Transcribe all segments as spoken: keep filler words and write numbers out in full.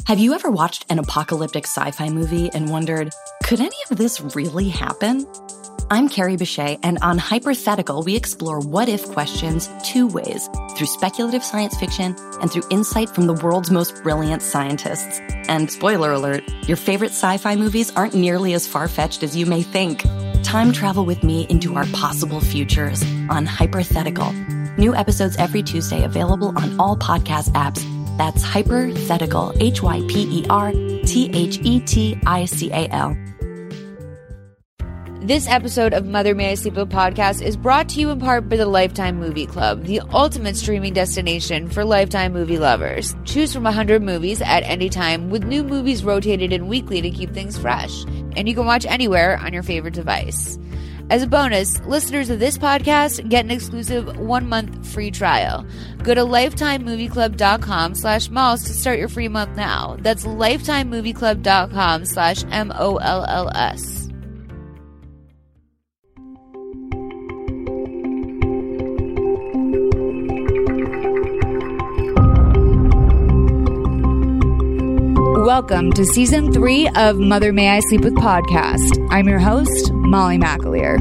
Have you ever watched an apocalyptic sci-fi movie and wondered, could any of this really happen? I'm Carrie Bechet, and on Hypothetical, we explore what-if questions two ways, through speculative science fiction and through insight from the world's most brilliant scientists. And spoiler alert, your favorite sci-fi movies aren't nearly as far-fetched as you may think. Time travel with me into our possible futures on Hypothetical. New episodes every Tuesday, available on all podcast apps. That's Hypothetical, H Y P E R T H E T I C A L. This episode of Mother May I Sleep With podcast is brought to you in part by the Lifetime Movie Club, the ultimate streaming destination for Lifetime movie lovers. Choose from one hundred movies at any time, with new movies rotated in weekly to keep things fresh. And you can watch anywhere on your favorite device. As a bonus, listeners of this podcast get an exclusive one-month free trial. Go to lifetimemovieclub.com slash malls to start your free month now. That's lifetimemovieclub.com slash M O L L S. Welcome to season three of Mother May I Sleep With podcast. I'm your host, Molly McAleer.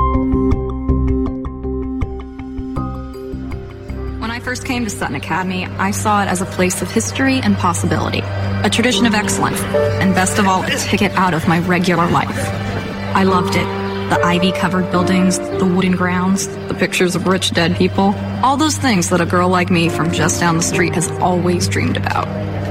When I first came to Sutton Academy, I saw it as a place of history and possibility, a tradition of excellence, and best of all, a ticket out of my regular life. I loved it. The ivy-covered buildings, the wooden grounds, the pictures of rich dead people, all those things that a girl like me from just down the street has always dreamed about.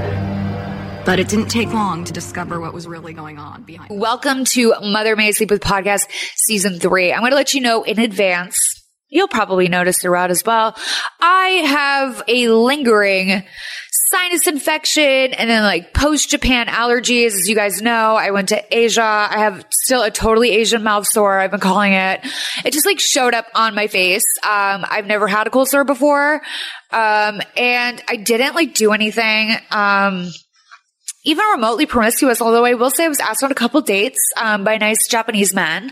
But it didn't take long to discover what was really going on behind it. Welcome to Mother May I Sleep With podcast season three. I'm going to let you know in advance. You'll probably notice throughout as well. I have a lingering sinus infection and then like post-Japan allergies. As you guys know, I went to Asia. I have still a totally Asian mouth sore. I've been calling it. It just like showed up on my face. Um, I've never had a cold sore before. Um, and I didn't like do anything. Um, even remotely promiscuous, although I will say I was asked on a couple dates um, by nice Japanese men.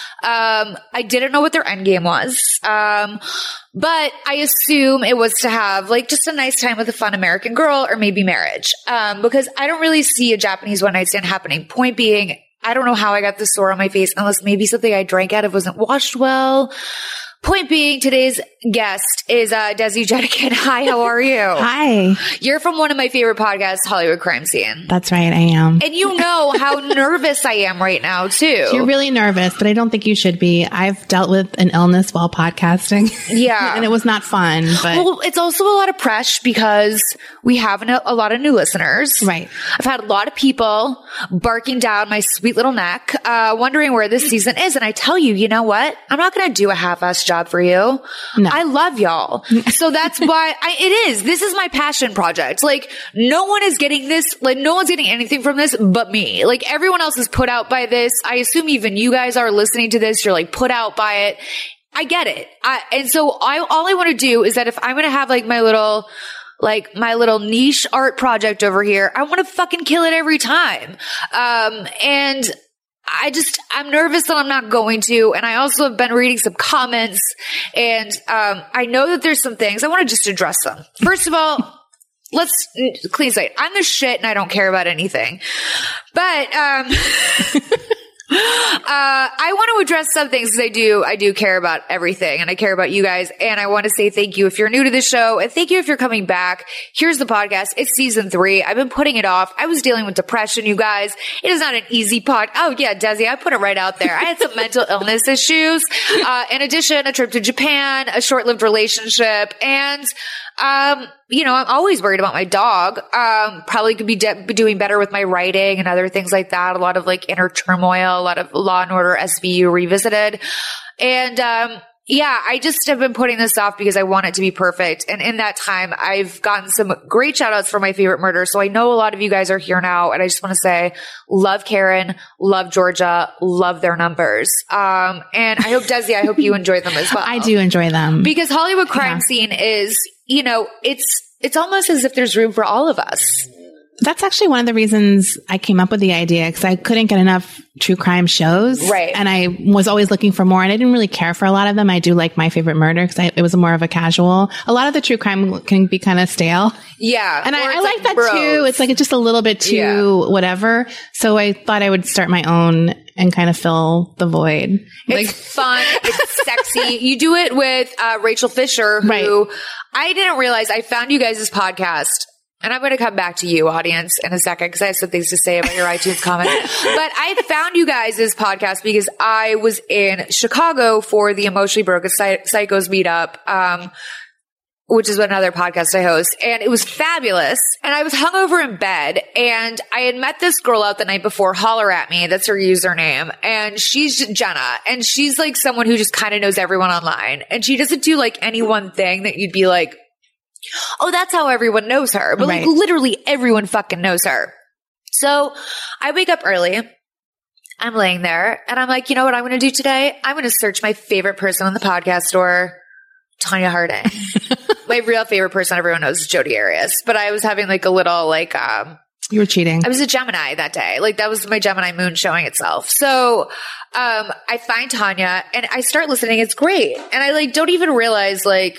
Um, I didn't know what their end game was. Um, but I assume it was to have like just a nice time with a fun American girl or maybe marriage. Um, because I don't really see a Japanese one night stand happening. Point being, I don't know how I got the sore on my face unless maybe something I drank out of wasn't washed well. Point being, today's guest is uh, Desi Jedeikin. Hi, how are you? Hi. You're from one of my favorite podcasts, Hollywood Crime Scene. That's right, I am. And you know how nervous I am right now, too. You're really nervous, but I don't think you should be. I've dealt with an illness while podcasting. Yeah. And it was not fun. But well, it's also a lot of press because we have an, a lot of new listeners. Right. I've had a lot of people barking down my sweet little neck, uh, wondering where this season is. And I tell you, you know what? I'm not going to do a half-assed job for you. No. I love y'all. So that's why I, it is. This is my passion project. Like no one is getting this, like no one's getting anything from this but me. Like everyone else is put out by this. I assume even you guys are listening to this. You're like put out by it. I get it. I, and so I, all I want to do is that if I'm going to have like my little, like my little niche art project over here, I want to fucking kill it every time. Um, and I just, I'm nervous that I'm not going to. And I also have been reading some comments and, um, I know that there's some things I want to just address them. First of all, let's clean slate. I'm the shit and I don't care about anything, but, um, Uh, I want to address some things because I do, I do care about everything and I care about you guys. And I want to say thank you if you're new to the show and thank you if you're coming back. Here's the podcast. It's season three. I've been putting it off. I was dealing with depression, you guys. It is not an easy pod. Oh yeah, Desi, I put it right out there. I had some mental illness issues. Uh, in addition, a trip to Japan, a short-lived relationship, and Um, you know, I'm always worried about my dog. Um, probably could be de- doing better with my writing and other things like that. A lot of like inner turmoil, a lot of Law and Order S V U revisited. And, um, yeah, I just have been putting this off because I want it to be perfect. And in that time, I've gotten some great shout outs for my favorite murders. So I know a lot of you guys are here now. And I just want to say, love Karen, love Georgia, love their numbers. Um, and I hope, Desi, I hope you enjoy them as well. I do enjoy them. Because Hollywood Crime yeah. Scene is, you know, it's, it's almost as if there's room for all of us. That's actually one of the reasons I came up with the idea, because I couldn't get enough true crime shows. Right. And I was always looking for more, and I didn't really care for a lot of them. I do like My Favorite Murder because it was more of a casual. A lot of the true crime can be kind of stale. Yeah. And I, I like, like that bros. too. It's like just a little bit too Yeah. whatever. So I thought I would start my own and kind of fill the void. It's Like, fun. It's sexy. You do it with uh, Rachel Fisher, who Right. I didn't realize I found you guys' podcast. And I'm going to come back to you, audience, in a second, because I have some things to say about your iTunes comment. But I found you guys' podcast because I was in Chicago for the Emotionally Broken Psy- Psychos meetup, um, which is another podcast I host. And it was fabulous. And I was hungover in bed, and I had met this girl out the night before, Holler at Me. That's her username. And she's Jenna. And she's like someone who just kind of knows everyone online. And she doesn't do like any one thing that you'd be like, oh, that's how everyone knows her. But Right. like literally everyone fucking knows her. So I wake up early. I'm laying there and I'm like, you know what I'm going to do today? I'm going to search my favorite person on the podcast store, Tanya Harding. My real favorite person everyone knows is Jodi Arias. But I was having like a little like, um, you were cheating. I was a Gemini that day. Like that was my Gemini moon showing itself. So, um, I find Tanya and I start listening. It's great. And I like don't even realize like,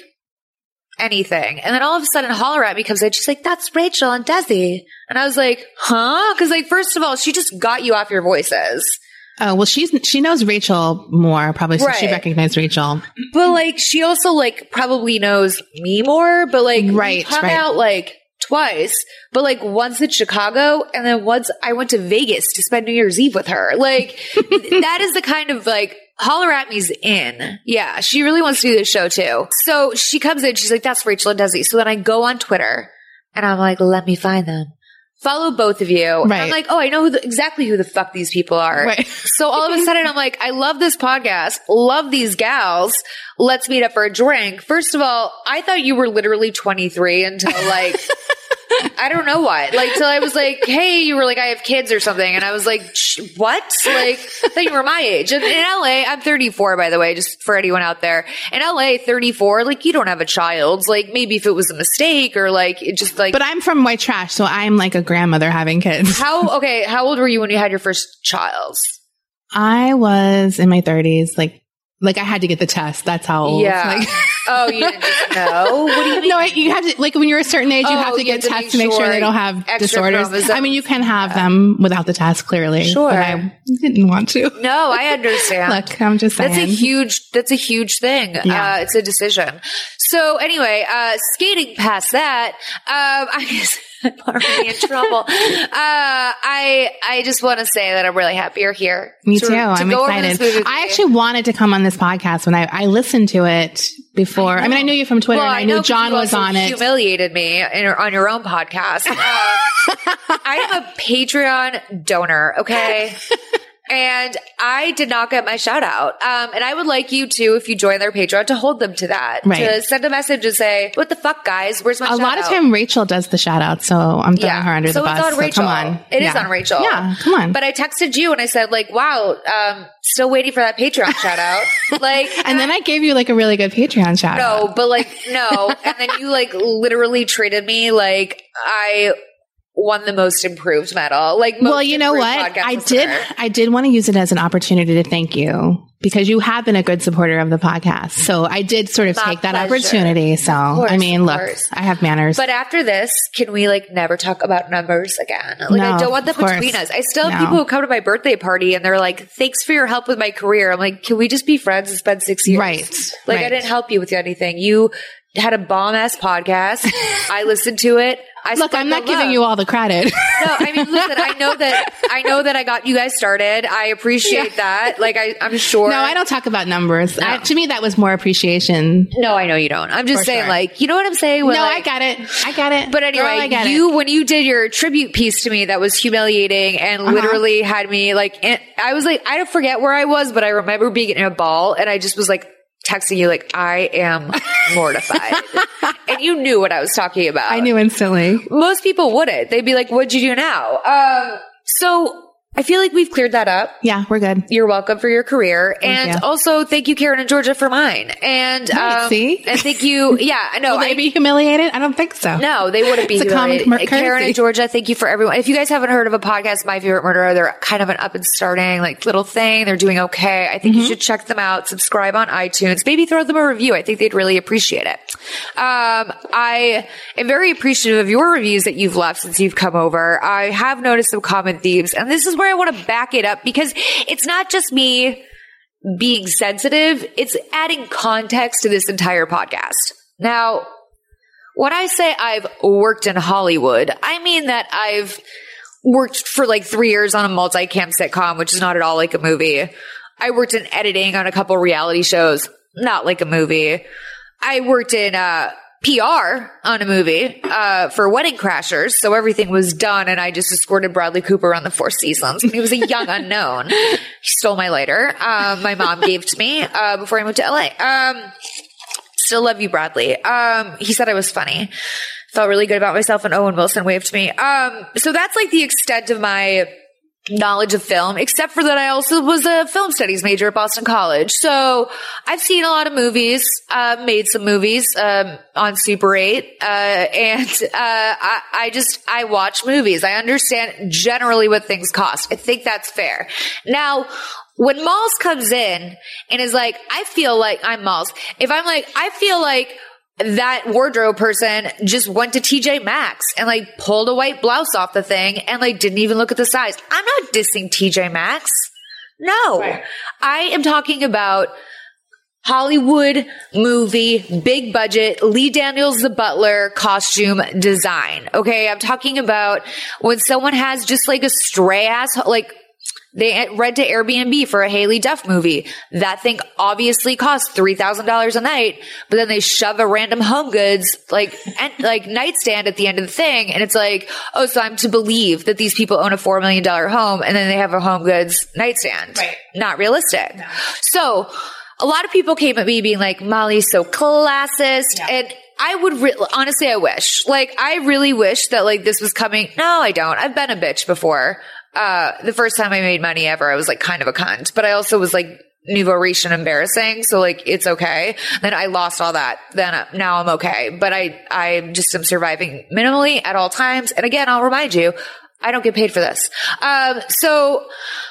anything. And then all of a sudden Holler at Me comes in. She's like, that's Rachel and Desi. And I was like, huh? Cause like, first of all, she just got you off your voices. Oh, well, she's, she knows Rachel more, probably, so she Right. recognized Rachel. But like, she also like probably knows me more, but like, Right, we hung right. out like twice, but like once in Chicago and then once I went to Vegas to spend New Year's Eve with her. Like that is the kind of like, Holler at Me's in. Yeah, she really wants to do this show too. So she comes in, she's like, that's Rachel and Desi. So then I go on Twitter and I'm like, let me find them. Follow both of you. And I'm Right. like, oh, I know who the, exactly who the fuck these people are. Right. So all of a sudden I'm like, I love this podcast. Love these gals. Let's meet up for a drink. First of all, I thought you were literally twenty-three until like, I don't know why. Like, till I was like, hey, you were like, I have kids or something. And I was like, Shh, what? Like, I thought you were my age. And in L A, I'm thirty-four, by the way, just for anyone out there. In L A, thirty-four, like, you don't have a child. Like, maybe if it was a mistake or like, it just like. But I'm from white trash, so I'm like a grandmother having kids. How, okay, how old were you when you had your first child? I was in my thirties, like, like I had to get the test. That's how old. Yeah. Like, Oh, you didn't just know? What do you mean? no, you have to, like when you're a certain age, you Oh, have to you get have to tests make to make sure sure they don't have extra disorders. chromosomes. I mean, you can have them without the test, clearly. Sure. But I didn't want to. No, I understand. Look, I'm just saying. That's a huge, that's a huge thing. Yeah. Uh, it's a decision. So anyway, uh, skating past that, um, I guess I'm already in trouble. Uh, I, I just want to say that I'm really happy you're here. Me to- too. to I'm go over this excited. movie with I me. actually wanted to come on this podcast when I, I listened to it before. I, mean, I knew you from Twitter Well, and I, know knew 'cause John you was also on it. Humiliated me in, your- on your own podcast. Uh, I am a Patreon donor, okay? And I did not get my shout out. Um, and I would like you to, if you join their Patreon, to hold them to that. Right. To send a message and say, what the fuck, guys? Where's my A shout lot of out? time Rachel does the shout out, so I'm throwing her under so the bus. it's on so Rachel. come on. It is Yeah. on Rachel. Yeah, come on. But I texted you and I said, like, wow, um, still waiting for that Patreon shout out. Like, and then I gave you like a really good Patreon shout out. no, but like, no. And then you like literally treated me like I won the most improved medal. Like, most Well, you know improved what? podcast I listener. did. I did want to use it as an opportunity to thank you because you have been a good supporter of the podcast. So I did sort of My take that pleasure. opportunity. So course, I mean, of look, course. I have manners. But after this, can we like never talk about numbers again? Like, No, I don't want that of course. between us. I still have No. people who come to my birthday party and they're like, thanks for your help with my career. I'm like, can we just be friends and spend six years? Right, Like, I right. didn't help you with anything. You had a bomb ass podcast. I listened to it. I Look, spread I'm the not giving love. you all the credit. No, I mean, listen, I know that, I know that I got you guys started. I appreciate Yeah. that. Like, I, I'm sure. No, I don't talk about numbers. No. I, to me, that was more appreciation. No, I know you don't. I'm just For saying, sure. like, you know what I'm saying? When, no, like, I got it. I got it. But anyway, Girl, I get you, it. when you did your tribute piece to me that was humiliating and Uh-huh. literally had me like, in, I was like, I don't forget where I was, but I remember being in a ball and I just was like texting you like, I am mortified. And you knew what I was talking about. I knew instantly. Most people wouldn't. They'd be like, what'd you do now? Um, so I feel like we've cleared that up. Yeah, we're good. You're welcome for your career. Thank and you. also thank you, Karen and Georgia, for mine. And, Right, um, see? and thank you. Yeah, I know. Will they I, be humiliated? I don't think so. no, they wouldn't be It's a common humiliated. courtesy. Karen and Georgia, thank you for everyone. If you guys haven't heard of a podcast, My Favorite Murder, they're kind of an up and starting like little thing. They're doing okay. I think Mm-hmm. you should check them out. Subscribe on iTunes. Maybe throw them a review. I think they'd really appreciate it. Um, I am very appreciative of your reviews that you've left since you've come over. I have noticed some common themes, and this is where I want to back it up because it's not just me being sensitive. It's adding context to this entire podcast. Now, when I say I've worked in Hollywood, I mean that I've worked for like three years on a multi-cam sitcom, which is not at all like a movie. I worked in editing on a couple reality shows, not like a movie. I worked in uh, P R on a movie uh, for Wedding Crashers, so everything was done, and I just escorted Bradley Cooper around the four seasons. He was a young unknown. He stole my lighter. Um, my mom gave to me uh, before I moved to L A. Um, still love you, Bradley. Um, he said I was funny. Felt really good about myself, and Owen Wilson waved to me. Um, so that's like the extent of my knowledge of film, except for that I also was a film studies major at Boston College. So I've seen a lot of movies, uh, made some movies, um, on Super eight, uh, and, uh, I, I just, I watch movies. I understand generally what things cost. I think that's fair. Now, when Malls comes in and is like, I feel like I'm Malls. If I'm like, I feel like that wardrobe person just went to T J Maxx and like pulled a white blouse off the thing and like didn't even look at the size. I'm not dissing T J Maxx. No, right. I am talking about Hollywood movie, big budget, Lee Daniels, the butler costume design. Okay. I'm talking about when someone has just like a stray ass, like, they rent to Airbnb for a Haley Duff movie. That thing obviously costs three thousand dollars a night, but then they shove a random Home Goods, like, and, like nightstand at the end of the thing. And it's like, oh, so I'm to believe that these people own a four million dollars home and then they have a Home Goods nightstand. Right. Not realistic. No. So a lot of people came at me being like, Molly's so classist. Yeah. And I would re- honestly, I wish, like, I really wish that like this was coming. No, I don't. I've been a bitch before. Uh, the first time I made money ever, I was like kind of a cunt, but I also was like nouveau riche and embarrassing. So like, it's okay. Then I lost all that. Then uh, now I'm okay. But I, I just am surviving minimally at all times. And again, I'll remind you, I don't get paid for this. Um, so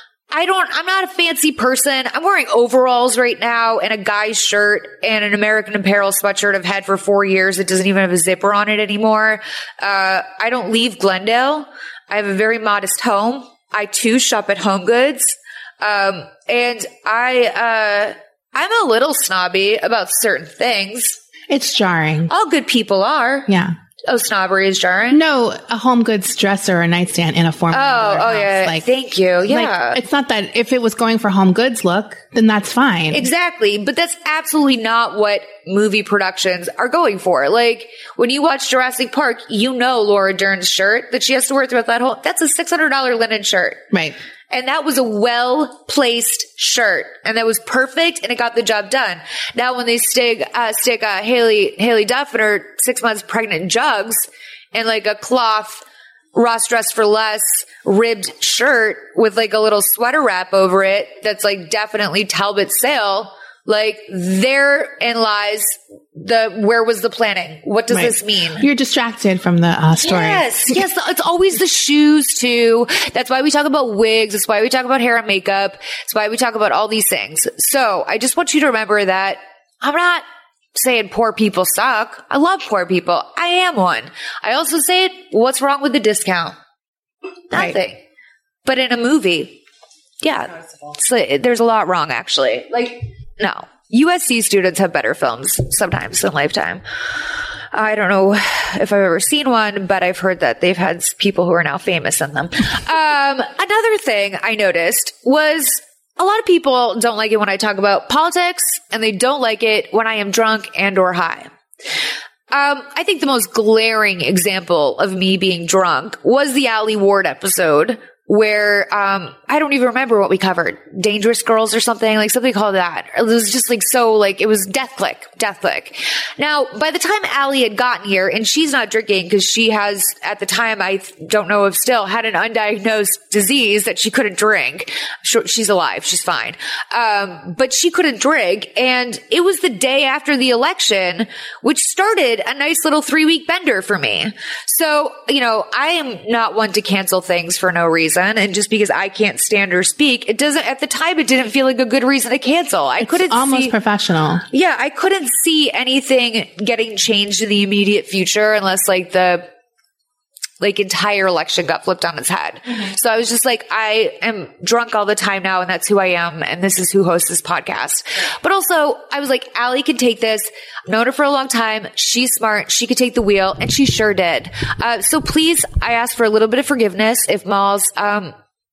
I don't, I'm not a fancy person. I'm wearing overalls right now and a guy's shirt and an American Apparel sweatshirt I've had for four years. It doesn't even have a zipper on it anymore. Uh, I don't leave Glendale. I have a very modest home. I too shop at Home Goods. Um, and I, uh, I'm a little snobby about certain things. It's jarring. All good people are. Yeah. Oh, snobbery is jarring? No, a Home Goods dresser or a nightstand in a formal Oh, oh yeah. Like, thank you. Yeah. Like, it's not that if it was going for Home Goods look, then that's fine. Exactly. But that's absolutely not what movie productions are going for. Like, when you watch Jurassic Park, you know Laura Dern's shirt that she has to wear throughout that whole, that's a six hundred dollars linen shirt. Right. And that was a well-placed shirt. And that was perfect, and it got the job done. Now, when they stick, uh, stick, uh, Haley, Haley Duff in her six months pregnant jugs and like a cloth Ross Dress for Less ribbed shirt with like a little sweater wrap over it that's like definitely Talbot sale, like therein lies the, where was the planning? What does right. this mean? You're distracted from the uh, story. Yes. Yes. It's always the shoes too. That's why we talk about wigs. That's why we talk about hair and makeup. That's why we talk about all these things. So I just want you to remember that I'm not saying poor people suck. I love poor people. I am one. I also say it. What's wrong with the discount? Nothing. Right. But in a movie, yeah, so there's a lot wrong actually. Like, no. U S C students have better films sometimes than Lifetime. I don't know if I've ever seen one, but I've heard that they've had people who are now famous in them. Um, another thing I noticed was a lot of people don't like it when I talk about politics, and they don't like it when I am drunk and or high. Um, I think the most glaring example of me being drunk was the Allie Ward episode where um I don't even remember what we covered. Dangerous Girls or something, like something called that. It was just like so like it was Death Click, Death Click. Now, by the time Allie had gotten here, and she's not drinking because she has at the time, I don't know if still, had an undiagnosed disease that she couldn't drink. She's alive, she's fine. Um, but she couldn't drink, and it was the day after the election, which started a nice little three week bender for me. So, you know, I am not one to cancel things for no reason. And just because I can't stand or speak, it doesn't, at the time, it didn't feel like a good reason to cancel. I it's couldn't almost see, professional. Yeah, I couldn't see anything getting changed in the immediate future unless like the like entire election got flipped on its head. Mm-hmm. So I was just like, I am drunk all the time now, and that's who I am, and this is who hosts this podcast. But also, I was like, Allie can take this. I've known her for a long time. She's smart. She could take the wheel, and she sure did. Uh, so please, I ask for a little bit of forgiveness if Malls, um,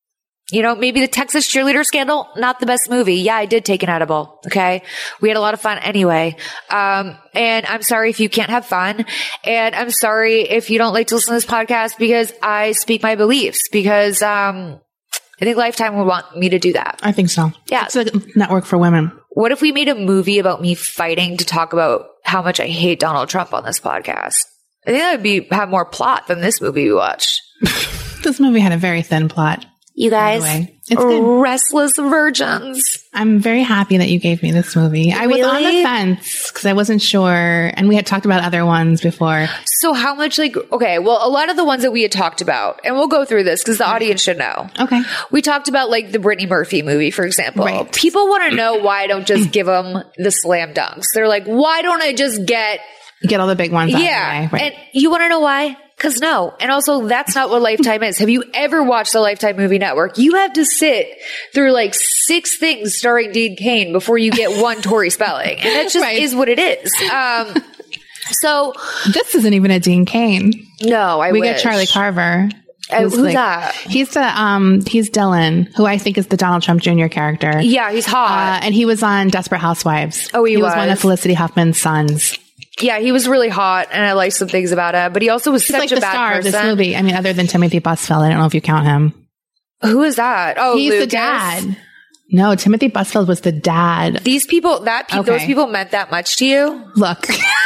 you know, maybe the Texas cheerleader scandal, not the best movie. Yeah, I did take an edible. Okay. We had a lot of fun anyway. Um, and I'm sorry if you can't have fun. And I'm sorry if you don't like to listen to this podcast because I speak my beliefs, because, um, I think Lifetime would want me to do that. I think so. Yeah. It's a network for women. What if we made a movie about me fighting to talk about how much I hate Donald Trump on this podcast? I think that would be, have more plot than this movie we watched. This movie had a very thin plot. You guys, it's good. Restless Virgins. I'm very happy that you gave me this movie. I Really? was on the fence because I wasn't sure, and we had talked about other ones before. So how much like, okay, well, a lot of the ones that we had talked about, and we'll go through this because the audience should know. Okay. We talked about like the Brittany Murphy movie, for example. Right. People want to know why I don't just give them the slam dunks. They're like, why don't I just get... Get all the big ones out Yeah. of the way. Right. And you want to know why? Because no. And also, that's not what Lifetime is. Have you ever watched the Lifetime Movie Network? You have to sit through like six things starring Dean Cain before you get one Tori Spelling. And that just Right. is what it is. Um, so... This isn't even a Dean Cain. No, I we wish. get Charlie Carver. Uh, who's like- that? He's the um he's Dylan, who I think is the Donald Trump Junior character. Yeah, he's hot. Uh, and he was on Desperate Housewives. Oh, he was one was? of Felicity Huffman's sons. Yeah, he was really hot, and I liked some things about him. But he also was He's such like a the bad star person. of this movie. I mean, other than Timothy Busfield, I don't know if you count him. Who is that? Oh, He's Lucas. the dad. No, Timothy Busfield was the dad. These people, that pe- Okay. those people meant that much to you? Look.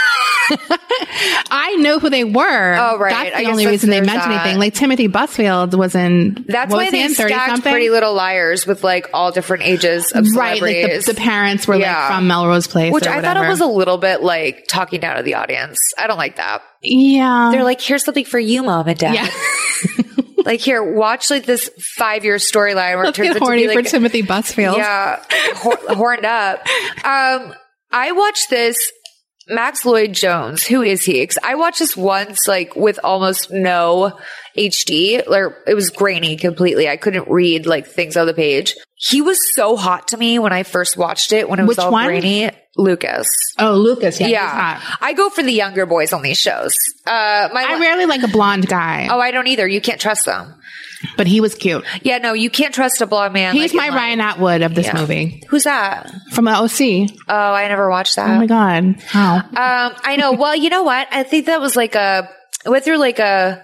I know who they were. Oh, right. That's I the guess only that's- reason they there's meant that. anything. Like Timothy Busfield was in. That's what why was he they in, thirty stacked something? Pretty Little Liars with like all different ages of Right, like the, celebrities. the parents were Yeah. like from Melrose Place, Which or I whatever. thought it was a little bit like talking down to the audience. I don't like that. yeah. They're like, here's something for you, mom and dad. yeah. Like, here, watch like this five year storyline where Let's it turns get out to horny be like for Timothy Busfield. Yeah, hor- horned up. Um, I watched this. Max Lloyd Jones, who is he? 'Cause I watched this once, like with almost no H D, or it was grainy completely. I couldn't read like things on the page. He was so hot to me when I first watched it, when it was Which all one? grainy. Lucas. Oh, Lucas. Yeah. Yeah, he's hot. I go for the younger boys on these shows. Uh, my I rarely like a blonde guy, oh, I don't either. You can't trust them. but he was cute. Yeah, no, you can't trust a blonde man. He's like, my in, like- Ryan Atwood of this Yeah. movie Who's that? from the O C. Oh, I never watched that. Oh my God. How? Um, I know. Well, you know what? I think that was like a, I went through like a,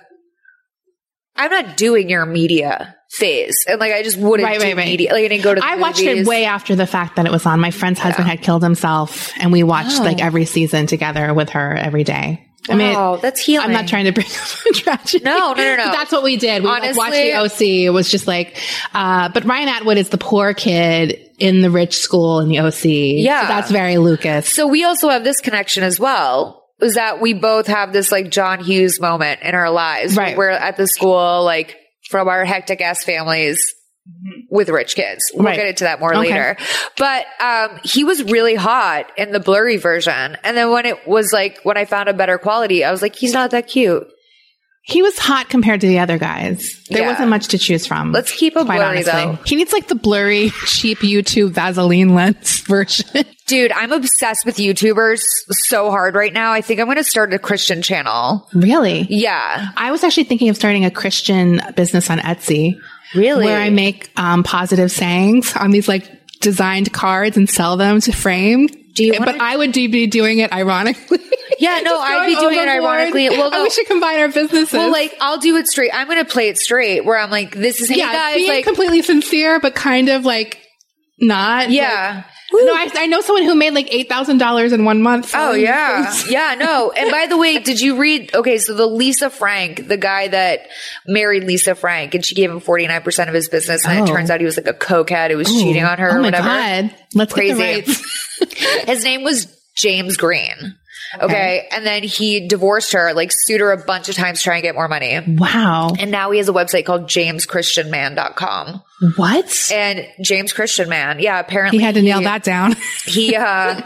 I'm not doing your media phase. And like, I just wouldn't Right, do right, right. media. Like, I didn't go to the I watched movies. it way after the fact that it was on. My friend's husband had killed himself, and we watched Oh. like every season together with her every day. I mean, Wow, that's healing. I'm not trying to bring up a tragedy. No, no, no, no. But that's what we did. We like, watched Honestly- the O C. It was just like, uh, but Ryan Atwood is the poor kid in the rich school in the O C. Yeah. So that's very Lucas. So we also have this connection as well, is that we both have this like John Hughes moment in our lives. Right. We're at the school, like from our hectic ass families with rich kids. We'll Right. get into that more Okay. later. But um, he was really hot in the blurry version. And then when it was like, when I found a better quality, I was like, he's not that cute. He was hot compared to the other guys. There Yeah. wasn't much to choose from. Let's keep him quite blurry, honestly. though. He needs like the blurry, cheap YouTube Vaseline lens version. Dude, I'm obsessed with YouTubers so hard right now. I think I'm going to start a Christian channel. Really? Yeah. I was actually thinking of starting a Christian business on Etsy. Really? Where I make um, positive sayings on these like designed cards and sell them to frame Do you But wanna- I would be doing it ironically. Yeah, no, Just I'd be going doing it overboard. ironically. Well, no. we should combine our businesses. Well, like, I'll do it straight. I'm going to play it straight where I'm like, this is, hey yeah, guys, being like, completely sincere, but kind of like not. yeah. Like, no, I, I know someone who made like eight thousand dollars in one month. Oh, selling yeah. things. Yeah, no. And by the way, did you read? Okay, so the Lisa Frank, the guy that married Lisa Frank, and she gave him forty-nine percent of his business, and Oh. it turns out he was like a cokehead who was Ooh. cheating on her Oh or my whatever. God. Let's Crazy. get the rights. His name was James Green. Okay. okay. And then he divorced her, like sued her a bunch of times trying to get more money. Wow. And now he has a website called james christian man dot com. What? And James Christian Man, yeah, apparently He had to nail that down. he, uh,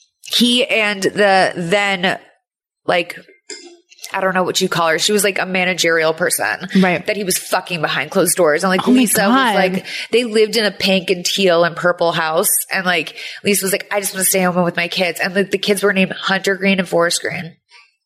he and the then, like, I don't know what you call her. She was like a managerial person. Right. That he was fucking behind closed doors. And like Oh my Lisa was God. like, they lived in a pink and teal and purple house. And like Lisa was like, I just want to stay home with my kids. And like the kids were named Hunter Green and Forrest Green.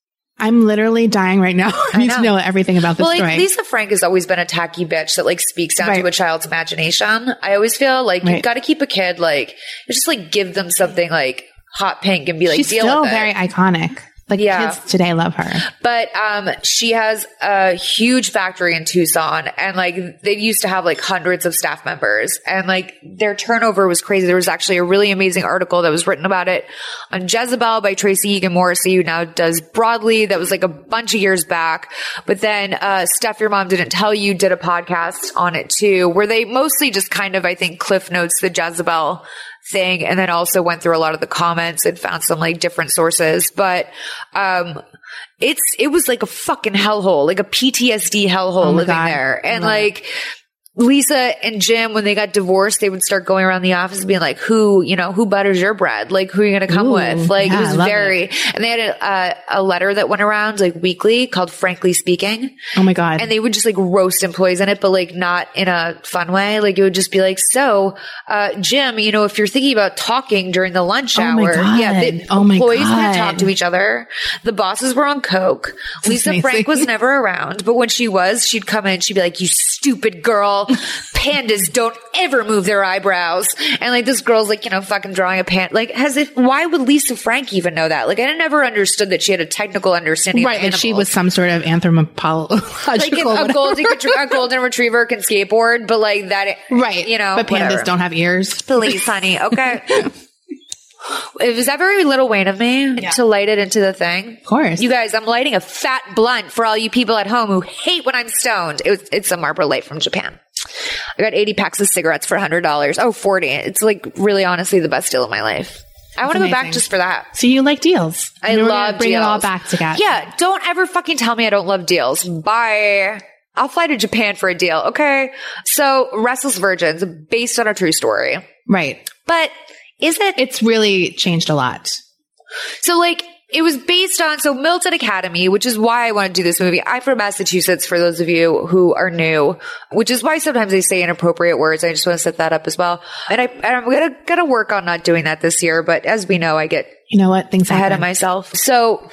I'm literally dying right now. I need know. to know everything about this Well, like story. Lisa Frank has always been a tacky bitch that like speaks down Right. to a child's imagination. I always feel like Right. you've got to keep a kid like, you just like give them something like hot pink and be like, She's deal still with it. very iconic. Like Yeah. kids today love her. But um, she has a huge factory in Tucson, and like they used to have like hundreds of staff members, and like their turnover was crazy. There was actually a really amazing article that was written about it on Jezebel by Tracy Egan Morrissey, who now does Broadly. That was like a bunch of years back. But then uh, Steph, Your Mom Didn't Tell You, did a podcast on it too, where they mostly just kind of, I think, cliff notes the Jezebel thing, and then also went through a lot of the comments and found some like different sources. But um it's it was like a fucking hellhole, like a P T S D hellhole Oh my living God. there. And Love like Lisa and Jim, when they got divorced, they would start going around the office being like, who, you know, who butters your bread? Like, who are you going to come Ooh, with? Like, yeah, it I was love very, and they had a, uh, a letter that went around like weekly called Frankly Speaking. Oh my God. And they would just like roast employees in it, but like not in a fun way. Like it would just be like, so, uh, Jim, you know, if you're thinking about talking during the lunch Oh my hour, God. yeah, the Oh my employees God. wouldn't talk to each other. The bosses were on coke. Lisa amazing. Frank was never around, but when she was, she'd come in, she'd be like, you stupid girl. Pandas don't ever move their eyebrows. And like this girl's like, you know, fucking drawing a pan. Like, has it, why would Lisa Frank even know that? Like, I never understood that she had a technical understanding right. of Like she animals. was some sort of anthropological. Like a, a whatever. golden a golden retriever can skateboard, but like that, Right. You know, but pandas whatever. don't have ears. Please, honey. Okay. Was that very Little Wayne of me Yeah. to light it into the thing? Of course. You guys, I'm lighting a fat blunt for all you people at home who hate when I'm stoned. It was, it's a Marlboro Light from Japan. I got eighty packs of cigarettes for one hundred dollars. Oh, forty. It's like really honestly the best deal of my life. I want to go back amazing. just for that. So you like deals. I And we're love gonna bring deals. it all back to Kat. Yeah, don't ever fucking tell me I don't love deals. Bye. I'll fly to Japan for a deal. Okay. So Restless Virgins, based on a true story. Right. But is it? It's really changed a lot. So like, it was based on, so Milton Academy, which is why I want to do this movie. I'm from Massachusetts, for those of you who are new, which is why sometimes I say inappropriate words. I just want to set that up as well. And I, and I'm gonna, gonna work on not doing that this year, but as we know, I get You know what? Things ahead happen. of myself. So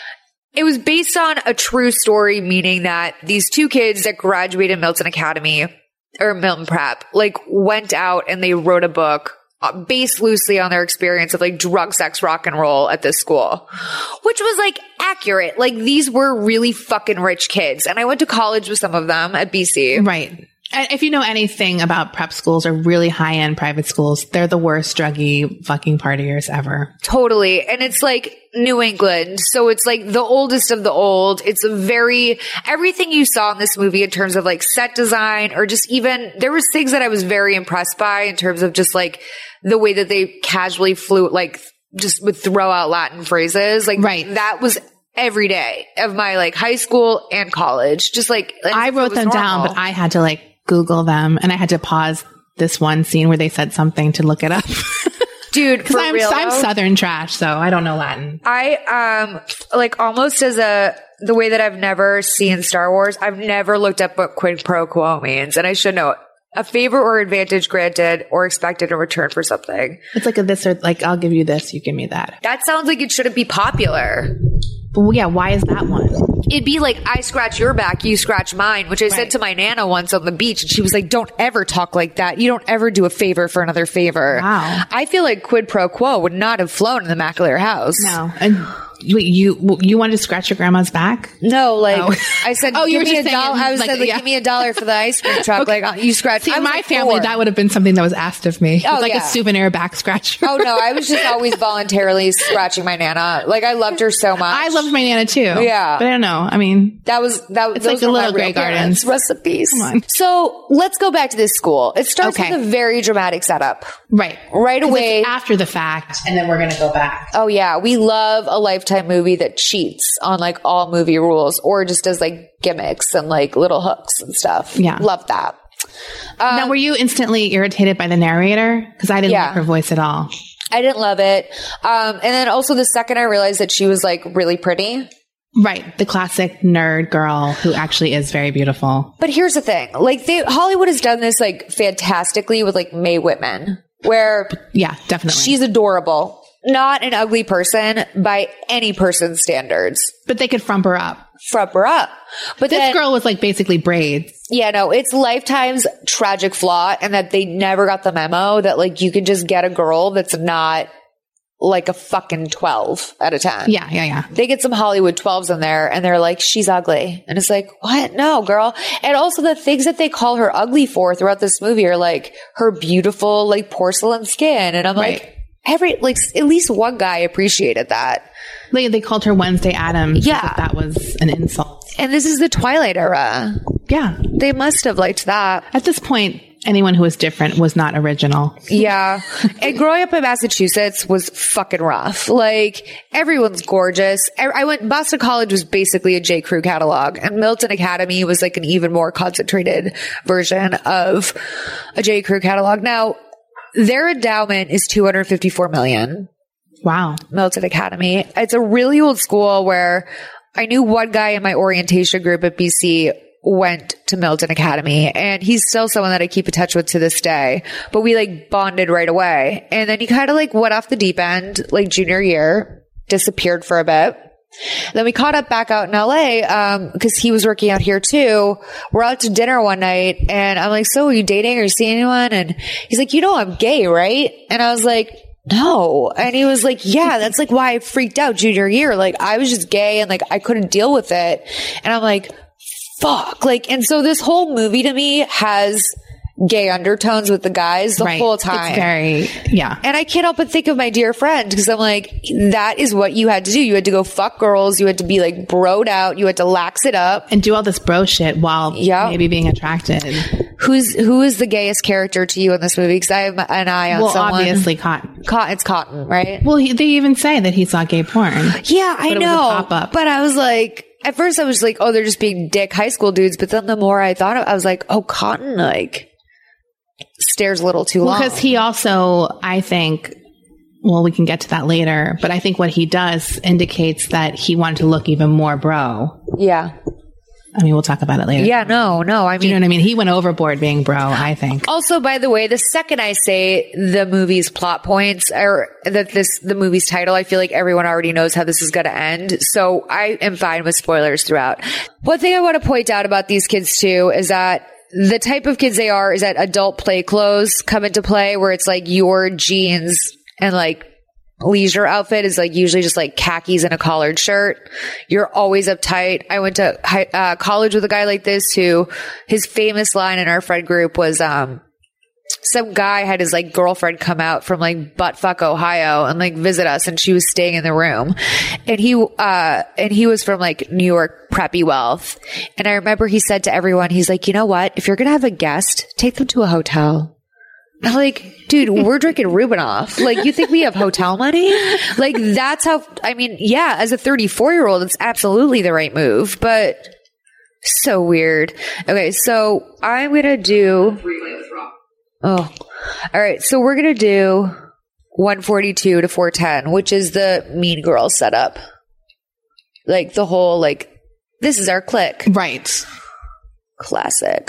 it was based on a true story, meaning that these two kids that graduated Milton Academy or Milton Prep, like went out and they wrote a book uh, based loosely on their experience of like drug, sex, rock and roll at this school, which was like accurate. Like these were really fucking rich kids. And I went to college with some of them at B C. Right. And if you know anything about prep schools or really high end private schools, they're the worst druggy fucking partiers ever. Totally. And it's like New England. So it's like the oldest of the old. It's a very, everything you saw in this movie in terms of like set design or just even, there was things that I was very impressed by in terms of just like the way that they casually flew, like just would throw out Latin phrases. Like Right. that was every day of my like high school and college. Just like, I it wrote was them down, normal. but I had to like Google them and I had to pause this one scene where they said something to look it up. Dude, for I'm, real. I'm though, Southern trash, so I don't know Latin. I, um, like almost as a, the way that I've never seen Star Wars, I've never looked up what quid pro quo means. And I should know a favor or advantage granted or expected in return for something. It's like a this or like, I'll give you this, you give me that. That sounds like it shouldn't be popular. Well, yeah, why is that one? It'd be like, I scratch your back, you scratch mine, which I right. said to my Nana once on the beach, and she was like, don't ever talk like that. You don't ever do a favor for another favor. Wow. I feel like quid pro quo would not have flown in the McAleer house. No. And wait, you you wanted to scratch your grandma's back? No, like, oh. I said, oh, give you were me just a dollar. I was like, said, like, yeah. give me a dollar for the ice cream truck. Okay. Like, you scratch. See, in my like family, four. that would have been something that was asked of me. It was oh, like yeah. a souvenir back scratcher. Oh, no, I was just always voluntarily scratching my Nana. Like, I loved her so much. I loved my Nana too. Yeah. But I don't know. I mean, that was, that was, it's like the Little Grey Gardens recipes. Come on. So let's go back to this school. It starts okay. with a very dramatic setup. Right. Right away. It's after the fact. And then we're going to go back. Oh, yeah. We love a Lifetime movie that cheats on like all movie rules or just does like gimmicks and like little hooks and stuff. Yeah. Love that. Um, now, were you instantly irritated by the narrator? Because I didn't yeah. like her voice at all. I didn't love it. Um, and then also the second I realized that she was like really pretty. Right. The classic nerd girl who actually is very beautiful. But here's the thing. Like they, Hollywood has done this like fantastically with like Mae Whitman, where yeah, definitely. She's adorable. Not an ugly person by any person's standards. But they could frump her up. Frump her up. But this then, girl was like basically braids. Yeah, no, it's Lifetime's tragic flaw and that they never got the memo that like you could just get a girl that's not like a fucking twelve out of ten. Yeah, yeah, yeah. They get some Hollywood twelves in there and they're like, she's ugly. And it's like, what? No, girl. And also the things that they call her ugly for throughout this movie are like her beautiful, like porcelain skin. And I'm right. like, every, like at least one guy appreciated that. They, they called her Wednesday Addams. Yeah. That was an insult. And this is the Twilight era. Yeah. They must have liked that. At this point, anyone who was different was not original. Yeah. And growing up in Massachusetts was fucking rough. Like, everyone's gorgeous. I went, Boston College was basically a J. Crew catalog, and Milton Academy was like an even more concentrated version of a J. Crew catalog. Now, their endowment is two hundred fifty-four million. Wow. Milton Academy. It's a really old school where I knew one guy in my orientation group at B C went to Milton Academy, and he's still someone that I keep in touch with to this day, but we like bonded right away. And then he kind of like went off the deep end, like junior year, disappeared for a bit. Then we caught up back out in L A, um, cause he was working out here too. We're out to dinner one night and I'm like, so are you dating? Are you seeing anyone? And he's like, you know, I'm gay, right? And I was like, no. And he was like, yeah, that's like why I freaked out junior year. Like I was just gay and like I couldn't deal with it. And I'm like, fuck. Like, and so this whole movie to me has gay undertones with the guys the right. whole time. It's very, yeah. And I can't help but think of my dear friend because I'm like, that is what you had to do. You had to go fuck girls. You had to be like broed out. You had to lax it up. And do all this bro shit while yep. maybe being attracted. Who's, who is the gayest character to you in this movie? Because I have an eye on well, someone. Well, obviously Cotton. Cotton. It's Cotton, right? Well, he, they even say that he saw gay porn. Yeah, I but know. It was a pop-up. But I was like, at first I was like, oh, they're just being dick high school dudes. But then the more I thought of it, I was like, oh, Cotton, like, stares a little too long. Because he also, I think, well, we can get to that later, but I think what he does indicates that he wanted to look even more bro. Yeah. I mean, we'll talk about it later. Yeah, no, no. I mean, Do you know what I mean? He went overboard being bro, I think. Also, by the way, the second I say the movie's plot points or that this, the movie's title, I feel like everyone already knows how this is going to end. So I am fine with spoilers throughout. One thing I want to point out about these kids too is that the type of kids they are is that adult play clothes come into play where it's like your jeans and like leisure outfit is like usually just like khakis and a collared shirt. You're always uptight. I went to high, uh, college with a guy like this who his famous line in our friend group was, um, some guy had his like girlfriend come out from like buttfuck Ohio and like visit us, and she was staying in the room, and he uh and he was from like New York preppy wealth. And I remember he said to everyone, he's like, you know what, if you're gonna have a guest, take them to a hotel. I'm like, dude, we're drinking Rubinoff. Like, you think we have hotel money? Like, that's how, I mean, yeah, as a thirty-four year old, it's absolutely the right move, but so weird. Okay, so I'm gonna do Oh, all right. So we're going to do one forty-two to four ten, which is the Mean Girls setup. Like the whole, like, this is our clique. Right. Classic.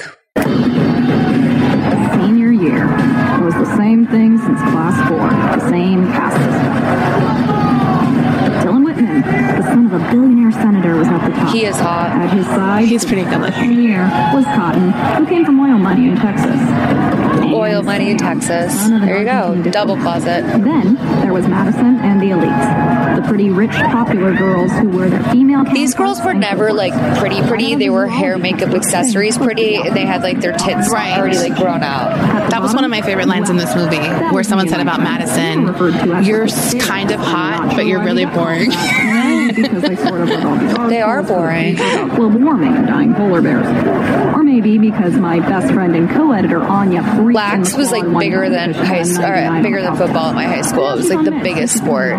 Senior year. It was the same thing since class four. The same caste system. Dylan Whitman, the son of a billionaire senator was at the top. He is hot. At his side, He's pretty good looking. here was Cotton, who came from oil money in Texas. Oil money in Texas. There you go. Double closet. Then there was Madison and the elites, the pretty rich, popular girls who were their female. These girls were never like pretty, pretty. They were hair, makeup, accessories pretty, and they had like their tits Right. already like grown out. That was one of my favorite lines in this movie, where someone said about Madison, "You're kind of hot, but you're really boring." Because they sort of wrote all these They are articles boring. about global warming and dying polar bears. Or maybe because my best friend and co-editor Anya freaked in Lax the was like claw one bigger night than because she high, had s- or ninety-nine bigger than on football at my high school. It was like the biggest sport.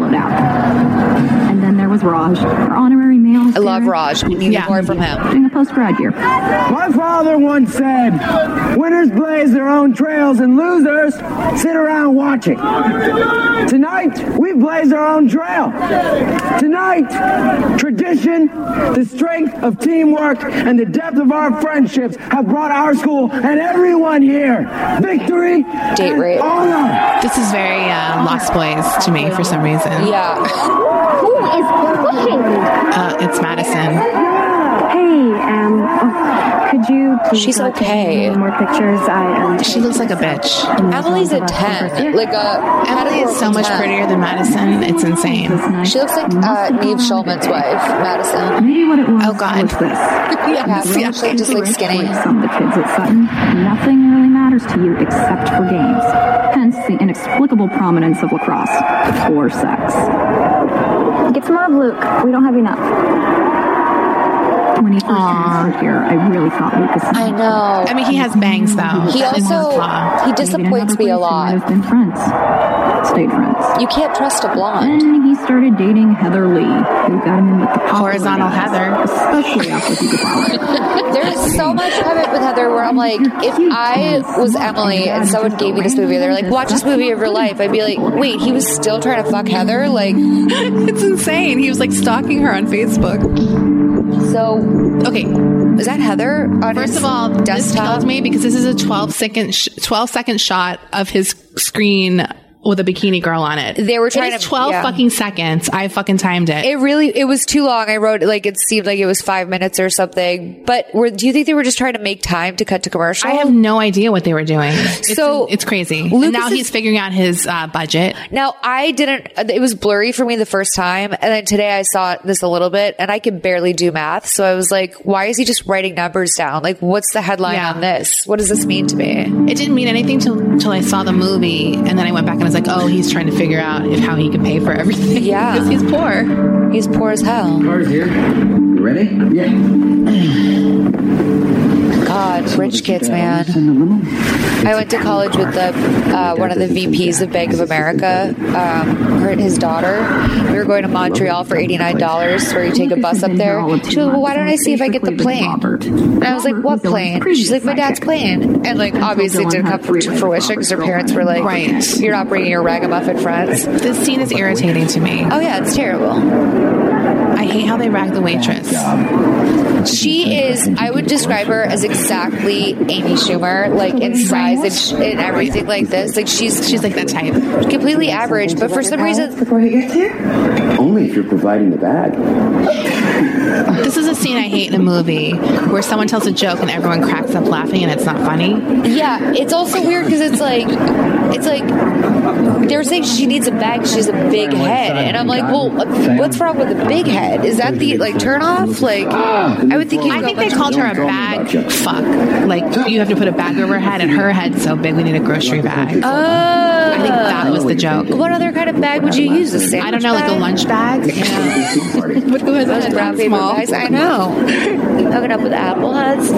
And then there was Raj, our honorary male. I love Raj. We need Yeah. more from him. Doing a post-grad year. My father once said, winners blaze their own trails and losers sit around watching. Tonight, we blaze our own trail. Tonight, tradition, the strength of teamwork, and the depth of our friendships have brought our school and everyone here victory Date and rape. honor. This is very uh, Lost Boys to me for some reason. Yeah. Who is pushing? Uh, it's Madison. Hey, um, oh, could you please She's uh, take okay. any more pictures? I um, She looks like a bitch. Emily's a ten. Like a Emily is so much ten. prettier than Madison. It's insane. She looks like uh, Neve Schulman's wife, Madison. Maybe what it was Oh, God. was this. Yeah, Really yeah, she just like skinny. like some of the kids at Sutton, nothing really matters to you except for games. Hence the inexplicable prominence of lacrosse or sex. get some more of Luke. We don't have enough. When he first transferred here, I really thought Lucas. I know. I mean, he has bangs, though. He That is his also flaw. he disappoints me a lot. Have been friends, stayed friends. You can't trust a blonde. Then he started dating Heather Lee, who got him in with the popular Horizontal guys, Heather. especially after he was There's so much of it with Heather where I'm like, if I was Emily and someone gave me this movie, they're like, watch this movie of your life, I'd be like, wait, he was still trying to fuck Heather? Like, It's insane. He was like stalking her on Facebook. so Okay, is that Heather on first his of all, this desktop? kills me because this is a twelve second, sh- twelve second shot of his screen with a bikini girl on it. They were trying it is to- twelve yeah. fucking seconds. I fucking timed it. It really, it was too long. I wrote, like, it seemed like it was five minutes or something. But were, do you think they were just trying to make time to cut to commercial? I have no idea what they were doing. It's, So, it's crazy. Lucas And now is- he's figuring out his uh, budget. Now, I didn't, it was blurry for me the first time. And then today I saw this a little bit and I could barely do math. So I was like, why is he just writing numbers down? Like, what's the headline Yeah. on this? What does this mean to me? It didn't mean anything till till I saw the movie, and then I went back and I was like, oh, he's trying to figure out if how he can pay for everything. Yeah. because he's poor. He's poor as hell. Car's here. You ready? Yeah. God, rich kids, man. I went to college with the uh, one of the V Ps of Bank of America, um, her and his daughter. We were going to Montreal for eighty-nine dollars, where you take a bus up there. She was like, well, why don't I see if I get the plane? And I was like, what plane? She's like, my dad's plane. And like, obviously it didn't come to fruition because her parents were like, Right. you're not bringing your ragamuffin friends. This scene is irritating to me. Oh yeah, it's terrible. I hate how they rag the waitress. She is, I would describe her as exactly Amy Schumer, like in size and, sh- and everything like this. Like she's She's like that type. completely average, but for some reason, Before he gets here? Only if you're providing the bag. This is a scene I hate in a movie where someone tells a joke and everyone cracks up laughing and it's not funny. yeah, it's also weird because it's like, it's like, they were saying she needs a bag, she has a big head. And I'm like, well, what's wrong with the big head? Is that the, like, turn off? Like, I would think you'd I go think they much called her a deeper. bag fuck. Like, you have to put a bag over her head and her head's so big we need a grocery bag. Oh. I think that was the joke. What other kind of bag would you use? A sandwich I don't know, like a bag? lunch bag? Yeah. But who has Those a brown head paper small? bags. I know. Hooking up with Apple Huds.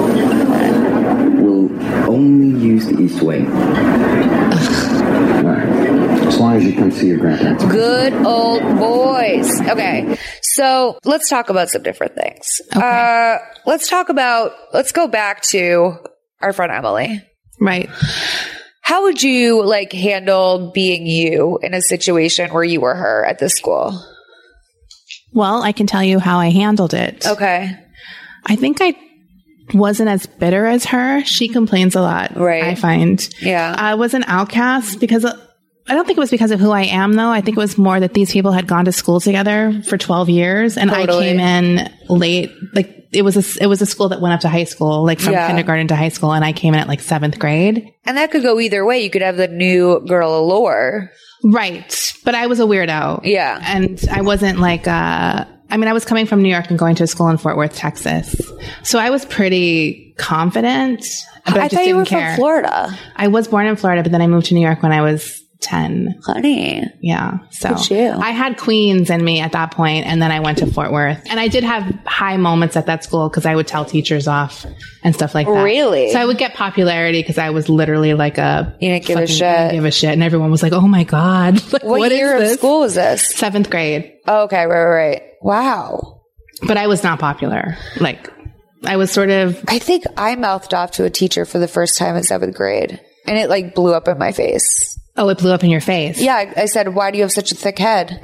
We'll only use the East Wing. Alright. As long as you come see your grandparents. Good old boys. Okay. So let's talk about some different things. Okay. Uh, let's talk about, let's go back to our friend Emily. Right. How would you like handle being you in a situation where you were her at this school? Well, I can tell you how I handled it. Okay. I think I wasn't as bitter as her. She complains a lot. Right. I find. Yeah. I was an outcast because uh, I don't think it was because of who I am, though. I think it was more that these people had gone to school together for twelve years, and totally. I came in late. Like it was a it was a school that went up to high school, like from yeah. kindergarten to high school, and I came in at like seventh grade. And that could go either way. You could have the new girl allure, right? But I was a weirdo, yeah, and I wasn't like. Uh, I mean, I was coming from New York and going to a school in Fort Worth, Texas, so I was pretty confident. But I, I just thought you didn't were care. from Florida. I was born in Florida, but then I moved to New York when I was ten. Honey. Yeah. So I had Queens in me at that point, and then I went to Fort Worth. And I did have high moments at that school because I would tell teachers off and stuff like that. Really? So I would get popularity because I was literally like a... You didn't give a shit. Didn't give a shit. And everyone was like, oh my God. Like, what, what year is of this? school was this? Seventh grade. Oh, okay. Right, right, right. Wow. But I was not popular. Like, I was sort of... I think I mouthed off to a teacher for the first time in seventh grade. And it like blew up in my face. Oh, it blew up in your face. Yeah. I, I said, why do you have such a thick head?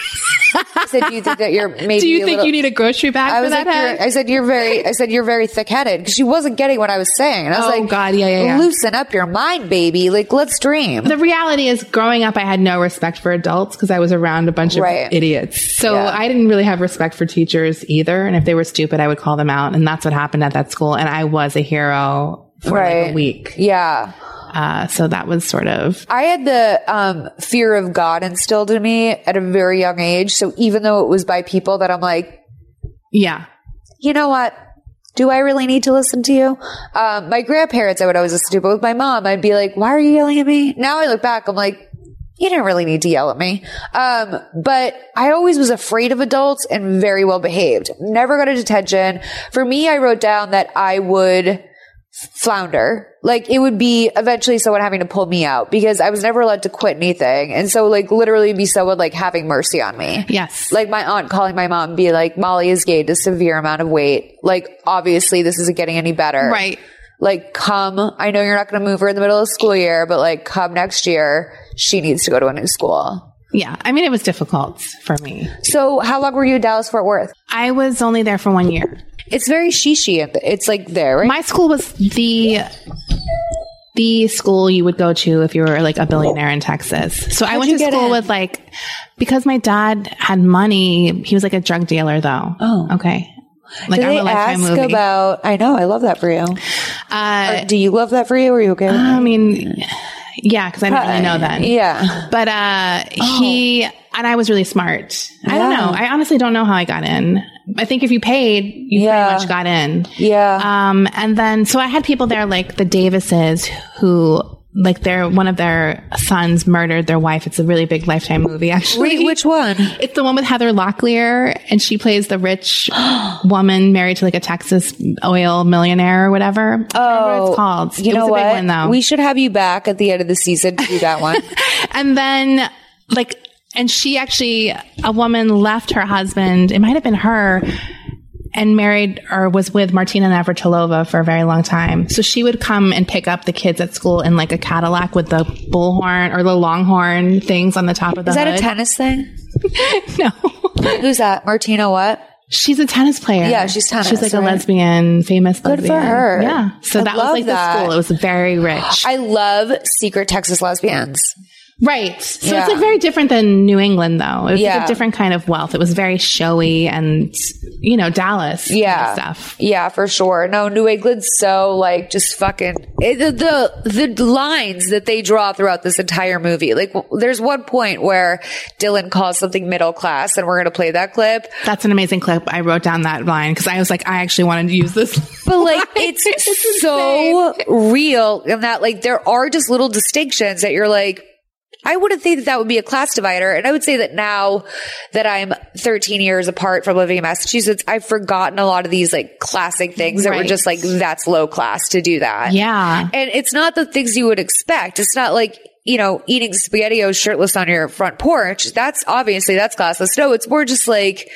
I said, do you think that you're maybe Do you a think little... you need a grocery bag I for was that like, head? I said, you're very, I said, you're very thick headed because she wasn't getting what I was saying. And I was oh, like, God, yeah, yeah, yeah. Loosen up your mind, baby. Like, let's dream. The reality is growing up, I had no respect for adults because I was around a bunch of right. idiots. So yeah. I didn't really have respect for teachers either. And if they were stupid, I would call them out. And that's what happened at that school. And I was a hero for right. like a week. Yeah. Uh, so that was sort of... I had the um, fear of God instilled in me at a very young age. So even though it was by people that I'm like... Yeah. You know what? Do I really need to listen to you? Um, my grandparents, I would always listen to. But with my mom, I'd be like, why are you yelling at me? Now I look back, I'm like, you didn't really need to yell at me. Um, but I always was afraid of adults and very well behaved. Never got a detention. For me, I wrote down that I would... flounder. Like it would be eventually someone having to pull me out because I was never allowed to quit anything. And so like literally be someone like having mercy on me. Yes. Like my aunt calling my mom and be like, Molly has gained a severe amount of weight. Like obviously this isn't getting any better. Right. Like come, I know you're not going to move her in the middle of the school year, but like come next year, she needs to go to a new school. Yeah. I mean, it was difficult for me. So how long were you in Dallas Fort Worth? I was only there for one year. It's very shishi. It's like there, right? My school was the the school you would go to if you were like a billionaire in Texas. So How'd I went to school in? with like, because my dad had money, he was like a drug dealer though. Oh. Okay. Like Did I'm they a Lifetime ask movie. about, I know, I love that for you. Uh, or do you love that for you? Or are you okay with I it? mean, yeah, because I didn't really know then. Yeah. But uh, oh. he, and I was really smart. Yeah. I don't know. I honestly don't know how I got in. I think if you paid, you yeah. pretty much got in. Yeah. Um, and then, so I had people there like the Davises who, like their, one of their sons murdered their wife. It's a really big Lifetime movie, actually. Wait, which one? It's the one with Heather Locklear, and she plays the rich woman married to like a Texas oil millionaire or whatever. Oh, what it's called. You it know was a what? big one, though. We should have you back at the end of the season to do that one. And then, like, and she actually, a woman left her husband. It might have been her. And married or was with Martina Navratilova for a very long time. So she would come and pick up the kids at school in like a Cadillac with the bullhorn or the longhorn things on the top of the Is that hood. a tennis thing? No. Who's that? Martina what? She's a tennis player. Yeah, she's tennis. She's like right? a lesbian, famous Good lesbian. for her. Yeah. So I that was like that. the school. It was very rich. I love secret Texas lesbians. Right. So yeah. it's like very different than New England, though. It was yeah. like a different kind of wealth. It was very showy and, you know, Dallas yeah. kind of stuff. Yeah, for sure. No, New England's so like just fucking it, the, the the lines that they draw throughout this entire movie. Like, there's one point where Dylan calls something middle class, and we're gonna play that clip. That's an amazing clip. I wrote down that line because I was like, I actually wanted to use this. But like, it's, it's so real, and that like there are just little distinctions that you're like. I wouldn't think that that would be a class divider. And I would say that now that I'm thirteen years apart from living in Massachusetts, I've forgotten a lot of these like classic things that right. were just like, that's low class to do that. Yeah. And it's not the things you would expect. It's not like, you know, eating SpaghettiOs shirtless on your front porch. That's obviously that's classless. No, it's more just like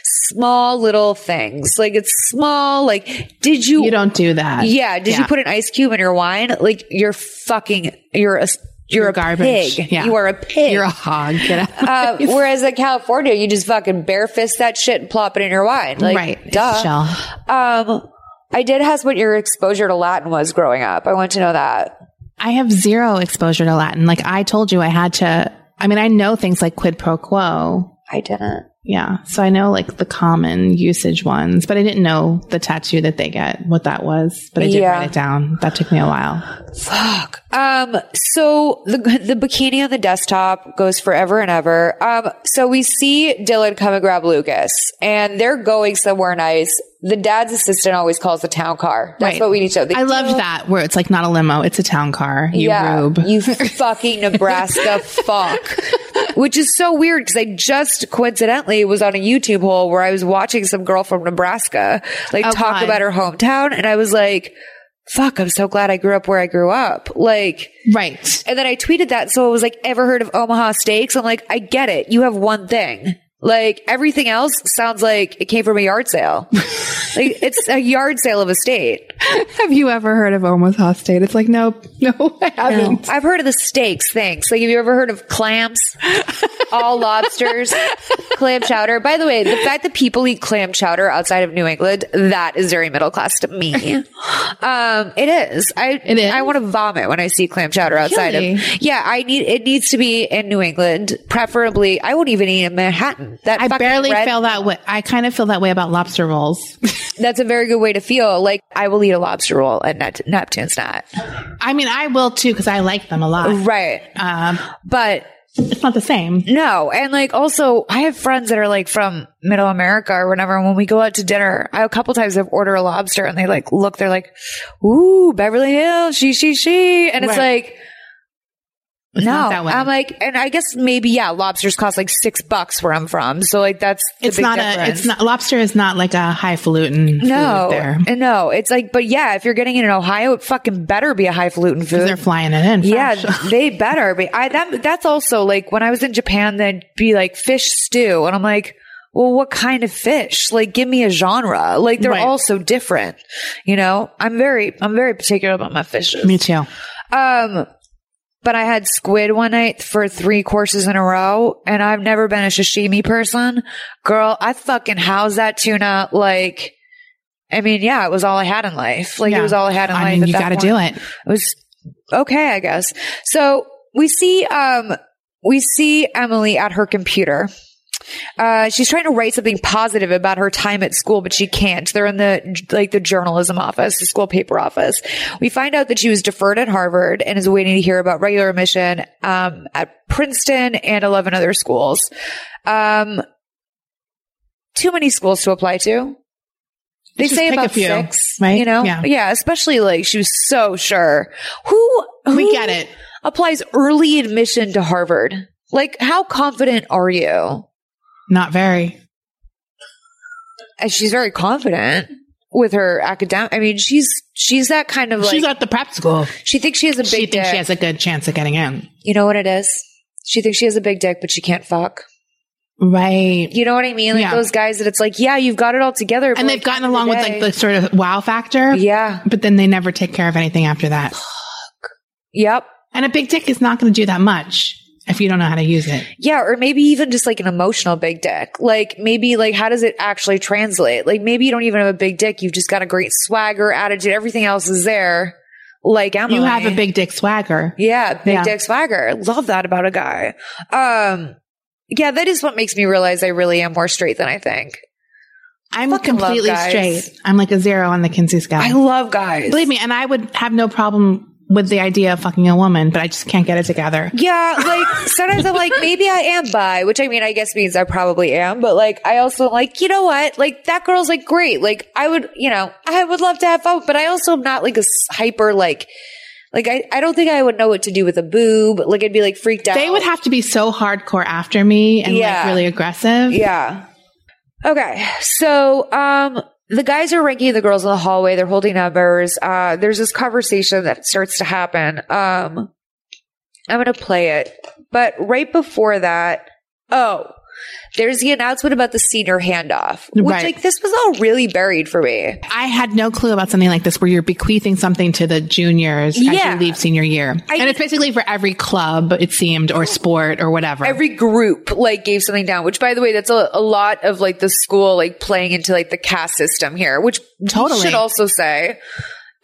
small little things. Like it's small. Like, did you? You don't do that. Yeah. Did yeah. you put an ice cube in your wine? Like you're fucking, you're a, You're, You're a garbage. pig. Yeah. You are a pig. You're a hog. Get out. Uh, whereas in California, you just fucking bare fist that shit and plop it in your wine. Like, right. duh. Chill. Um, I did ask what your exposure to Latin was growing up. I want to know that. I have zero exposure to Latin. Like I told you, I had to, I mean, I know things like quid pro quo. I didn't. Yeah. So I know like the common usage ones, but I didn't know the tattoo that they get, what that was. But I did Yeah. write it down. That took me a while. Fuck. Um, so the, the bikini on the desktop goes forever and ever. Um, so we see Dylan come and grab Lucas and they're going somewhere nice. The dad's assistant always calls the town car. That's Right. what we need to know. They I loved do- that where it's like not a limo, it's a town car. You yeah, rube. you fucking Nebraska fuck. Which is so weird because I just coincidentally was on a YouTube hole where I was watching some girl from Nebraska like Oh, talk God. about her hometown and I was like, fuck, I'm so glad I grew up where I grew up. Like, Right. and then I tweeted that. So it was like, ever heard of Omaha Steaks? I'm like, I get it. You have one thing. Like everything else sounds like it came from a yard sale. Like it's a yard sale of a state. Have you ever heard of Omaha State? It's like, nope, no, I haven't. I've heard of the steaks. Thanks. Like, have you ever heard of clams? All lobsters, clam chowder. By the way, the fact that people eat clam chowder outside of New England, that is very middle class to me. Um, it is. I, It is? I want to vomit when I see clam chowder outside Really? of, yeah, I need, it needs to be in New England. Preferably, I won't even eat in Manhattan. That I fucking barely red- feel that way. I kind of feel that way about lobster rolls. That's a very good way to feel. Like, I will eat a lobster roll and Nep- Neptune's not. I mean, I will too because I like them a lot. Right. Um, But it's not the same. no. And like, also, I have friends that are like from middle America or whatever. And when we go out to dinner, I, a couple times I've ordered a lobster and they like look, they're like, ooh, Beverly Hills, she, she, she. And it's Right. like, It's no, not that way. I'm like, and I guess maybe, yeah, lobsters cost like six bucks where I'm from. So like, that's the It's big not difference. a, it's not, lobster is not like a highfalutin No, food there. and no, it's like, but yeah, if you're getting it in Ohio, it fucking better be a highfalutin food. They're flying it in. Yeah, fresh. they better be. I, that, that's also like when I was in Japan, they'd be like fish stew. And I'm like, well, what kind of fish? Like, give me a genre. Like, they're Right. all so different. You know, I'm very, I'm very particular about my fishes. Me too. Um, but I had squid one night for three courses in a row, and I've never been a sashimi person. Girl, I fucking housed that tuna like, I mean, yeah, it was all I had in life. Like, Yeah. it was all I had in I life. mean, at you that got to point. do it. It was okay, I guess. So we see, um, we see Emily at her computer. Uh, she's trying to write something positive about her time at school, but she can't. They're in the, like, the journalism office, the school paper office. We find out that she was deferred at Harvard and is waiting to hear about regular admission, um, at Princeton and eleven other schools. Um, too many schools to apply to. They Just say pick a about few, six, right? you know? Yeah. Yeah, especially like she was so sure. Who, who We get it. applies early admission to Harvard? Like, how confident are you? Not very. And she's very confident with her academic. I mean, she's, she's that kind of like, She's at the prep school. she thinks she has a big She dick. thinks she has a good chance of getting in. You know what it is? She thinks she has a big dick, but she can't fuck. Right. You know what I mean? Like Yeah. those guys that it's like, yeah, you've got it all together. but And they've like, gotten end of the along with day- like the sort of wow factor. Yeah. But then they never take care of anything after that. Yep. And a big dick is not going to do that much if you don't know how to use it. Yeah, or maybe even just like an emotional big dick. Like maybe like how does it actually translate? Like maybe you don't even have a big dick. You've just got a great swagger, attitude. Everything else is there. Like Emily. You have a big dick swagger. Yeah, big Yeah. dick swagger. Love that about a guy. Um, yeah, that is what makes me realize I really am more straight than I think. I'm Fucking love completely guys. straight. I'm like a zero on the Kinsey scale. I love guys. Believe me, and I would have no problem with the idea of fucking a woman, but I just can't get it together. Yeah, like sometimes I'm like, maybe I am bi, which I mean, I guess means I probably am, but like, I also like, you know what? Like that girl's like great. Like I would, you know, I would love to have fun, but I also am not like a s- hyper, like, like I, I don't think I would know what to do with a boob. Like I'd be like freaked out. They would have to be so hardcore after me and Yeah. like really aggressive. Yeah. Okay. So, um, the guys are ranking the girls in the hallway. They're holding numbers. Uh, there's this conversation that starts to happen. Um, I'm going to play it, but right before that, oh, there's the announcement about the senior handoff, which Right. like this was all really buried for me. I had no clue about something like this where you're bequeathing something to the juniors as Yeah. you leave senior year. I- and it's basically for every club, it seemed, or sport or whatever. Every group like gave something down, which by the way, that's a, a lot of like the school like playing into like the caste system here, which Totally. we should also say.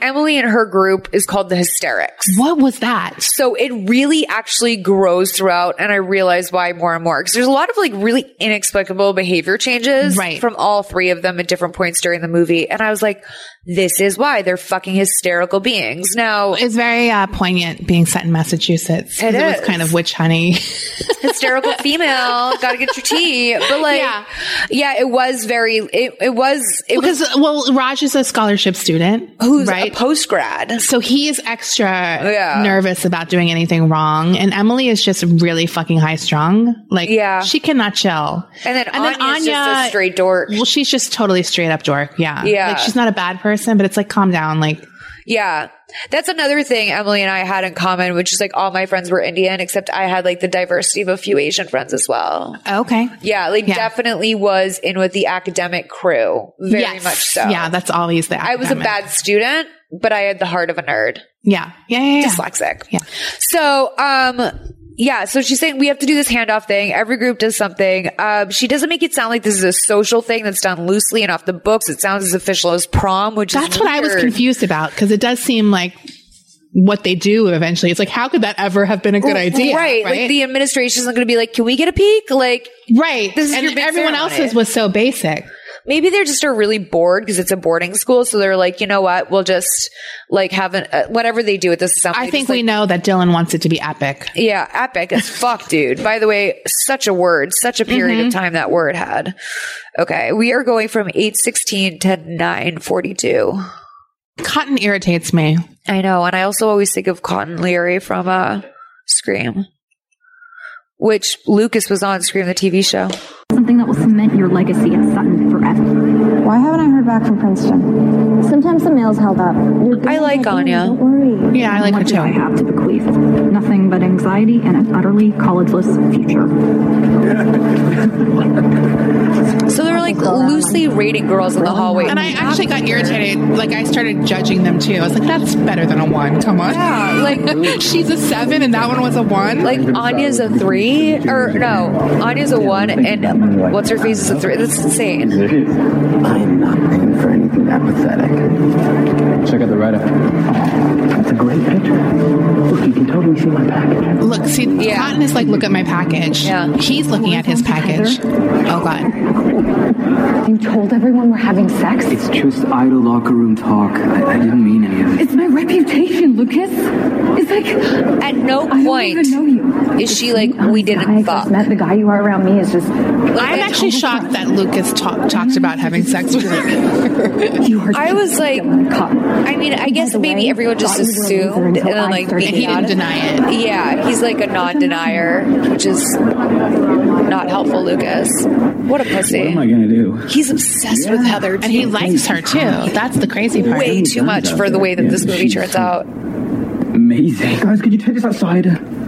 Emily and her group is called the Hysterics. What was that? So it really actually grows throughout, and I realize why more and more. Because there's a lot of like really inexplicable behavior changes right. from all three of them at different points during the movie. And I was like, this is why they're fucking hysterical beings. Now, it's very uh, poignant being set in Massachusetts. It, it is. was kind of witch honey. Hysterical female, gotta get your tea. But like, yeah, yeah it was very, it, it was, it because, was, well, Raj is a scholarship student who's right? a post-grad. So he is extra yeah. nervous about doing anything wrong. And Emily is just really fucking high strung. Like, yeah. she cannot chill. And then, and Anya's then Anya, just a straight dork. Well, she's just totally straight up dork. Yeah. Yeah. Like, she's not a bad person, but it's like, calm down. Like, yeah. That's another thing Emily and I had in common, which is like all my friends were Indian, except I had like the diversity of a few Asian friends as well. Okay. Yeah. Like yeah. definitely was in with the academic crew. Very yes. much so. Yeah. That's always the academic. I was a bad student, but I had the heart of a nerd. Yeah. Yeah. Yeah. yeah. Dyslexic. Yeah. So, um, yeah, so she's saying we have to do this handoff thing. Every group does something. Um, she doesn't make it sound like this is a social thing that's done loosely and off the books. It sounds as official as prom, which that's is what weird. I was confused about, because it does seem like what they do eventually. It's like, how could that ever have been a good idea? Right. right? Like the administration isn't going to be like, can we get a peek? Like, right. This is and your big everyone ceremony. else's was so basic. Maybe they're just are really bored because it's a boarding school. So they're like, you know what? We'll just like have an, uh, whatever they do at this assembly. I think just, we like, know that Dylan wants it to be epic. Yeah. Epic as fuck, dude. By the way, such a word, such a period mm-hmm. of time that word had. Okay. We are going from eight sixteen to nine forty-two. Cotton irritates me. I know. And I also always think of Cotton Leary from uh, Scream, which Lucas was on Scream, the T V show. Something that will cement your legacy at Sutton forever. Why haven't I heard back from Princeton? Sometimes the mail's held up. You're I like Anya. Don't worry. Yeah, I like what her too. do I have to bequeath? Nothing but anxiety and an utterly collegeless future. So they were like loosely rating girls in the hallway. And I actually got irritated. Like, I started judging them too. I was like, that's better than a one. Come on. Yeah, like she's a seven and that one was a one. Like Anya's a three, or no, Anya's a one, and what's her face is a three. That's insane. I'm not paying for anything that pathetic. Check out the write-up. That's a great picture. Look, you can totally see my package. Look, see, Yeah. Cotton is like, look at my package. Yeah. He's looking at his package. Oh, God. You told everyone we're having sex? It's just idle locker room talk. I, I didn't mean any of it. It's my reputation, Lucas. It's like, At no I don't point even know you. is she like, we didn't I fuck. first met the guy you are around me is just... I'm actually shocked that Lucas talk, talked about having sex with her. You are I was like, I mean, I guess maybe everyone just assumed, and then like And he didn't deny it. Yeah, he's like a non-denier, which is not helpful, Lucas. What a pussy. What am I gonna do? He's obsessed with Heather, too. And he likes her too. That's the crazy part. way too much for the way that this movie turns out. Amazing. Guys, could you take this outside?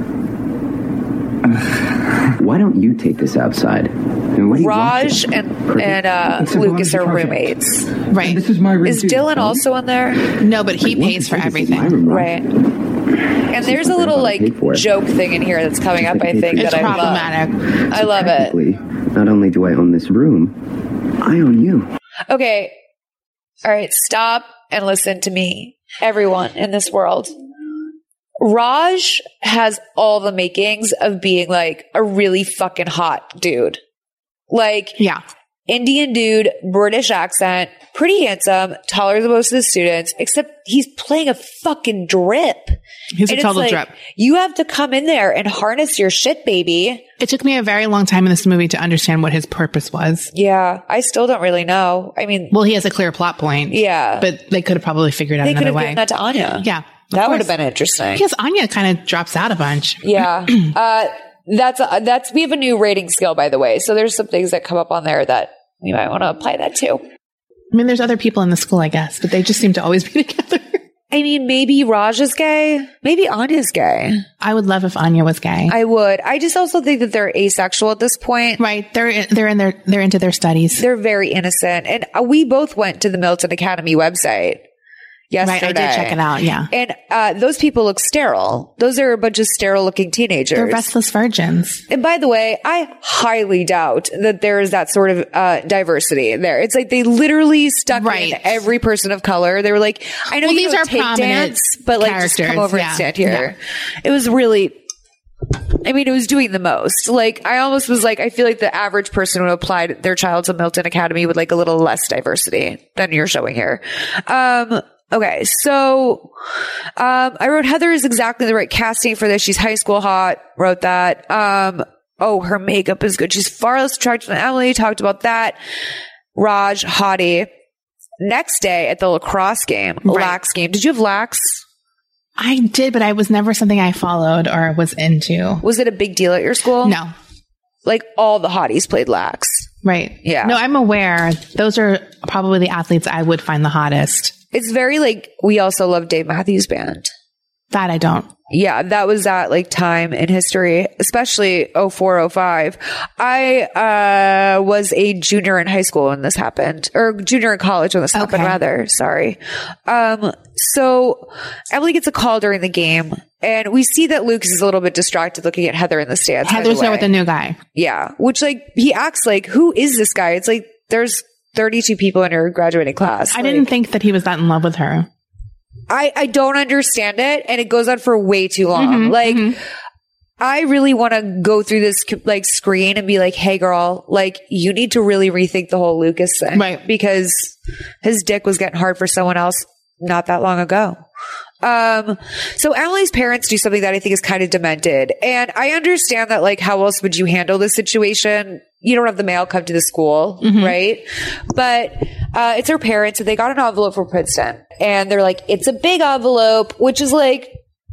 Why don't you take this outside? I mean, what are you Raj watching? and and uh, It's a Lucas are volunteer roommates. Right. This is my room Is too. Dylan also in there? No, but he Like, pays for this is my everything. room, Right. And there's a little like joke thing in here that's coming up, I think, It's that I love. problematic. I love it. Technically, not only do I own this room, I own you. Okay. All right. Stop and listen to me, everyone in this world. Raj has all the makings of being like a really fucking hot dude. Like, Yeah. Indian dude, British accent, pretty handsome, taller than most of the students, except he's playing a fucking drip. He's a And it's total like, drip. You have to come in there and harness your shit, baby. It took me a very long time in this movie to understand what his purpose was. Yeah, I still don't really know. I mean, Well, he has a clear plot point. yeah, But they could have probably figured out they could another have way. given that to Anya. Yeah. of that would have course. been interesting. Because Anya kind of drops out a bunch. Yeah. Uh, that's, uh, that's, we have a new rating scale, by the way. So there's some things that come up on there that you might want to apply that to. I mean, there's other people in the school, I guess, but they just seem to always be together. I mean, maybe Raj is gay. Maybe Anya's gay. I would love if Anya was gay. I would. I just also think that they're asexual at this point. right. They're, they're in their, they're into their studies. They're very innocent. And uh, we both went to the Milton Academy website. yesterday. Right, I did check it out, yeah. And uh, those people look sterile. Those are a bunch of sterile-looking teenagers. They're restless virgins. And by the way, I highly doubt that there is that sort of uh, diversity there. It's like they literally stuck Right. in every person of color. They were like, I know Well, you these don't are take prominent dance, but like just come characters, over yeah. and stand here. Yeah. It was really... I mean, it was doing the most. Like, I almost was like, I feel like the average person would apply their child to Milton Academy with like a little less diversity than you're showing here. Um, okay. So, um, I wrote Heather is exactly the right casting for this. She's high school hot. Wrote that. Um, oh, her makeup is good. She's far less attractive than Emily. Talked about that. Raj, hottie. Next day at the lacrosse game, Right. lax game. Did you have lax? I did, but I was never something I followed or was into. Was it a big deal at your school? No. Like all the hotties played lax. Right. Yeah. No, I'm aware. Those are probably the athletes I would find the hottest. It's very like, we also love Dave Matthews Band. That I don't. Yeah, that was that like time in history, especially oh four, oh five. I uh was a junior in high school when this happened, or junior in college when this happened, Okay. rather. Sorry. Um, so Emily gets a call during the game, and we see that Lucas is a little bit distracted looking at Heather in the stands. by the Heather's there way. with a new guy. Yeah, which like he acts like, who is this guy? It's like there's thirty-two people in your graduating class. I Like, didn't think that he was that in love with her. I, I don't understand it, and it goes on for way too long. Mm-hmm, like, mm-hmm. I really want to go through this like screen and be like, hey girl, like you need to really rethink the whole Lucas thing. Right. Because his dick was getting hard for someone else not that long ago. Um, so Emily's parents do something that I think is kind of demented. And I understand that, like, how else would you handle this situation? You don't have the mail come to the school, Mm-hmm. right? But, uh, it's her parents, and they got an envelope from Princeton, and they're like, it's a big envelope, which is like,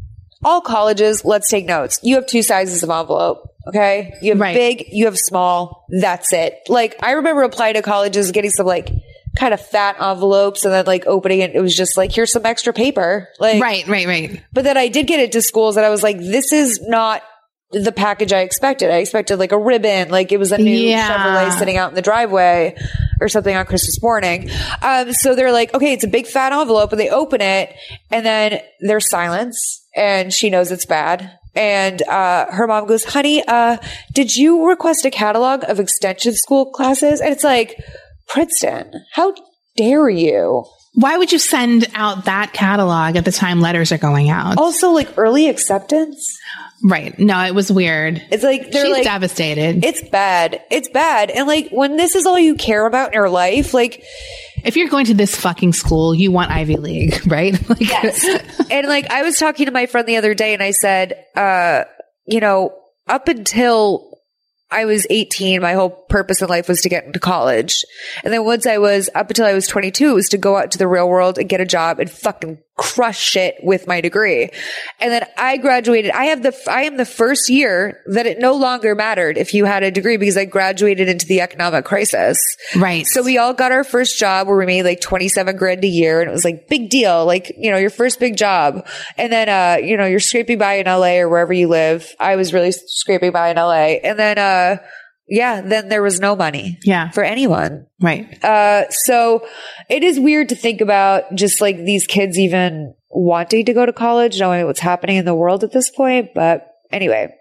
all colleges, let's take notes. You have two sizes of envelope. Okay. You have Right. big, you have small. That's it. Like, I remember applying to colleges, getting some like kind of fat envelopes, and then like opening it. It was just like, here's some extra paper. Like, Right, right, right. but then I did get it to schools, and I was like, this is not the package I expected. I expected like a ribbon, like it was a new Yeah. Chevrolet sitting out in the driveway or something on Christmas morning. Um, so they're like, okay, it's a big fat envelope, and they open it, and then there's silence, and she knows it's bad. And uh, her mom goes, honey, uh, did you request a catalog of extension school classes? And it's like, Princeton, how dare you? Why would you send out that catalog at the time letters are going out? Also, like early acceptance. Right. No, it was weird. It's like, they're She's like, devastated. it's bad. It's bad. And like, when this is all you care about in your life, like, If you're going to this fucking school, you want Ivy League, right? Like, yes. And like, I was talking to my friend the other day, and I said, uh, you know, up until I was eighteen, my whole purpose in life was to get into college. And then once I was, up until I was twenty-two, it was to go out to the real world and get a job and fucking crush shit with my degree. And then I graduated. I have the, I am the first year that it no longer mattered if you had a degree, because I graduated into the economic crisis. right. So we all got our first job where we made like twenty-seven grand a year, and it was like big deal. Like, you know, your first big job. And then, uh, you know, you're scraping by in L A or wherever you live. I was really scraping by in L A. And then, uh, yeah, then there was no money Yeah. for anyone. Right. Uh, so it is weird to think about just like these kids even wanting to go to college, knowing what's happening in the world at this point. But anyway,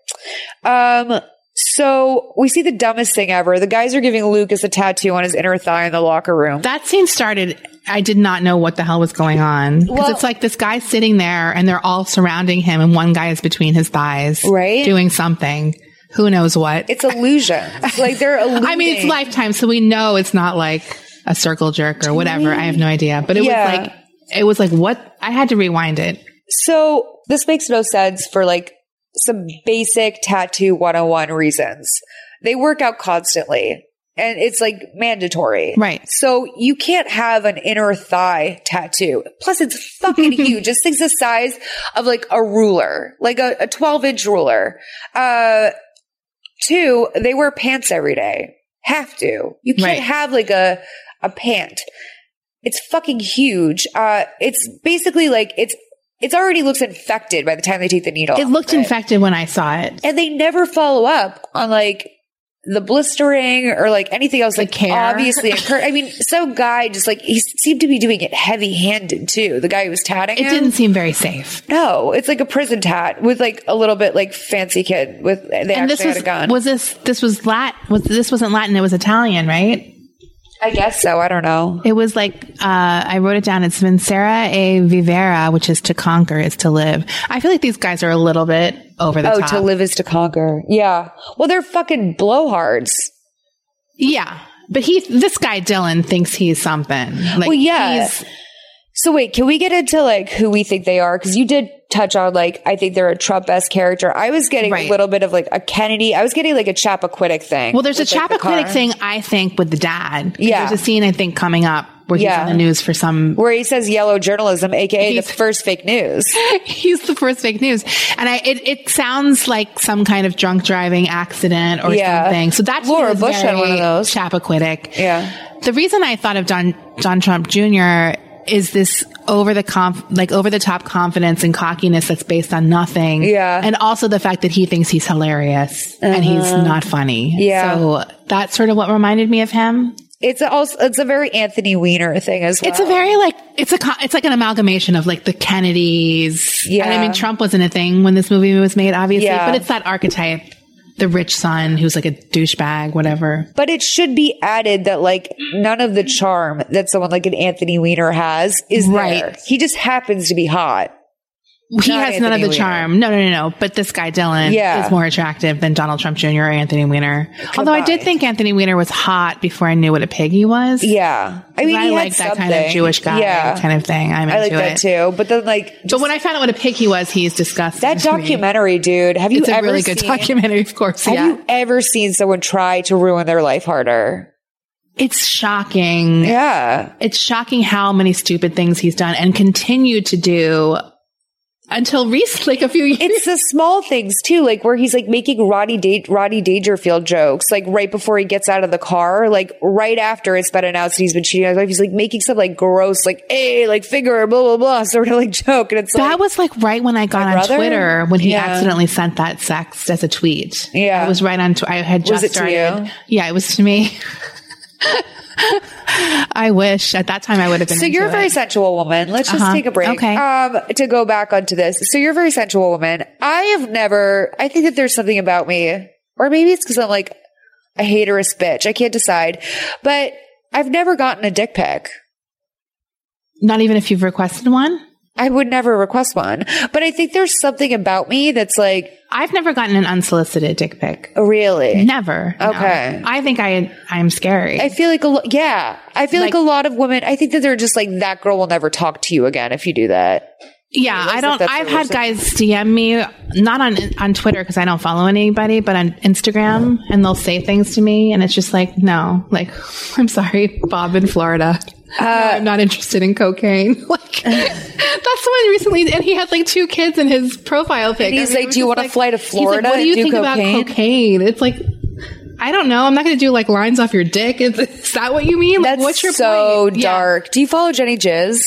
um, so we see the dumbest thing ever. The guys are giving Lucas a tattoo on his inner thigh in the locker room. That scene started, I did not know what the hell was going on. Because Well- it's like this guy's sitting there and they're all surrounding him and one guy is between his thighs. Right. Doing something. Who knows what? It's illusions. Like they're illuding. I mean, it's Lifetime, so we know it's not like a circle jerk or whatever. I have no idea. But it Yeah. was like, it was like, what? I had to rewind it. So this makes no sense for like some basic tattoo one oh one reasons. They work out constantly, and it's like mandatory. Right. So you can't have an inner thigh tattoo. Plus it's fucking huge. This thing's the size of like a ruler, like a, a twelve inch ruler. Uh, two, they wear pants every day. Have to. You can't Right. have like a, a pant. It's fucking huge. Uh, it's basically like it's, it's already looks infected by the time they take the needle. It off looked of infected when I saw it. And they never follow up on like, the blistering or like anything else, like care. obviously occurred. I mean, some guy just like, he seemed to be doing it heavy handed too. The guy who was tatting It him. didn't seem very safe. No, it's like a prison tat with like a little bit like fancy kid with, they And actually this was, had a gun. was this, this was Lat, was, this wasn't Latin, it was Italian, right? I guess so. I don't know. It was like, uh, I wrote it down. It's Vincere e Vivere, which is to conquer, is to live. I feel like these guys are a little bit over the Oh, top. to live is to conquer. Yeah. Well, they're fucking blowhards. Yeah. But he, this guy Dylan thinks he's something. Like, Well, yeah. he's- So wait, can we get into like who we think they are? Because you did touch on like, I think they're a Trump-esque character. I was getting Right. a little bit of like a Kennedy. I was getting like a Chappaquiddick thing. Well, there's a with, like, the Chappaquiddick car. thing, I think, with the dad. Yeah. There's a scene, I think, coming up where he's Yeah. on the news for some... Where he says yellow journalism, aka He's- the first fake news. He's the first fake news. And I, it, it sounds like some kind of drunk driving accident or Yeah. something. So that's Laura Bush had one of those. Chappaquiddick. Yeah. The reason I thought of Don, Don Trump Junior is this over the conf, like over the top confidence and cockiness that's based on nothing. Yeah. And also the fact that he thinks he's hilarious and he's not funny. Yeah. So that's sort of what reminded me of him. It's also, it's a very Anthony Weiner thing as well. It's a very like, it's a, co- it's like an amalgamation of like the Kennedys. Yeah. And I mean, Trump wasn't a thing when this movie was made, obviously, Yeah. but it's that archetype. The rich son who's like a douchebag, whatever. But it should be added that like none of the charm that someone like an Anthony Weiner has is Right. there. He just happens to be hot. He Not has none of Anthony the Weiner. charm. No, no, no, no. But this guy, Dylan, Yeah. is more attractive than Donald Trump Junior or Anthony Weiner. Although I did Combined. think Anthony Weiner was hot before I knew what a pig he was. Yeah. I mean, I he like had that kind of something. Jewish guy Yeah. kind of thing. I'm I like into that it. too. But then like But when I found out what a pig he was, he's disgusting. that to me. documentary, dude, have you It's a ever really good seen, documentary, of course. Have Yeah. you ever seen someone try to ruin their life harder? It's shocking. Yeah. It's shocking how many stupid things he's done and continued to do until recently, like a few years. It's the small things too, like where he's like making Roddy da- Roddy Dangerfield jokes, like right before he gets out of the car, like right after it's been announced that he's been cheating on his wife. He's like making some like gross, like hey, like finger, blah blah blah, sort of like joke, and it's like That was like right when I got My on brother? Twitter when he Yeah. accidentally sent that sext as a tweet. Yeah. I was right on. Tw- I had just Was it to started. you? Yeah, it was to me. I wish at that time I would have been. So into you're a very it. sensual woman. Let's just Uh-huh. take a break. Okay. Um, to go back onto this. So you're a very sensual woman. I have never, I think that there's something about me, or maybe it's because I'm like a haterous bitch. I can't decide, but I've never gotten a dick pic. Not even if you've requested one. I would never request one, but I think there's something about me that's like, I've never gotten an unsolicited dick pic. really? Never. no. Okay. I think I I'm scary. I feel like a lo- yeah. I feel like, Like- a lot of women. I think that they're just like that girl will never talk to you again if you do that. Yeah, Unless I if don't. that's I've what had we're guys D M me, not on on Twitter because I don't follow anybody, but on Instagram, and they'll say things to me, and it's just like, no, like, I'm sorry, Bob in Florida. Uh, No, I'm not interested in cocaine. Like, that's someone recently, and he had like two kids in his profile pic. And he's I mean, like, it was "Do you just wanna fly to he's like, Florida what do you and do think cocaine?" about cocaine? It's like, I don't know. I'm not going to do like lines off your dick. Is, is that what you mean? Like, That's what's your so point? Yeah. dark. Do you follow Jenny Jizz?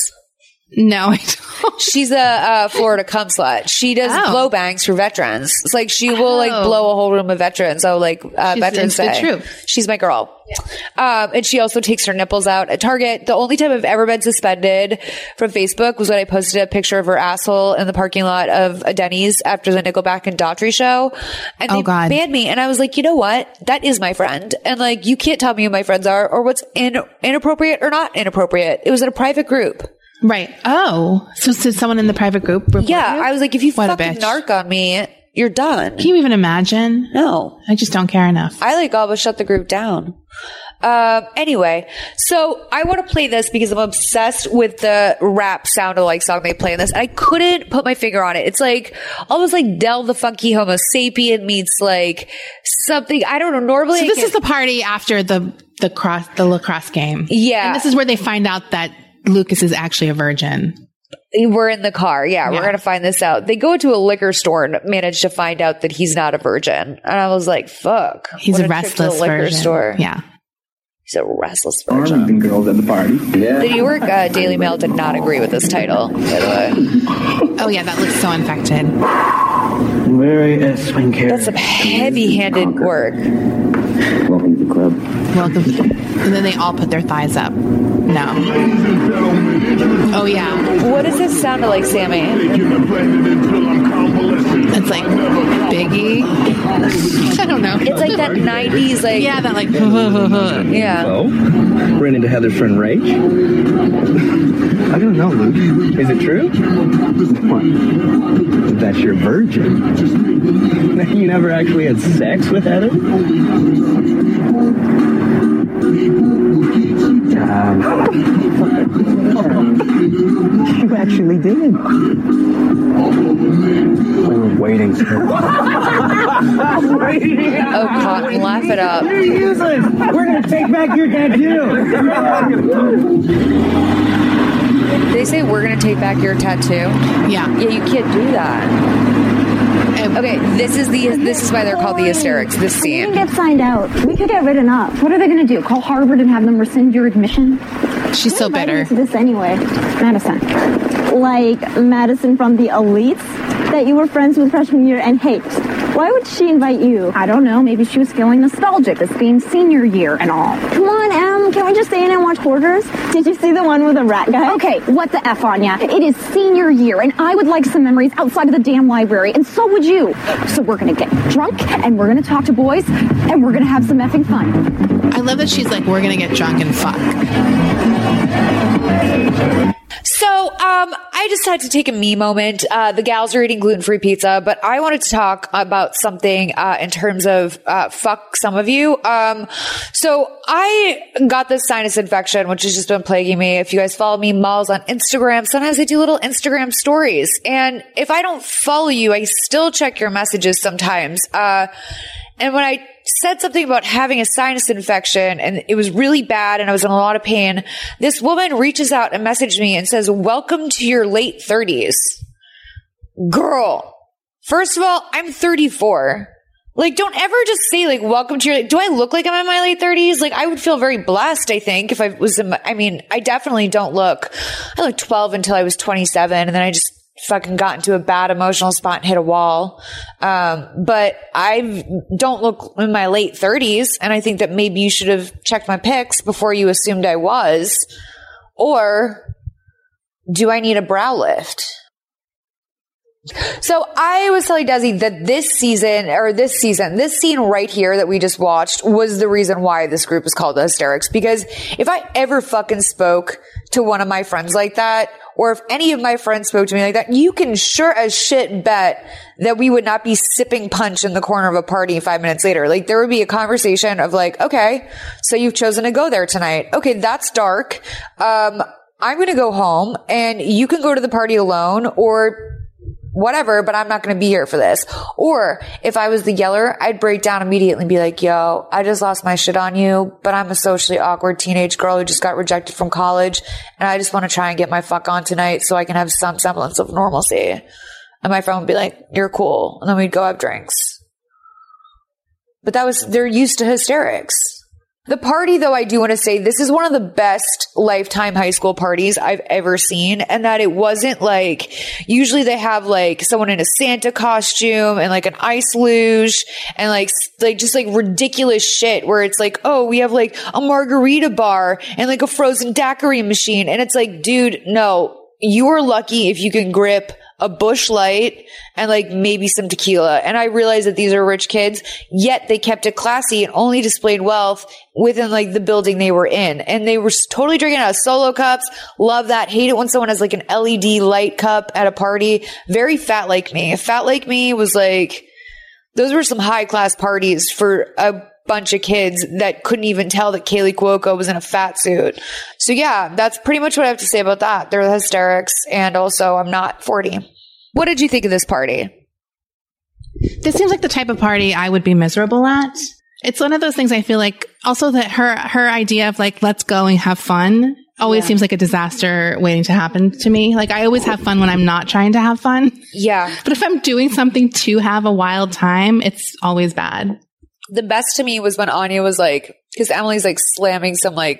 No, I don't. She's a uh, Florida cum slut. She does Oh. blow bangs for veterans. It's like she will like Oh. blow a whole room of veterans. Oh, like uh, She's Veterans into the Day. truth. She's my girl. Um, and she also takes her nipples out at Target. The only time I've ever been suspended from Facebook was when I posted a picture of her asshole in the parking lot of a Denny's after the Nickelback and Daughtry show. And they Oh, God. banned me. And I was like, you know what? That is my friend. And like, you can't tell me who my friends are or what's in, inappropriate or not inappropriate. It was in a private group. Right. Oh, so did someone in the private group report Yeah, you? I was like, if you What a fucking bitch. narc on me, you're done. Can you even imagine? No. I just don't care enough. I like all but shut the group down. Um, anyway, so I want to play this because I'm obsessed with the rap sound alike song they play in this. I couldn't put my finger on it. It's like almost like Del the Funky Homo Sapien meets like something. I don't know. Normally, So I this can- is the party after the the cross the lacrosse game. Yeah. And this is where they find out that Lucas is actually a virgin. We're in the car. Yeah, we're Yeah. going to find this out. They go into a liquor store and manage to find out that he's not a virgin. And I was like, fuck. He's What a trip to the restless liquor virgin. store. Yeah. He's a restless Armed virgin. and girls at the party. Yeah. The New York uh, Daily Mail did not agree with this title, by the way. Oh yeah, that looks so infected. Very uh, swing character. That's some heavy-handed work. Welcome to the club. Welcome. And then they all put their thighs up. No. Oh, yeah. What does this sound like, Sammy? It's like Biggie. I don't know. It's like that nineties, like... Yeah, that like... yeah. Oh? Ran into Heather's friend Rach? I don't know, Luke. Is it true? What? That you're virgin? You never actually had sex with Heather? Um, you actually did. We were waiting for Oh, Cotton, laugh it up. You're useless. We're going to take back your tattoo. They say we're going to take back your tattoo. Yeah. Yeah, you can't do that. Okay, this is the this is why they're called the hysterics, this We scene. can get signed out. We could get written up. What are they going to do? Call Harvard and have them rescind your admission? She's so Who invited bitter. you to this anyway, Madison. Like Madison from the elites that you were friends with freshman year and hate. Why would she invite you? I don't know. Maybe she was feeling nostalgic. This being senior year and all. Come on, Em. Can we just stay in and watch Hoarders? Did you see the one with the rat guy? Okay, what the F on ya? It is senior year, and I would like some memories outside of the damn library, and so would you. So we're gonna get drunk, and we're gonna talk to boys, and we're gonna have some effing fun. I love that she's like, we're going to get drunk and fuck. So, um, I just had to take a me moment. Uh, the gals are eating gluten-free pizza, but I wanted to talk about something, uh, in terms of, uh, fuck some of you. Um, so I got this sinus infection, which has just been plaguing me. If you guys follow me, Malls on Instagram, sometimes I do little Instagram stories. And if I don't follow you, I still check your messages sometimes. Uh, and when I said something about having a sinus infection and it was really bad and I was in a lot of pain, this woman reaches out and messaged me and says, welcome to your late thirties. Girl, first of all, I'm thirty-four. Like, don't ever just say, like, welcome to your, do I look like I'm in my late thirties? Like, I would feel very blessed, I think, if I was in my, I mean, I definitely don't look, I looked twelve until I was twenty-seven, and then I just fucking got into a bad emotional spot and hit a wall. Um, but I don't look in my late thirties, and I think that maybe you should have checked my pics before you assumed I was. Or do I need a brow lift? So I was telling Desi that this season, or this season, this scene right here that we just watched was the reason why this group is called the Hysterics. Because if I ever fucking spoke to one of my friends like that, or if any of my friends spoke to me like that, you can sure as shit bet that we would not be sipping punch in the corner of a party five minutes later. Like, there would be a conversation of like, okay, so you've chosen to go there tonight. Okay, that's dark. Um, I'm going to go home and you can go to the party alone, or whatever, but I'm not going to be here for this. Or if I was the yeller, I'd break down immediately and be like, yo, I just lost my shit on you, but I'm a socially awkward teenage girl who just got rejected from college, and I just want to try and get my fuck on tonight so I can have some semblance of normalcy. And my friend would be like, you're cool. And then we'd go have drinks. But that was, they're used to hysterics. The party, though, I do want to say this is one of the best Lifetime high school parties I've ever seen, and that it wasn't like, usually they have like someone in a Santa costume and like an ice luge and like, like just like ridiculous shit where it's like, oh, we have like a margarita bar and like a frozen daiquiri machine. And it's like, dude, no, you are lucky if you can grip a Busch Light and like maybe some tequila. And I realize that these are rich kids, yet they kept it classy and only displayed wealth within like the building they were in. And they were totally drinking out of Solo cups. Love that. Hate it when someone has like an L E D light cup at a party. Very fat like me. Fat like me was like, those were some high class parties for a bunch of kids that couldn't even tell that Kaylee Cuoco was in a fat suit. So yeah, that's pretty much what I have to say about that. They're the Hysterics, and also I'm not forty. What did you think of this party? This seems like the type of party I would be miserable at. It's one of those things I feel like also that her, her idea of like, let's go and have fun always yeah. seems like a disaster waiting to happen to me. Like, I always have fun when I'm not trying to have fun. Yeah. But if I'm doing something to have a wild time, it's always bad. The best to me was when Anya was like, because Emily's like slamming some like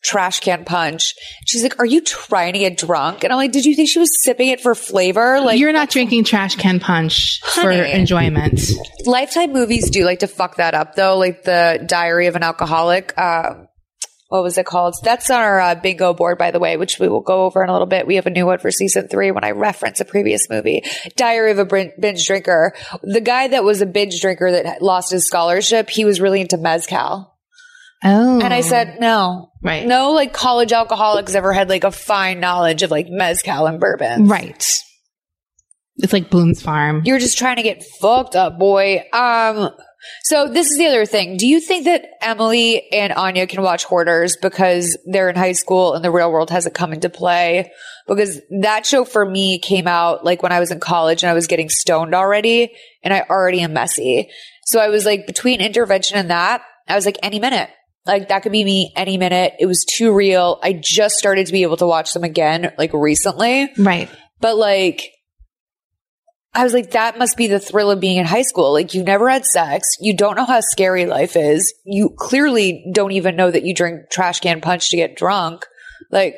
trash can punch. She's like, are you trying to get drunk? And I'm like, did you think she was sipping it for flavor? Like, you're not drinking trash can punch Honey. for enjoyment. Lifetime movies do like to fuck that up though. Like the Diary of an Alcoholic. Um, what was it called? That's on our uh, bingo board, by the way, which we will go over in a little bit. We have a new one for season three when I reference a previous movie. Diary of a binge drinker. The guy that was a binge drinker that lost his scholarship, he was really into mezcal. Oh. And I said, no, right. No, like college alcoholics ever had like a fine knowledge of like mezcal and bourbon. Right. It's like Boone's Farm. You're just trying to get fucked up, boy. Um, so this is the other thing. Do you think that Emily and Anya can watch Hoarders because they're in high school and the real world hasn't come into play? Because that show for me came out like when I was in college and I was getting stoned already and I already am messy. So I was like between intervention and that, I was like any minute. Like that could be me any minute. It was too real. I just started to be able to watch them again, like recently. Right. But like, I was like, that must be the thrill of being in high school. Like you've never had sex. You don't know how scary life is. You clearly don't even know that you drink trash can punch to get drunk. Like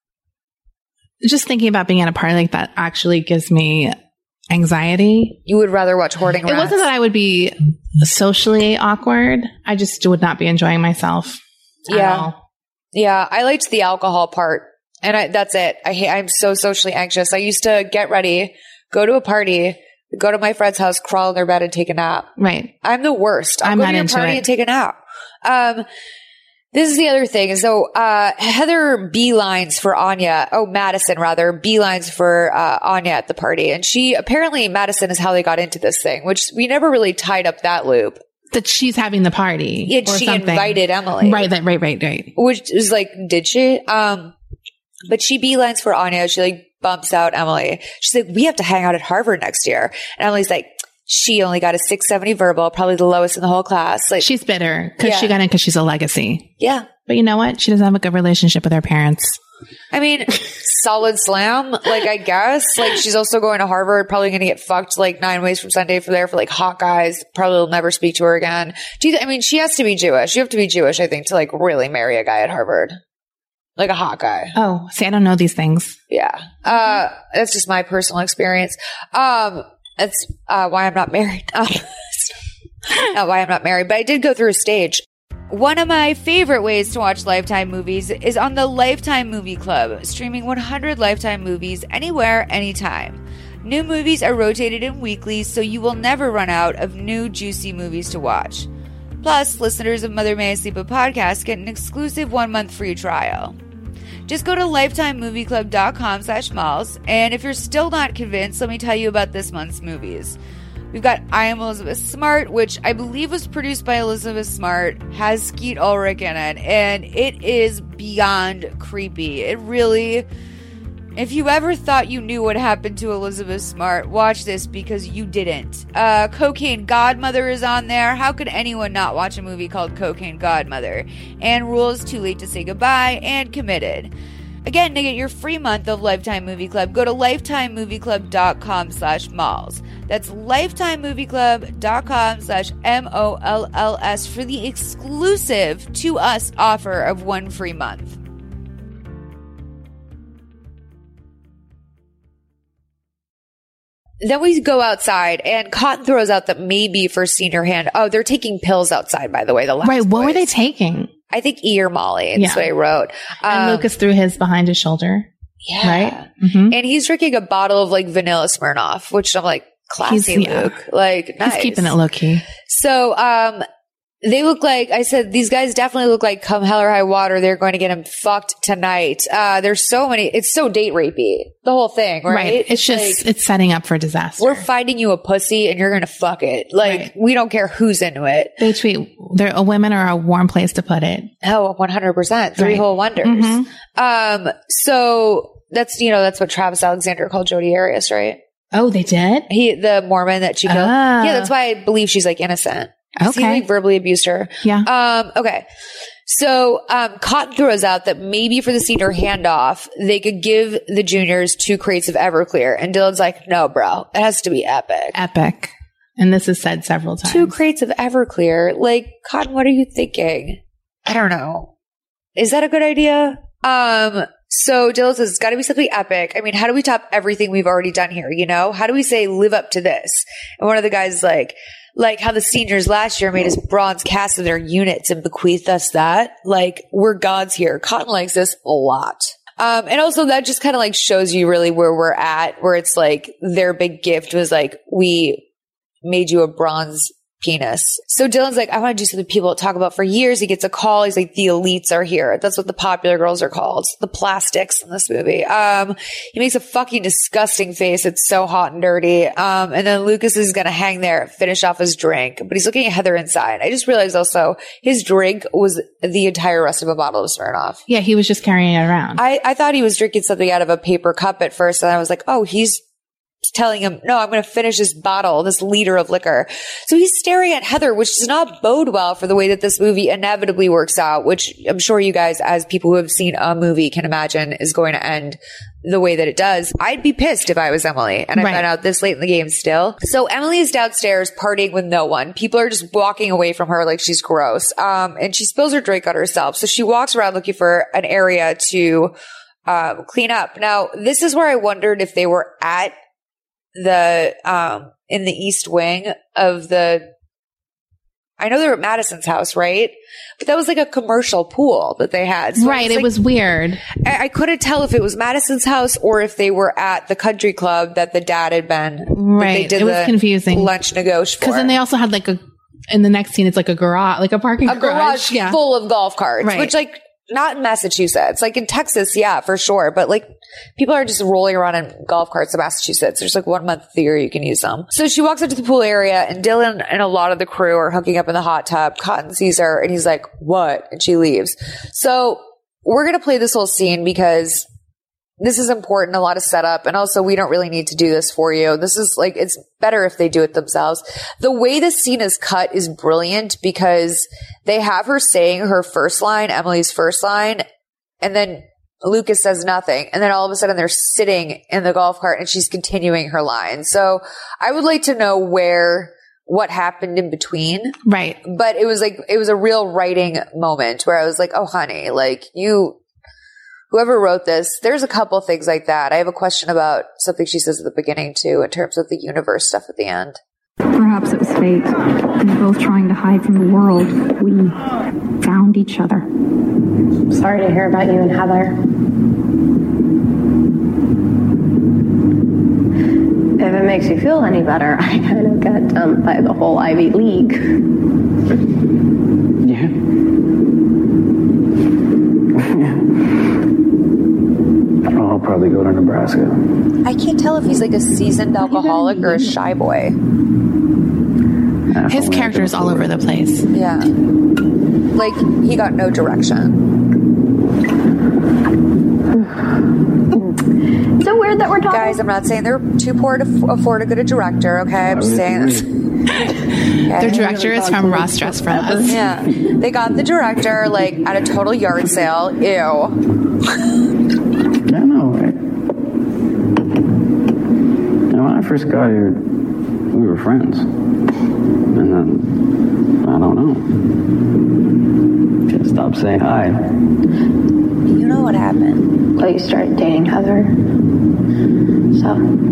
just thinking about being at a party like that actually gives me anxiety. You would rather watch Hoarding Rats. It wasn't that I would be socially awkward. I just would not be enjoying myself. Yeah. Yeah. I liked the alcohol part and I, that's it. I hate, I'm so socially anxious. I used to get ready, go to a party, go to my friend's house, crawl in their bed and take a nap. Right. I'm the worst. I'll I'm go not to your into party it. and take a nap. Um, This is the other thing. So, uh, Heather beelines for Anya. Oh, Madison rather beelines for, uh, Anya at the party. And she apparently Madison is how they got into this thing, which we never really tied up that loop. That she's having the party. Yeah, or she something. invited Emily. Right, that, right, right, right. Which is like, did she? Um, but she beelines for Anya. She like bumps out Emily. She's like, we have to hang out at Harvard next year. And Emily's like, she only got a six seventy verbal, probably the lowest in the whole class. Like she's bitter because Yeah. she got in because she's a legacy. Yeah. But you know what? She doesn't have a good relationship with her parents. I mean, solid slam. Like, I guess. Like, she's also going to Harvard, probably going to get fucked like nine ways from Sunday for there for like hot guys. Probably will never speak to her again. Do you th- I mean, she has to be Jewish. You have to be Jewish, I think, to like really marry a guy at Harvard. Like a hot guy. Oh, see, I don't know these things. Yeah. Uh, that's just my personal experience. Um, that's, uh, why I'm not married. Um, not why I'm not married, but I did go through a stage. One of my favorite ways to watch Lifetime movies is on the Lifetime Movie Club, streaming one hundred Lifetime movies anywhere, anytime. New movies are rotated in weekly, so you will never run out of new juicy movies to watch. Plus, listeners of Mother May I Sleep, a podcast get an exclusive one-month free trial. Just go to lifetimemovieclub.com slash malls, and if you're still not convinced, let me tell you about this month's movies. We've got I Am Elizabeth Smart, which I believe was produced by Elizabeth Smart, has Skeet Ulrich in it, and it is beyond creepy. It really, if you ever thought you knew what happened to Elizabeth Smart, watch this because you didn't. Uh, Cocaine Godmother is on there. How could anyone not watch a movie called Cocaine Godmother? And Rules, Too Late to Say Goodbye, and Committed. Again, to get your free month of Lifetime Movie Club, go to lifetimemovieclub.com slash malls. That's lifetimemovieclub.com slash M O L L S for the exclusive to us offer of one free month. Then we go outside, and Cotton throws out that maybe for senior hand. Oh, they're taking pills outside, by the way. The last Right. What boys. were they taking? I think E or Molly. That's Yeah. what I wrote. And Um, Lucas threw his behind his shoulder. Yeah. Right? Mm-hmm. And he's drinking a bottle of like vanilla Smirnoff, which I'm like, classy, He's- yeah. Luke. Like, nice. He's keeping it low key. So, um, they look like, I said, these guys definitely look like come hell or high water, they're going to get him fucked tonight. Uh, there's so many, it's so date rapey, the whole thing, right? Right. It's just, like, it's setting up for disaster. we're finding you a pussy and you're going to fuck it. Like, Right. we don't care who's into it. They tweet, they're, a women are a warm place to put it. Oh, one hundred percent. Three Right. whole wonders. Mhm. Um, so that's, you know, that's what Travis Alexander called Jodi Arias, right? Oh, they did? He, the Mormon that she killed. Ah. Yeah, that's why I believe she's like innocent. Okay. He like verbally abused her. Yeah. Um, okay. So, um, Cotton throws out that maybe for the senior handoff, they could give the juniors two crates of Everclear. And Dylan's like, no, bro, it has to be epic. Epic. And this is said several times. Two crates of Everclear. Like, Cotton, what are you thinking? I don't know. is that a good idea? Um, so Dylan says, it's got to be something epic. I mean, how do we top everything we've already done here? You know, how do we say live up to this? And one of the guys is like, like how the seniors last year made us bronze cast of their units and bequeathed us that. Like, we're gods here. Cotton likes this a lot. Um, and also that just kind of like shows you really where we're at, where it's like their big gift was like, we made you a bronze penis. So Dylan's like, I want to do something people talk about for years. He gets a call. He's like, the elites are here. That's what the popular girls are called. The plastics in this movie. Um, he makes a fucking disgusting face. It's so hot and dirty. Um, and then Lucas is going to hang there, finish off his drink, but he's looking at Heather inside. I just realized also his drink was the entire rest of a bottle of Smirnoff. Yeah, he was just carrying it around. I, I thought he was drinking something out of a paper cup at first. And I was like, oh, he's telling him, no, I'm going to finish this bottle, this liter of liquor. So he's staring at Heather, which does not bode well for the way that this movie inevitably works out, which I'm sure you guys, as people who have seen a movie, can imagine is going to end the way that it does. I'd be pissed if I was Emily and I right. found out this late in the game still. So Emily is downstairs partying with no one. People are just walking away from her like she's gross. Um, and she spills her drink on herself. So she walks around looking for an area to um, clean up. Now, this is where I wondered if they were at the, um, in the East Wing of the, I know they were at Madison's house, right? But that was like a commercial pool that they had. So right. it was, like, it was weird. I, I couldn't tell if it was Madison's house or if they were at the country club that the dad had been. Right. They did it was the confusing. Lunch negotiation. Because then they also had like a, in the next scene, it's like a garage, like a parking a garage. garage yeah. full of golf carts, right. which like, not in Massachusetts. Like in Texas, yeah, for sure. But like people are just rolling around in golf carts in Massachusetts. There's like one month of the year you can use them. So she walks up to the pool area and Dylan and a lot of the crew are hooking up in the hot tub. Cotton sees her and he's like, what? And she leaves. So we're going to play this whole scene because this is important, a lot of setup. And also we don't really need to do this for you. This is like, it's better if they do it themselves. The way the scene is cut is brilliant because they have her saying her first line, Emily's first line, and then Lucas says nothing. And then all of a sudden they're sitting in the golf cart and she's continuing her line. So I would like to know where, what happened in between. Right. But it was like, it was a real writing moment where I was like, oh honey, like you, whoever wrote this, there's a couple things like that. I have a question about something she says at the beginning too, in terms of the universe stuff at the end. Perhaps it was fate. We were both trying to hide from the world. We found each other. Sorry to hear about you and Heather. If it makes you feel any better, I kind of got dumped by the whole Ivy League. Yeah. I'll probably go to Nebraska. I can't tell if he's like a seasoned alcoholic or a shy boy. His character is all over the place. Yeah. Like, he got no direction. So weird that we're talking. Guys, I'm not saying they're too poor to f- afford a good director, okay? I'm just saying this. Okay. Their director is from Ross Dress for Us. Yeah. They got the director, like, at a total yard sale. Ew. Yeah, no, right? You know, when I first got here, we were friends. And then, I don't know. Just stopped saying hi. You know what happened? Well, you started dating Heather. So.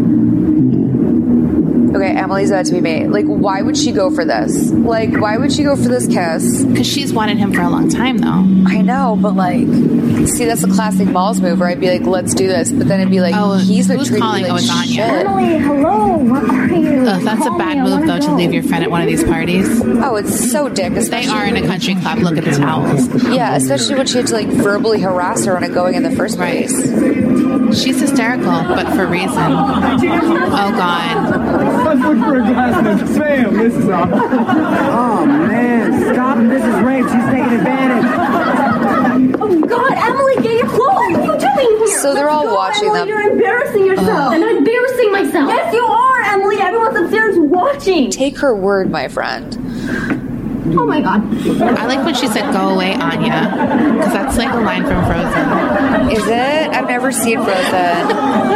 Okay, Emily's about to be made. Like, why would she go for this? Like, why would she go for this kiss? Because she's wanted him for a long time, though. I know, but like, see, that's a classic Malls move where I'd be like, let's do this. But then it'd be like, oh, he's been who's treating calling? me like Oh, it's Anya. shit. Emily, hello. Where are you? Ugh, that's a bad move, though, to leave your friend at one of these parties. Oh, it's so dick. They are in a country club. Look at the towels. Yeah, especially when she had to like verbally harass her on it going in the first place. Right. She's hysterical, but for reason. Oh, God. Let's look for a glass of Sam. This is all. Oh, man. Stop. This is rape. She's taking advantage. Oh, God, Emily, get your clothes. What are you doing here? So they're all Let's go, watching Emily. them. You're embarrassing yourself. And I'm embarrassing myself. Yes, you are, Emily. Everyone's upstairs watching. Take her word, my friend. Oh, my God. I like when she said, go away, Anya. Because that's like a line from Frozen. Is it? I've never seen Frozen.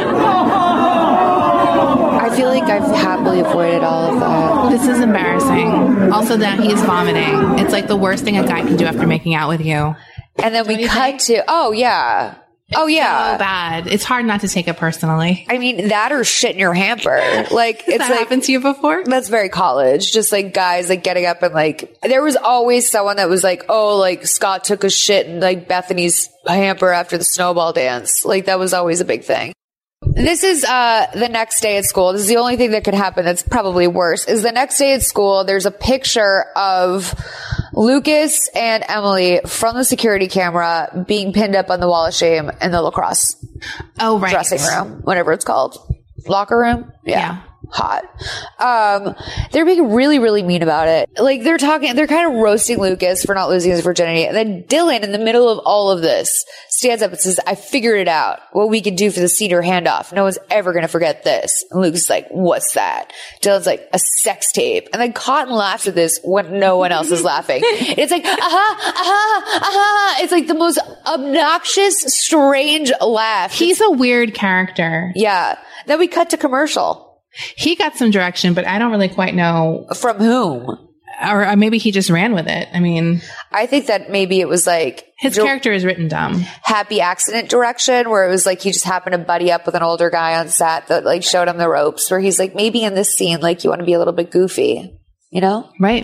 I feel like I've happily avoided all of that. This is embarrassing. Also that he's vomiting. It's like the worst thing a guy can do after making out with you. And then we cut think? to, oh yeah. Oh yeah. So bad. It's hard not to take it personally. I mean, that or shit in your hamper. Like, it's that like, happened to you before? That's very college. Just like guys like getting up and like, there was always someone that was like, oh, like Scott took a shit in like Bethany's hamper after the snowball dance. Like that was always a big thing. This is uh the next day at school. This is the only thing that could happen that's probably worse. Is the next day at school, there's a picture of Lucas and Emily from the security camera being pinned up on the wall of shame in the lacrosse oh, right. dressing room, whatever it's called. Locker room? Yeah. yeah. Hot. Um, they're being really, really mean about it. Like they're talking, they're kind of roasting Lucas for not losing his virginity. And then Dylan, in the middle of all of this, stands up and says, I figured it out. What we can do for the senior handoff. No one's ever going to forget this. And Lucas is like, what's that? Dylan's like, a sex tape. And then Cotton laughs at this when no one else is laughing. It's like, aha, aha, aha. It's like the most obnoxious, strange laugh. He's a weird character. Yeah. Then we cut to commercial. He got some direction, but I don't really quite know. From whom? Or uh, maybe he just ran with it. I mean, I think that maybe it was like his di- character is written dumb. Happy accident direction, where it was like he just happened to buddy up with an older guy on set that like showed him the ropes, where he's like, maybe in this scene, like you want to be a little bit goofy, you know? Right.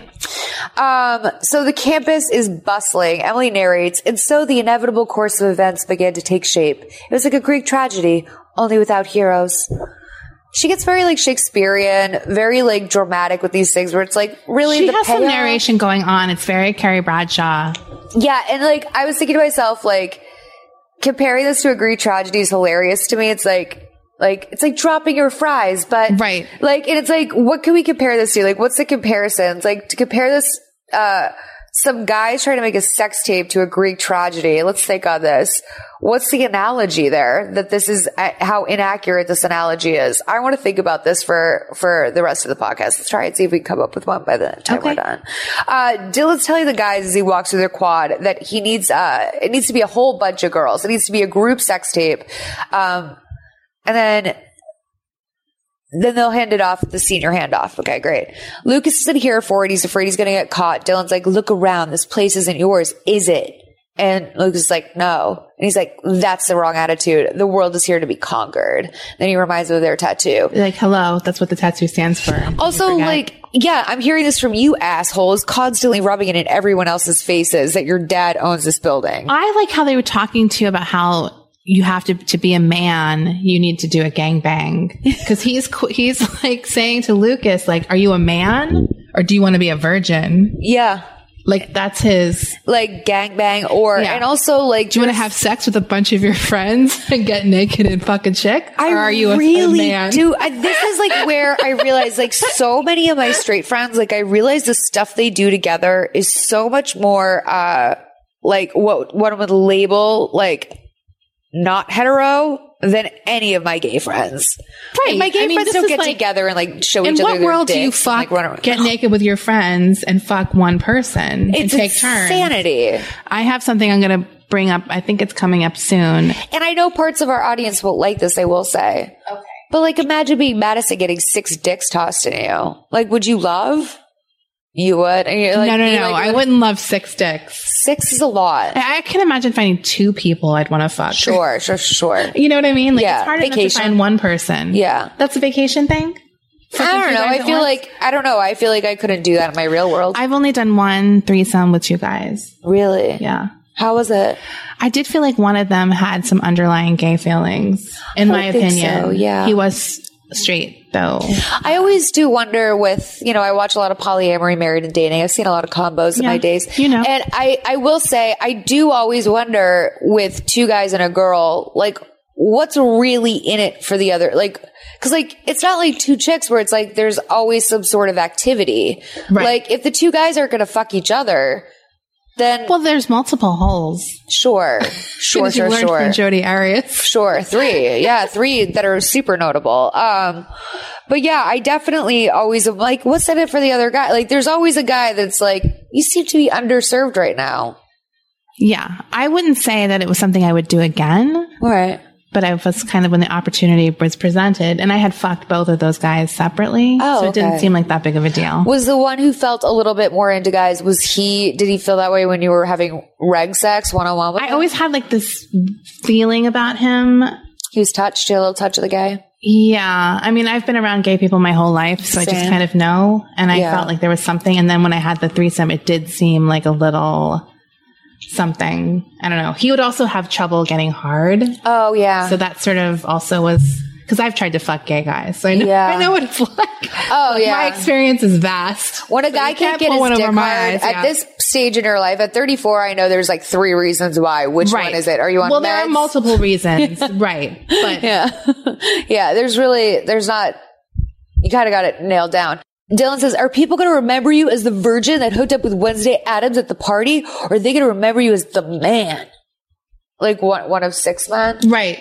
Um, so the campus is bustling. Emily narrates, and so the inevitable course of events began to take shape. It was like a Greek tragedy, only without heroes. She gets very like Shakespearean, very like dramatic with these things where it's like really she the has payoff. Some narration going on. It's very Carrie Bradshaw. Yeah. And like, I was thinking to myself, like comparing this to a Greek tragedy is hilarious to me. It's like, like, it's like dropping your fries, but right. Like, and it's like, what can we compare this to? Like, what's the comparison? It's like to compare this, uh, some guys trying to make a sex tape to a Greek tragedy. Let's think on this. What's the analogy there that this is, uh, how inaccurate this analogy is? I want to think about this for, for the rest of the podcast. Let's try and see if we can come up with one by the time okay. we're done. Uh, Dylan's telling the guys as he walks through their quad that he needs, uh, it needs to be a whole bunch of girls. It needs to be a group sex tape. Um, and then, Then they'll hand it off at the senior handoff. Okay, great. Lucas isn't here for it. He's afraid he's going to get caught. Dylan's like, look around. This place isn't yours, is it? And Lucas is like, no. And he's like, that's the wrong attitude. The world is here to be conquered. Then he reminds them of their tattoo. Like, hello, that's what the tattoo stands for. Also, like, yeah, I'm hearing this from you assholes, constantly rubbing it in everyone else's faces that your dad owns this building. I like how they were talking to you about how you have to, to be a man, you need to do a gangbang. Cause he's, he's like saying to Lucas, like, are you a man or do you want to be a virgin? Yeah. Like that's his. Like gangbang or, yeah. And also like. Do you want to have sex with a bunch of your friends and get naked and fuck a chick? I or are you a, really a man? do. I, this is like where I realize like so many of my straight friends, like I realize the stuff they do together is so much more, uh, like what one would label like, not hetero than any of my gay friends. Right. Like, my gay I mean, friends don't get like, together and like show each each other their dicks. In what world do you fuck, and, like, get naked with your friends and fuck one person it's and take turns? Insanity. I have something I'm going to bring up. I think it's coming up soon. And I know parts of our audience will like this, I will say. Okay. But like imagine being Madison getting six dicks tossed in you. Like, would you love? You would? And you're like, no, no, you no. like, I wouldn't love six dicks. Six is a lot. I, I can imagine finding two people I'd want to fuck. Sure, sure, sure. You know what I mean? Like, yeah, it's hard vacation. enough to find one person. Yeah. That's a vacation thing? I don't know. I feel like, I don't know. I feel like I couldn't do that in my real world. I've only done one threesome with two guys. Really? Yeah. How was it? I did feel like one of them had some underlying gay feelings, in my opinion. So, yeah. He was straight, though. I always do wonder with, you know, I watch a lot of polyamory, married and dating. I've seen a lot of combos in yeah, my days. You know. And I, I will say, I do always wonder with two guys and a girl, like, what's really in it for the other? Like, cause like, it's not like two chicks where it's like, there's always some sort of activity. Right. Like, if the two guys aren't going to fuck each other, then. Well, there's multiple holes. Sure. Sure, sure, you sure. From Jodi Arias. Sure. Three. Yeah. Three that are super notable. Um, but yeah, I definitely always am like, what's in it for the other guy? Like, there's always a guy that's like, you seem to be underserved right now. Yeah. I wouldn't say that it was something I would do again. Right. but I was kind of when the opportunity was presented, and I had fucked both of those guys separately. Oh, so it okay. didn't seem like that big of a deal. Was the one who felt a little bit more into guys, was he, did he feel that way when you were having reg sex one-on-one with I him? always had like this feeling about him. He was touched, you had a little touch of the guy? Yeah. I mean, I've been around gay people my whole life, so Same. I just kind of know. And I Yeah. felt like there was something. And then when I had the threesome, it did seem like a little something. I don't know. He would also have trouble getting hard. Oh, yeah. So that sort of also was, because I've tried to fuck gay guys. So I know, Yeah. I know what it's like. Oh, Like, yeah. My experience is vast. When a So guy you can't get pull his one dick over hard, my eyes, at yeah. this stage in your life, at thirty-four, I know there's like three reasons why. Which Right. one is it? Are you on Well, meds? there are multiple reasons. Right. But Yeah. Yeah, there's really, there's not, you kind of got it nailed down. Dylan says, are people going to remember you as the virgin that hooked up with Wednesday Addams at the party? Or are they going to remember you as the man? Like one, one of six men? right.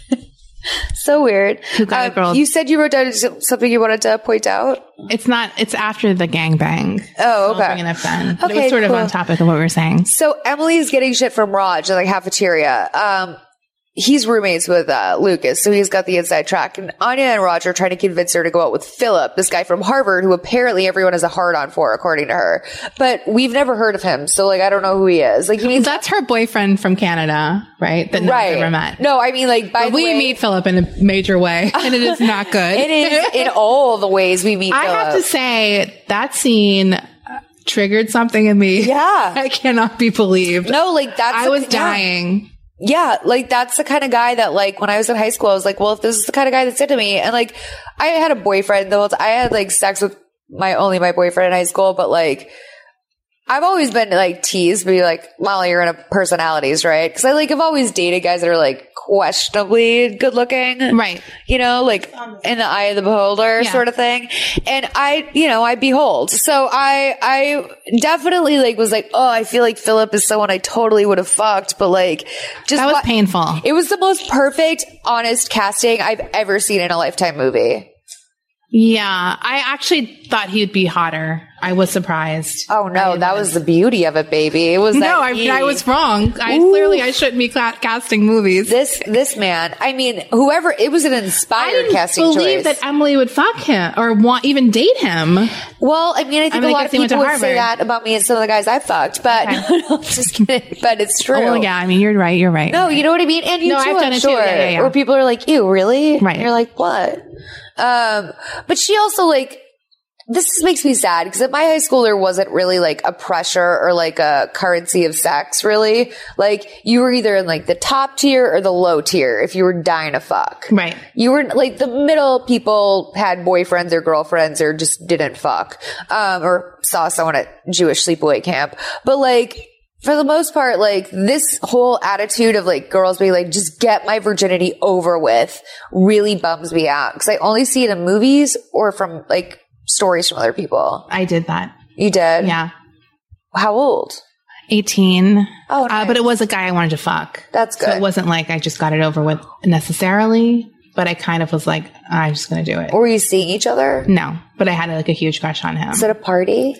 So weird. Who got a Um, girl- you said you wrote down something you wanted to point out? It's not, it's after the gangbang. Oh, I'll okay. bring it up then. But it Okay, was sort cool. of on topic of what we were saying. So Emily's getting shit from Raj in the cafeteria. Um, he's roommates with uh, Lucas, so he's got the inside track. And Anya and Raj are trying to convince her to go out with Philip, this guy from Harvard, who apparently everyone has a hard on for, according to her. But we've never heard of him, so like I don't know who he is. Like he means That's her boyfriend from Canada, right? That no one's right. ever met. No, I mean like by But the we way, meet Philip in a major way, and it is not good. it is in all the ways we meet. I Philip. have to say that scene uh, triggered something in me. Yeah. I cannot be believed. No, like that's I the- was yeah. dying. Yeah, like that's the kind of guy that like when I was in high school, I was like, well, if this is the kind of guy that's into me, and like I had a boyfriend though, I had like sex with my only my boyfriend in high school, but like I've always been like teased, be like, Molly, you're into personalities, right? Because I like I've always dated guys that are like questionably good looking, Right. You know, like in the eye of the beholder Yeah. sort of thing. And I, you know, I behold. So I, I definitely like was like, oh, I feel like Philip is someone I totally would have fucked, but like just That was wa- painful. It was the most perfect, honest casting I've ever seen in a Lifetime movie. Yeah. I actually thought he'd be hotter. I was surprised. Oh no, I that was the beauty of it, baby. It was that No, I, he- I was wrong. I Ooh. clearly I shouldn't be cla- casting movies. This this man, I mean, whoever it was an I inspired didn't casting believe choice. that Emily would fuck him or want even date him. Well, I mean, I think I mean, a I lot guess of he went to people would say Harvard. that about me and some of the guys I fucked, but Okay. no, no, I'm just kidding. But it's true. Oh, well, yeah. I mean, you're right. You're right. No, you know what I mean? And you No, too, I've I'm done it too. sure. Yeah, yeah, yeah. Where people are like, ew, really? Right. And you're like, what? Um, but she also like, this makes me sad because at my high school, there wasn't really like a pressure or like a currency of sex, really. Like you were either in like the top tier or the low tier if you were dying to fuck. Right. You were like the middle people had boyfriends or girlfriends or just didn't fuck, um, or saw someone at Jewish sleepaway camp. But like, for the most part, like this whole attitude of like girls being like, just get my virginity over with really bums me out because I only see it in movies or from like stories from other people. I did that. You did? Yeah. How old? eighteen. Oh, uh, nice. but it was a guy I wanted to fuck. That's good. So it wasn't like I just got it over with necessarily, but I kind of was like, I'm just going to do it. Were you seeing each other? No, but I had like a huge crush on him. Was it a party?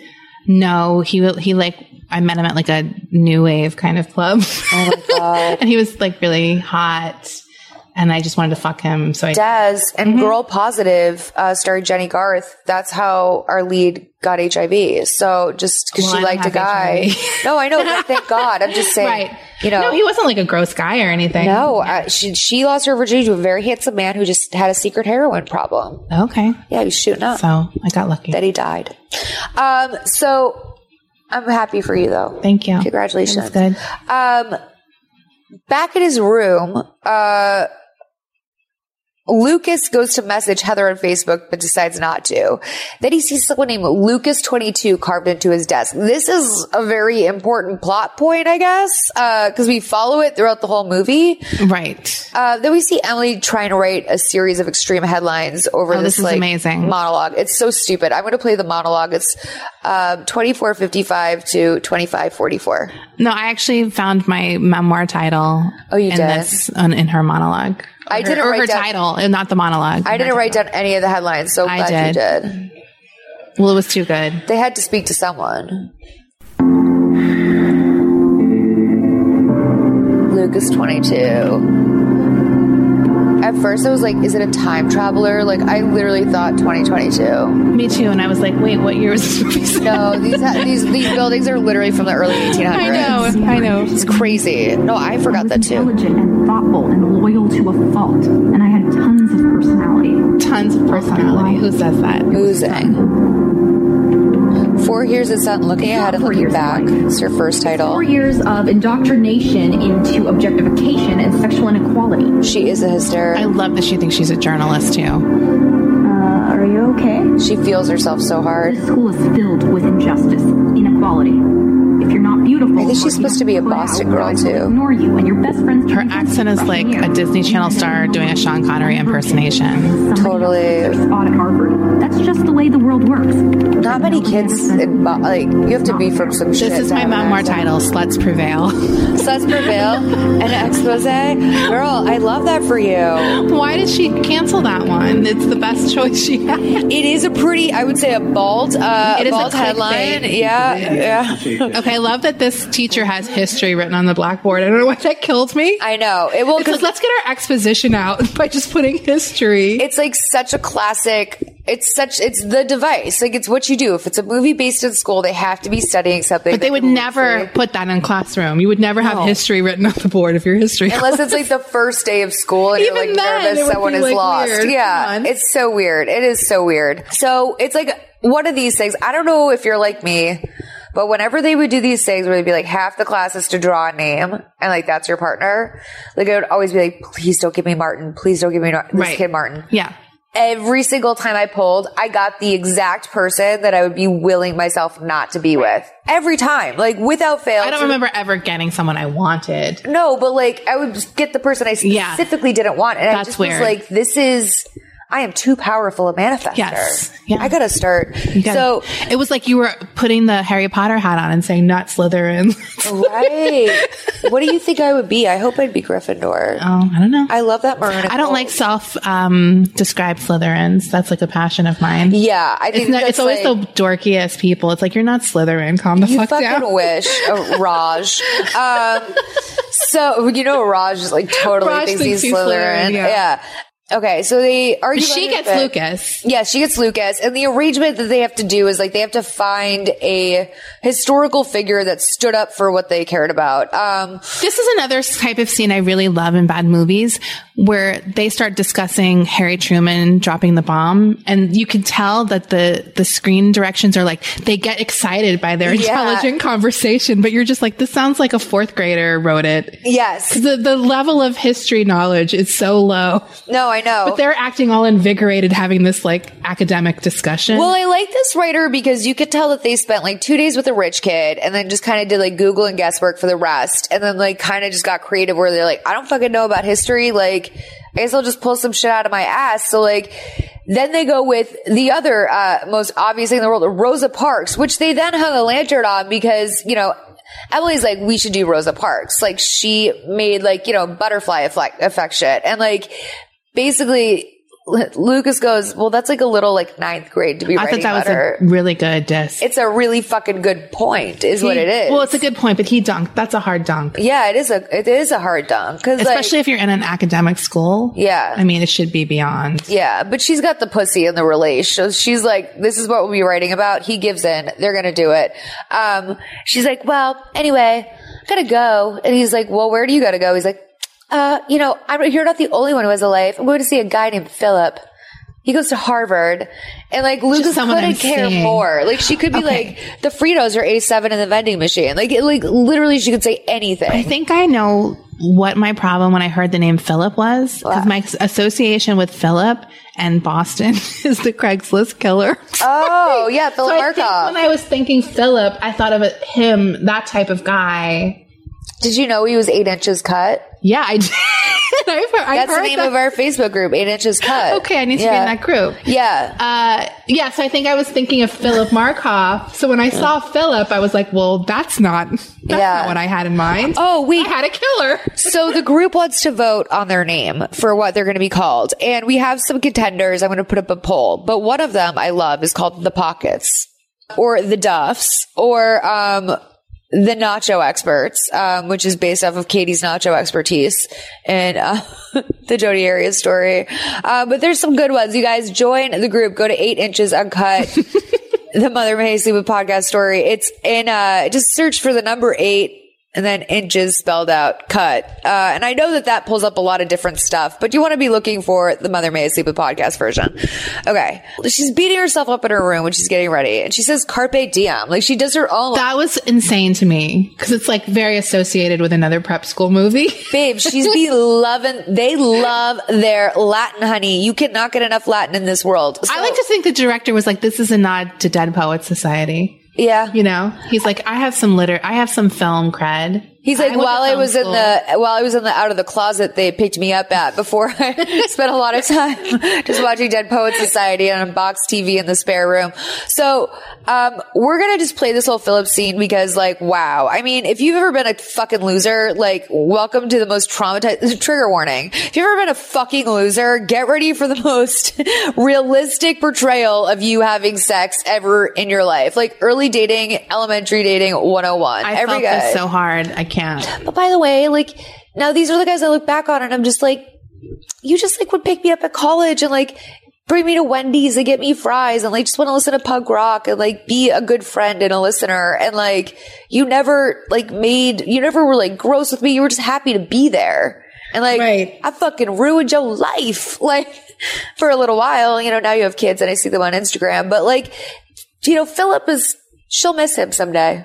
No, he he like I met him at like a new wave kind of club. Oh my God. And he was like really hot, and I just wanted to fuck him. So I Des and Girl Positive, uh, starring Jenny Garth. That's how our lead got H I V. So just because Well, I she don't liked a have guy. H I V. No, I know. but Thank God. I'm just saying, right. you know. No, he wasn't like a gross guy or anything. No, uh, she, she lost her virginity to a very handsome man who just had a secret heroin problem. Okay. Yeah, he was shooting up. So I got lucky. That he died. Um, so I'm happy for you though. Thank you. Congratulations. That was good. Um, back in his room, uh, Lucas goes to message Heather on Facebook, but decides not to. Then he sees someone named Lucas twenty-two carved into his desk. This is a very important plot point, I guess, because we follow it throughout the whole movie. Right. Uh, then we see Emily trying to write a series of extreme headlines over Oh, this, this is like, amazing. monologue. It's so stupid. I'm going to play the monologue. It's um, twenty-four fifty-five to twenty-five forty-four. No, I actually found my memoir title. Oh, you in did? This, on, in her monologue. I Her- didn't or write her down- title, and not the monologue. I didn't write down any of the headlines, so I glad you did. did. Well, it was too good. They had to speak to someone. Lucas twenty-two. At first I was like, is it a time traveler? Like, I literally thought twenty twenty-two. Me too. And I was like, wait, what year was this movie set? No, these, ha- these these buildings are literally from the early eighteen hundreds. I know, I know. It's crazy. No, I forgot I was that too. intelligent and thoughtful and loyal to a fault, and I had tons of personality. Tons of personality. Who says that? Oozing. Four years is set looking ahead and looking back. It's your first title. Four years of indoctrination into objectification and sexual inequality. She is a hysteric. I love that she thinks she's a journalist too. Uh, are you okay? She feels herself so hard. This school is filled with injustice, inequality. If you're not beautiful, I think she's supposed to be a Boston girl too. Ignore you and your best friends. Her accent is like a Disney Channel star doing a Sean Connery impersonation. Totally. Spot at Harvard. That's just the way the world works. Not many kids, in, Bo- like, you have to be from some shit. This is my memoir title, Sluts Prevail. Sluts Prevail, an expose. Girl, I love that for you. Why did she cancel that one? It's the best choice she had. It is a pretty, I would say, a bald, uh, It is a bald headline. clickbait. Yeah, yeah. Okay, I love that this teacher has history written on the blackboard. I don't know why that killed me. I know. It will, It's like, let's get our exposition out by just putting history. It's like such a classic. It's such, it's the device. Like, it's what you do. If it's a movie based in school, they have to be studying something. But they would never put that in a classroom. You would never have No. history written on the board if you're history. Unless it's like the first day of school and Even you're like then, it nervous would someone be, is like, lost. weird. Come Yeah. on. It's so weird. It is so weird. So it's like one of these things. I don't know if you're like me, but whenever they would do these things where they'd be like, half the class is to draw a name and like that's your partner, like I would always be like, please don't give me Martin. Please don't give me this Right. kid Martin. Yeah. Every single time I pulled, I got the exact person that I would be willing myself not to be with. Every time. Like, without fail. I don't remember ever getting someone I wanted. No, but like, I would just get the person I Yeah. specifically didn't want. And I That's just weird. was like, this is, I am too powerful a manifester. Yes. Yeah. I gotta start. You gotta- So, it was like you were putting the Harry Potter hat on and saying, not Slytherin. right. What do you think I would be? I hope I'd be Gryffindor. Oh, I don't know. I love that maroon. I don't like self um, described Slytherins. That's like a passion of mine. Yeah, I think It's, not, that's it's always like, the dorkiest people. It's like, you're not Slytherin. Calm the you fuck fucking down. wish, uh, Raj. Um, so you know, Raj is like totally Raj thinks, thinks he's he's Slytherin. Slytherin, Yeah. yeah. Okay, so they argue. She about gets it, but- Lucas. Yeah, she gets Lucas. And the arrangement that they have to do is like they have to find a historical figure that stood up for what they cared about. Um, This is another type of scene I really love in bad movies where they start discussing Harry Truman dropping the bomb. And you can tell that the, the screen directions are like, they get excited by their Yeah. intelligent conversation, but you're just like, this sounds like a fourth grader wrote it. yes. The, the level of history knowledge is so low. No, I know. But they're acting all invigorated having this like academic discussion. Well, I like this writer because you could tell that they spent like two days with a rich kid and then just kind of did like Google and guesswork for the rest. And then like kind of just got creative where they're like, I don't fucking know about history. Like, I guess I'll just pull some shit out of my ass. So like, then they go with the other, uh, most obvious thing in the world, Rosa Parks, which they then hung a lantern on because, you know, Emily's like, we should do Rosa Parks. Like she made like, you know, butterfly effect, effect shit. And like, basically, Lucas goes, well, that's like a little like ninth grade to be I writing thought that about her. was a really good disc. It's a really fucking good point, is what He- it is. Well, it's a good point, but he dunked. That's a hard dunk. yeah, it is a it is a hard dunk because Especially like, if you're in an academic school. Yeah. I mean, it should be beyond. yeah, but she's got the pussy in the relation. So she's like, this is what we'll be writing about. He gives in. They're gonna do it. Um, she's like, well, anyway, I gotta go. And he's like, well, where do you gotta go? He's like, uh, you know, I'm, you're not the only one who has a life. I'm going to see a guy named Philip. He goes to Harvard. And like, Lucas someone couldn't I'm care seeing. more. Like, she could be Okay. like, the Fritos are eighty-seven in the vending machine. Like, it, like, literally, she could say anything. I think I know what my problem when I heard the name Philip was. Because What? my association with Philip and Boston is the Craigslist killer. Oh, yeah, Philip So I think Markoff. when I was thinking Philip, I thought of it, him, that type of guy. Did you know he was eight inches cut? Yeah, I did. I've heard, I've That's the heard name that. of our Facebook group, Eight Inches Cut. Okay, I need to yeah. be in that group. Yeah. Uh, yeah, so I think I was thinking of Philip Markoff. So when I saw Philip, I was like, well, that's not, that's Yeah. not what I had in mind. Oh, wait. I had a killer. So the group wants to vote on their name for what they're going to be called. And we have some contenders. I'm going to put up a poll. But one of them I love is called The Pockets or The Duffs or, um, The Nacho Experts, um, which is based off of Katie's nacho expertise and uh, the Jodi Arias story. Uh, but there's some good ones. You guys join the group. Go to eight inches uncut. The Mother May Sleep With podcast story. It's in, uh, just search for the number eight and then inches spelled out cut. Uh, and I know that that pulls up a lot of different stuff, but you want to be looking for the Mother May Sleep With podcast version. Okay. She's beating herself up in her room when she's getting ready and she says carpe diem. Like she does her own. That was insane to me because it's like very associated with another prep school movie. Babe, she's be loving, they love their Latin, honey. You cannot get enough Latin in this world. So, I like to think the director was like, this is a nod to Dead Poets Society. Yeah. You know, he's like, I have some liter, I have some film cred. He's like, I while I was school. in the, while I was in the out of the closet, they picked me up at before I spent a lot of time just watching Dead Poets Society on a box T V in the spare room. So, um, we're going to just play this whole Philip scene because like, wow. I mean, if you've ever been a fucking loser, like welcome to the most traumatized, trigger warning. If you've ever been a fucking loser, get ready for the most realistic portrayal of you having sex ever in your life. Like early dating, elementary dating one oh one. I Every felt guy. this so hard. I can't. But by the way, like now these are the guys I look back on and I'm just like, you just like would pick me up at college and like bring me to Wendy's and get me fries and like just want to listen to punk rock and like be a good friend and a listener. And like you never like made, you never were like gross with me. You were just happy to be there. And like, right. I fucking ruined your life like for a little while. You know, now you have kids and I see them on Instagram, but like, you know, Philip is, she'll miss him someday.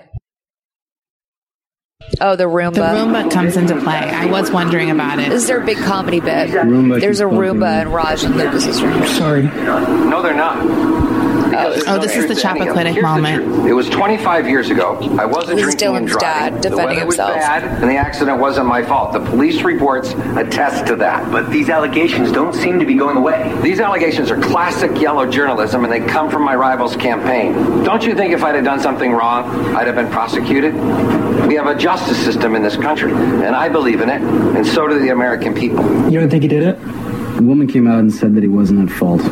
Oh, the Roomba. The Roomba comes into play. I was wondering about it. This is their big comedy bit. Roomba There's a keeps Roomba in Raj and Lucas's room. Sorry. No, they're not. Oh, this is the Chappaquiddick moment. It was twenty-five years ago. I wasn't This is drinking and Dylan's driving. dad The defending weather was himself. bad, and the accident wasn't my fault. The police reports attest to that. But these allegations don't seem to be going away. These allegations are classic yellow journalism, and they come from my rival's campaign. Don't you think if I'd have done something wrong, I'd have been prosecuted? We have a justice system in this country, and I believe in it, and so do the American people. You don't think he did it? The woman came out and said that he wasn't at fault.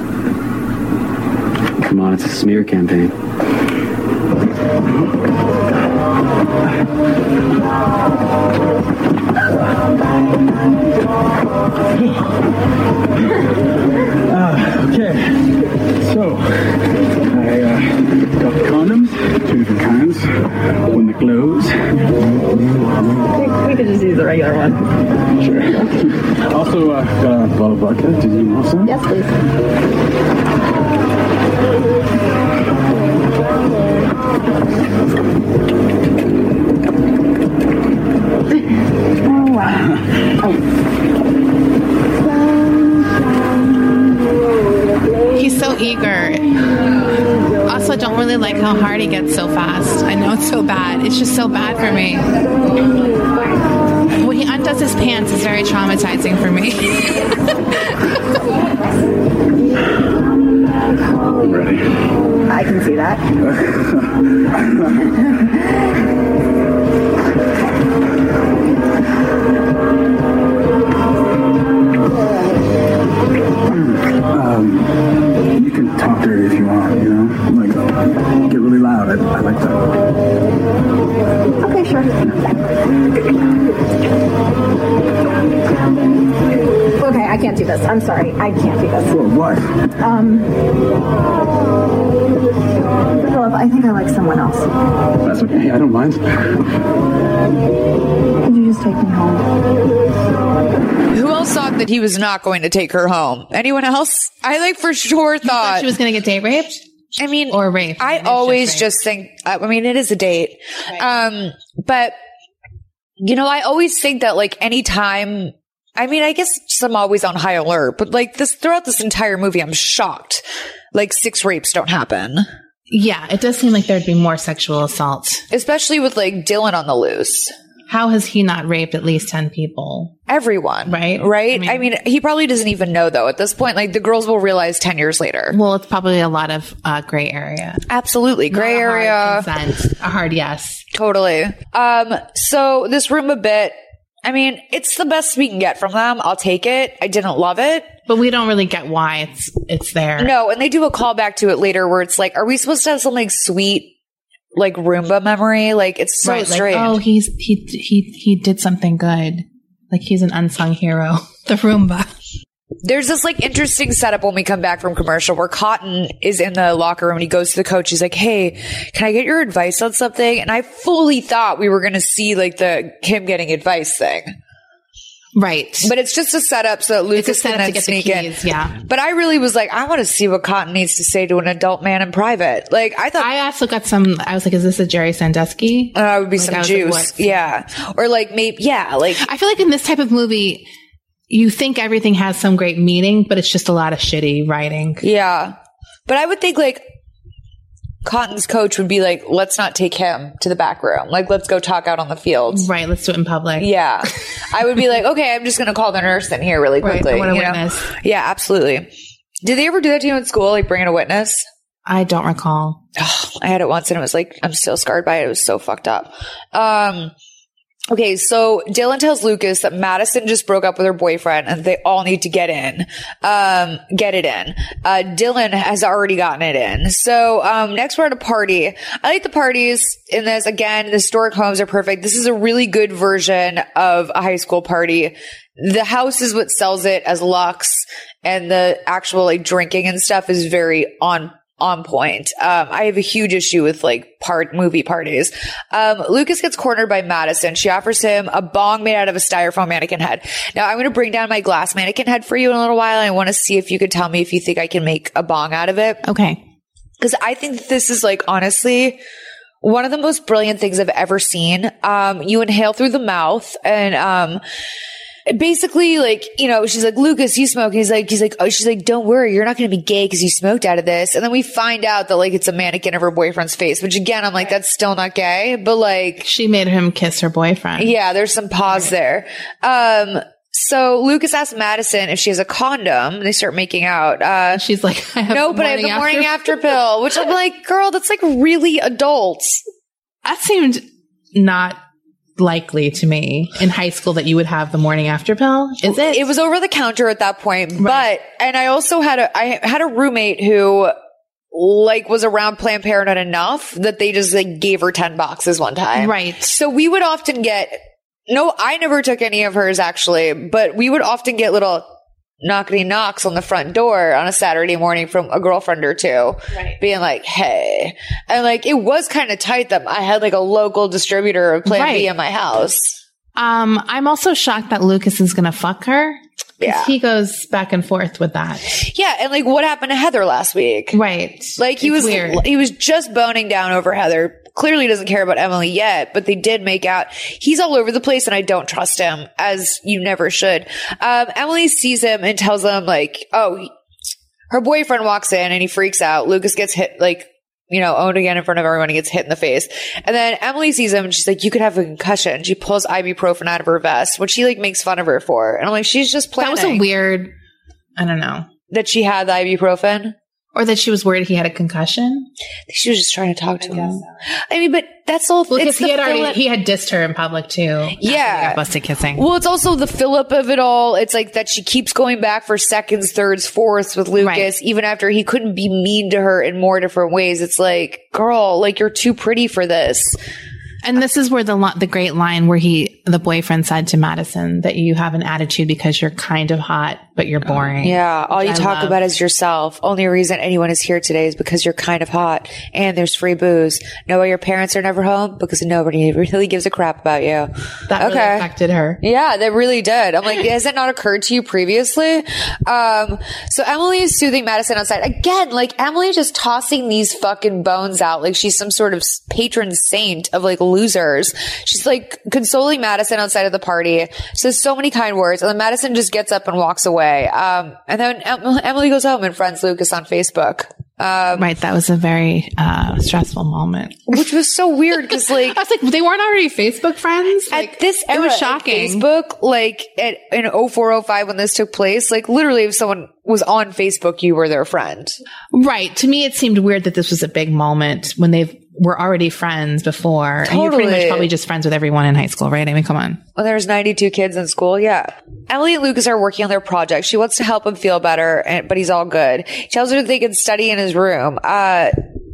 Come on, it's a smear campaign. Uh, okay, so I uh, got the condoms, two different kinds, one that glows. We could just use the regular one. Sure. Also, uh, got a bottle of vodka. Did you want some? Yes, please. Oh, wow. He's so eager. Also, I don't really like how hard he gets so fast. I know it's so bad. It's just so bad for me. When he undoes his pants, it's very traumatizing for me. I'm ready. I can see that. Um, you can talk dirty if you want, you know? Like, get really loud. I, I like that. Okay, sure. Okay, I can't do this. I'm sorry. I can't do this. Well, what? Um, Philip, I think I like someone else. That's okay. I don't mind. Could you just take me home? Who else thought that he was not going to take her home? Anyone else? I like for sure thought, thought she was going to get date raped. I mean, or raped. I always just, just think, I mean, it is a date. Right. Um, but you know, I always think that like anytime, I mean, I guess I'm always on high alert, but like this throughout this entire movie, I'm shocked. Like six rapes don't happen. Yeah. It does seem like there'd be more sexual assault, especially with like Dylan on the loose. How has he not raped at least ten people? Everyone. Right? Right? I mean, I mean, he probably doesn't even know, though. At this point, like, the girls will realize ten years later. Well, it's probably a lot of uh, gray area. Absolutely. Gray not a area. Hard consent. A hard yes. Totally. Um, so this room a bit, I mean, it's the best we can get from them. I'll take it. I didn't love it. But we don't really get why it's it's there. No, and they do a callback to it later where it's like, are we supposed to have something sweet like Roomba memory. Like it's so right, strange. Like, oh, he's he he he did something good. Like he's an unsung hero. The Roomba. There's this like interesting setup when we come back from commercial where Cotton is in the locker room and he goes to the coach. He's like, hey, can I get your advice on something? And I fully thought we were going to see like the him getting advice thing. Right. But it's just a setup so that Lucas can then sneak in. Yeah. But I really was like, I want to see what Cotton needs to say to an adult man in private. Like I thought. I also got some, I was like, is this a Jerry Sandusky? Uh, it would be like, some juice. Like, yeah. Or like maybe, yeah. Like I feel like in this type of movie, you think everything has some great meaning, but it's just a lot of shitty writing. Yeah. But I would think like Cotton's coach would be like, let's not take him to the back room. Like, let's go talk out on the field. Right. Let's do it in public. Yeah. I would be like, okay, I'm just going to call the nurse in here really quickly. Right, I want a you witness. Know? Yeah, absolutely. Did they ever do that to you in school? Like bring in a witness? I don't recall. Oh, I had it once and it was like, I'm still scarred by it. It was so fucked up. Um, Okay, so Dylan tells Lucas that Madison just broke up with her boyfriend and they all need to get in, um, get it in. Uh, Dylan has already gotten it in. So, um, next we're at a party. I like the parties in this. Again, the historic homes are perfect. This is a really good version of a high school party. The house is what sells it as luxe and the actual like drinking and stuff is very on on point. Um, I have a huge issue with like part movie parties. Um, Lucas gets cornered by Madison. She offers him a bong made out of a styrofoam mannequin head. Now I'm going to bring down my glass mannequin head for you in a little while. And I want to see if you could tell me if you think I can make a bong out of it. Okay. Cause I think that this is like, honestly, one of the most brilliant things I've ever seen. Um, you inhale through the mouth and, um, basically, like, you know, she's like, Lucas, you smoke. And he's like, he's like, oh, she's like, don't worry. You're not going to be gay because you smoked out of this. And then we find out that like it's a mannequin of her boyfriend's face, which again, I'm like, that's still not gay, but like she made him kiss her boyfriend. Yeah. There's some pause there. Um, so Lucas asks Madison if she has a condom. They start making out. Uh, she's like, I have no, but I have the morning after pill, which I'm like, girl, that's like really adult. That seemed not likely to me in high school that you would have the morning after pill. Is it? It was over the counter at that point. Right. But, and I also had a, I had a roommate who like was around Planned Parenthood enough that they just like gave her ten boxes one time. Right. So we would often get, no, I never took any of hers actually, but we would often get little knockety knocks on the front door on a Saturday morning from a girlfriend or two, right, being like, hey. And like, it was kind of tight that I had like a local distributor of Plan right. B in my house. Um, I'm also shocked that Lucas is going to fuck her. Yeah. He goes back and forth with that. Yeah. And like, what happened to Heather last week? Right. Like he it's was, weird. he was just boning down over Heather. Clearly doesn't care about Emily yet, but they did make out. He's all over the place and I don't trust him, as you never should. Um, Emily sees him and tells him like, oh, he, her boyfriend walks in and he freaks out. Lucas gets hit, like, you know, owned again in front of everyone. He gets hit in the face. And then Emily sees him and she's like, you could have a concussion. She pulls ibuprofen out of her vest, which she like makes fun of her for. And I'm like, she's just planning. That was a weird, I don't know. That she had the ibuprofen? Or that she was worried he had a concussion. She was just trying to talk to I him. So. I mean, but that's all. Well, because he had already, he had dissed her in public too. Yeah. He got busted kissing. Well, it's also the Philip of it all. It's like that she keeps going back for seconds, thirds, fourths with Lucas, right, even after he couldn't be mean to her in more different ways. It's like, girl, like you're too pretty for this. And this is where the the great line where he, the boyfriend said to Madison that you have an attitude because you're kind of hot, but you're boring. Yeah. All you I talk love. about is yourself. Only reason anyone is here today is because you're kind of hot and there's free booze. Know why your parents are never home? Because nobody really gives a crap about you. That okay. really affected her. Yeah, that really did. I'm like, has it not occurred to you previously? Um, so Emily is soothing Madison outside. Again, like Emily just tossing these fucking bones out like she's some sort of patron saint of like losers. She's like consoling Madison outside of the party. Says so many kind words. And then Madison just gets up and walks away. Um, and then em- Emily goes home and friends Lucas on Facebook. Um, right. That was a very, uh, stressful moment. Which was so weird because like, I was like, they weren't already Facebook friends? Like, at this era, it was shocking. Facebook, like at, in oh four oh five when this took place, like literally if someone was on Facebook, you were their friend. Right. To me, it seemed weird that this was a big moment when they've, were already friends before. Totally. And you're pretty much probably just friends with everyone in high school, right? I mean, come on. Well, there's ninety-two kids in school. Yeah. Emily and Lucas are working on their project. She wants to help him feel better, and, but he's all good. She tells her that they can study in his room. Uh,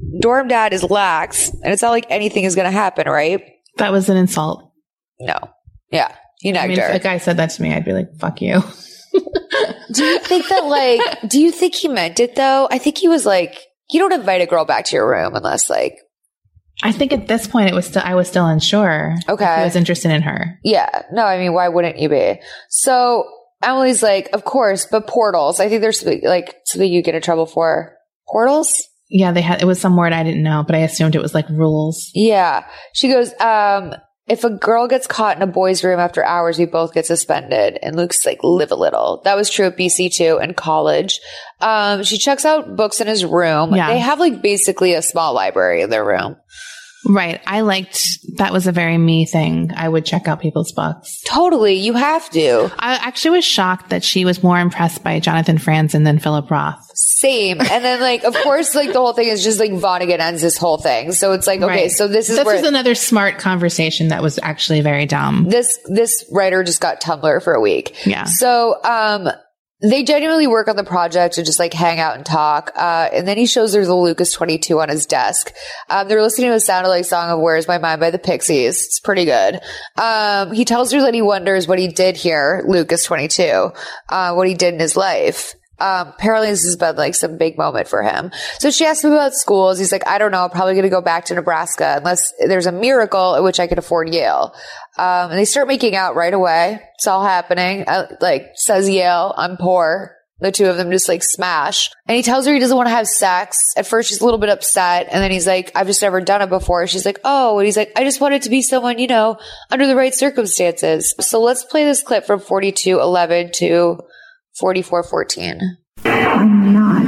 dorm dad is lax, and it's not like anything is going to happen, right? That was an insult. No. Yeah. He nagged I mean, her. if a guy said that to me, I'd be like, fuck you. Do you think that, like, do you think he meant it, though? I think he was like, you don't invite a girl back to your room unless, like... I think at this point, it was still I was still unsure. Okay. If he was interested in her. Yeah. No, I mean, why wouldn't you be? So Emily's like, of course, but portals. I think there's, like, something you get in trouble for. Portals? Yeah, they had, it was some word I didn't know, but I assumed it was like rules. Yeah. She goes, um... if a girl gets caught in a boy's room after hours, we both get suspended. And Luke's like, live a little. That was true at B C too, and college. Um, she checks out books in his room. Yeah. They have like basically a small library in their room. Right. I liked, that was a very me thing. I would check out people's books. Totally. You have to. I actually was shocked that she was more impressed by Jonathan Franzen than Philip Roth. Same. And then like, of course, like the whole thing is just like Vonnegut ends this whole thing. So it's like, okay, Right. so this is this where was another smart conversation that was actually very dumb. this, this writer just got Tumblr for a week. Yeah. So, um, they genuinely work on the project and just like hang out and talk. Uh, and then he shows there's a Lucas twenty-two on his desk. Um, they're listening to a Sound Alike song of Where's My Mind by the Pixies. It's pretty good. Um, he tells her that he wonders what he did here, Lucas twenty-two, uh, what he did in his life. Um, apparently this has been like some big moment for him. So she asked him about schools. He's like, I don't know. I'm probably going to go back to Nebraska unless there's a miracle at which I could afford Yale. Um, and they start making out right away. It's all happening. I, like says Yale, I'm poor. The two of them just like smash. And he tells her he doesn't want to have sex. At first she's a little bit upset. And then he's like, I've just never done it before. She's like, oh, and he's like, I just wanted to be someone, you know, under the right circumstances. So let's play this clip from forty-two eleven to forty-four fourteen. I'm not.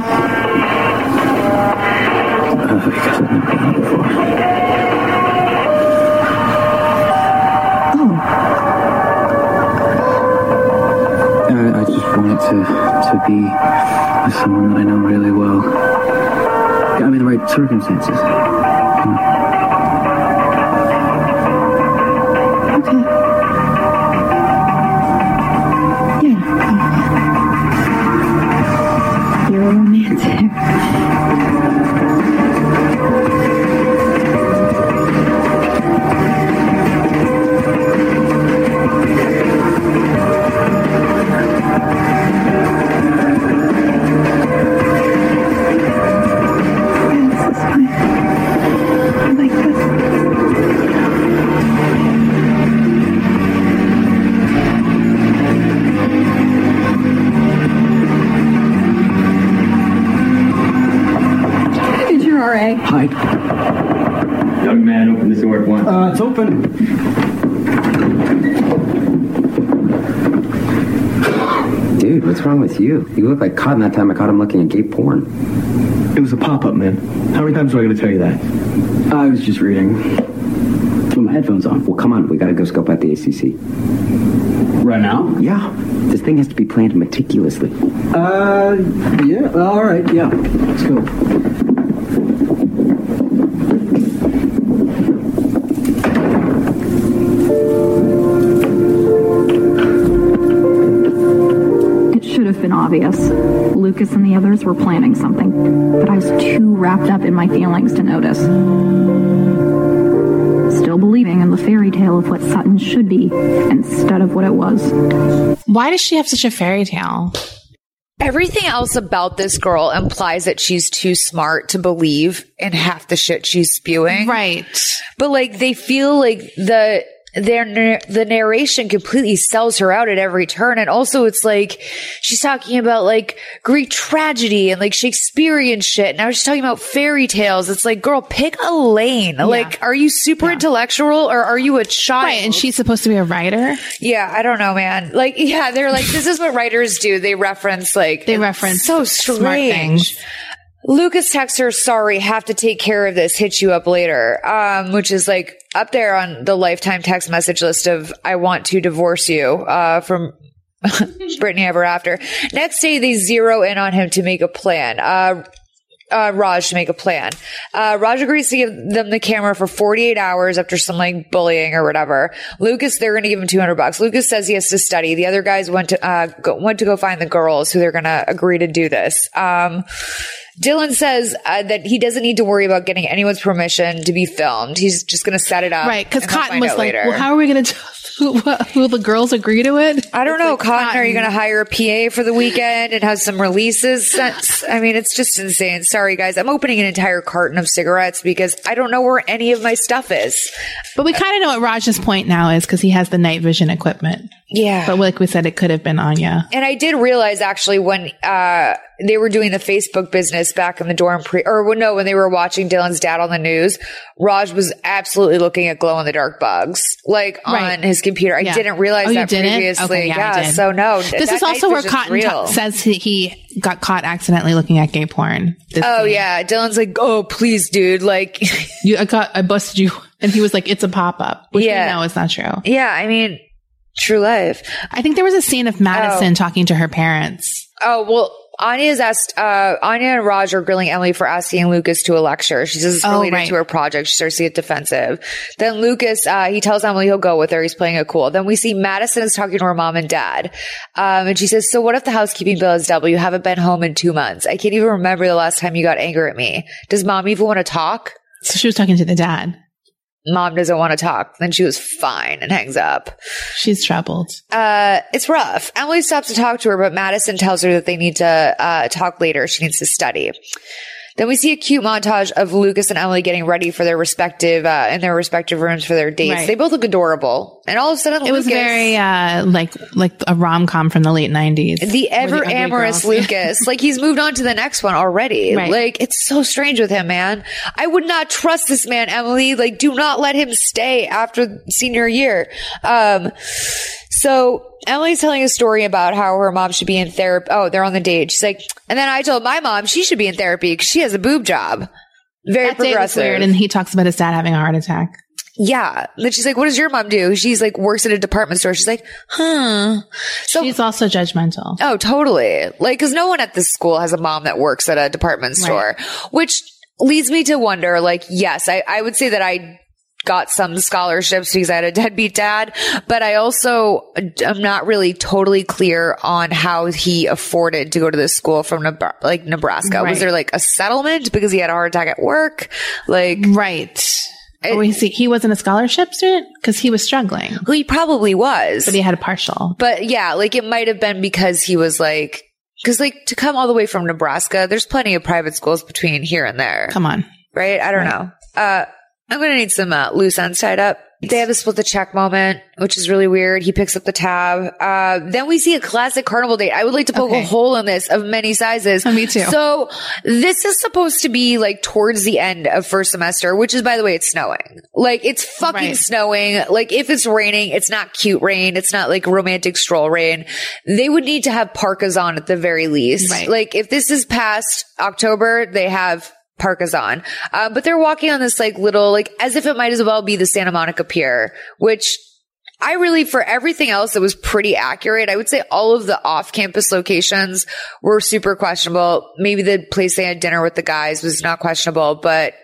Uh, because I've never done it before. Oh. Uh, I just wanted to to be with someone that I know really well. Yeah, I mean, the right circumstances. You know? Okay. You're a romantic. Hi. Young man, open this door at once. Uh, it's open. Dude, what's wrong with you? You look like Cotton that time I caught him looking at gay porn. It was a pop-up, man. How many times do I gotta tell you that? I was just reading. Put my headphones on. Well, come on. We gotta go scope out the A C C. Right now? Yeah. This thing has to be planned meticulously. Uh, yeah. All right, yeah. Let's go. Been obvious. Lucas and the others were planning something, but I was too wrapped up in my feelings to notice. Still believing in the fairy tale of what Sutton should be instead of what it was. Why does she have such a fairy tale? Everything else about this girl implies that she's too smart to believe in half the shit she's spewing. Right. But like they feel like the their the narration completely sells her out at every turn. And also it's like she's talking about like Greek tragedy and like Shakespearean shit. Now she's talking about fairy tales. It's like, girl, pick a lane. Yeah. Like, are you super yeah. intellectual or are you a child? Right. And she's supposed to be a writer. Yeah. I don't know, man. Like, yeah, they're like, this is what writers do. They reference like, they reference so strange. Smart things. Lucas texts her, sorry, have to take care of this, hit you up later, um, which is like up there on the lifetime text message list of I want to divorce you, uh, from Brittany Ever After. Next day, they zero in on him to make a plan. Uh, Uh, Raj to make a plan. Uh, Raj agrees to give them the camera for forty-eight hours after some like bullying or whatever. Lucas, they're going to give him two hundred bucks. Lucas says he has to study. The other guys went to, uh, go, went to go find the girls who they're going to agree to do this. Um, Dylan says uh, that he doesn't need to worry about getting anyone's permission to be filmed. He's just going to set it up. Right. Because and he'll Cotton find was out like, later. well, how are we going to tell who, what, who the girls agree to it? I don't It's know, like, Cotton, are you going to hire a P A for the weekend and have some releases? Sent? I mean, it's just insane. Sorry, guys. I'm opening an entire carton of cigarettes because I don't know where any of my stuff is. But we kind of know what Raj's point now is because he has the night vision equipment. Yeah. But like we said, it could have been Anya. And I did realize actually when uh they were doing the Facebook business back in the dorm pre, or well, no, when they were watching Dylan's dad on the news, Raj was absolutely looking at glow in the dark bugs, like Right. on his computer. I Yeah. didn't realize Oh, you that didn't? previously. Okay, yeah, I did. So no, This that is also night where vision's Cotton real. t- says he, he got caught accidentally looking at gay porn. This Oh scene. yeah, Dylan's like, oh please, dude, like, You, I got, I busted you. And he was like, it's a pop up, which Yeah. we know is not true. yeah, I mean, true life. I think there was a scene of Madison talking to her parents. Oh, well, Anya's asked, uh, Anya and Raj are grilling Emily for asking Lucas to a lecture. She says it's Oh, related right. to her project. She starts to get defensive. Then Lucas, uh, he tells Emily he'll go with her. He's playing it cool. Then we see Madison is talking to her mom and dad. Um, and she says, so what if the housekeeping bill is double? You haven't been home in two months. I can't even remember the last time you got angry at me. Does mom even want to talk? So she was talking to the dad. Mom doesn't want to talk. Then she was fine and hangs up. She's troubled. Uh, it's rough. Emily stops to talk to her, but Madison tells her that they need to uh, talk later. She needs to study. Then we see a cute montage of Lucas and Emily getting ready for their respective, uh, in their respective rooms for their dates. Right. They both look adorable. And all of a sudden, It was Lucas, very, uh, like, like a rom com from the late nineties. the ever ugly amorous girls. Lucas, like he's moved on to the next one already. Right. Like it's so strange with him, man. I would not trust this man, Emily. Like do not let him stay after senior year. Um, so Emily's telling a story about how her mom should be in therapy. Oh, they're on the date. She's like, and then I told my mom she should be in therapy because she has a boob job. Very That date was progressive. weird, and he talks about his dad having a heart attack. Yeah. Then she's like, what does your mom do? She's like, works at a department store. She's like, huh. So She's also judgmental. Oh, totally. Like, cause no one at this school has a mom that works at a department store, which leads me to wonder, like, yes, I, I would say that I got some scholarships because I had a deadbeat dad, but I also am not really totally clear on how he afforded to go to this school from Neb- like Nebraska. Right. Was there like a settlement because he had a heart attack at work? Like, Right. Or was he, he wasn't a scholarship student because he was struggling, well, he probably was, but he had a partial. But yeah, like it might have been because he was like, cause like to come all the way from Nebraska, there's plenty of private schools between here and there. Come on. Right? I don't Right. know. Uh, I'm going to need some uh, loose ends tied up. They have a split the check moment, which is really weird. He picks up the tab. Uh, then we see a classic carnival date. I would like to poke Okay. a hole in this of many sizes. Me too. So this is supposed to be like towards the end of first semester, which is, by the way, it's snowing. Like it's fucking Right. snowing. Like if it's raining, it's not cute rain. It's not like romantic stroll rain. They would need to have parkas on at the very least. Right. Like if this is past October, they have parkas on. Uh, but they're walking on this like little, like as if it might as well be the Santa Monica Pier, which I really, for everything else, it was pretty accurate. I would say all of the off-campus locations were super questionable. Maybe the place they had dinner with the guys was not questionable, but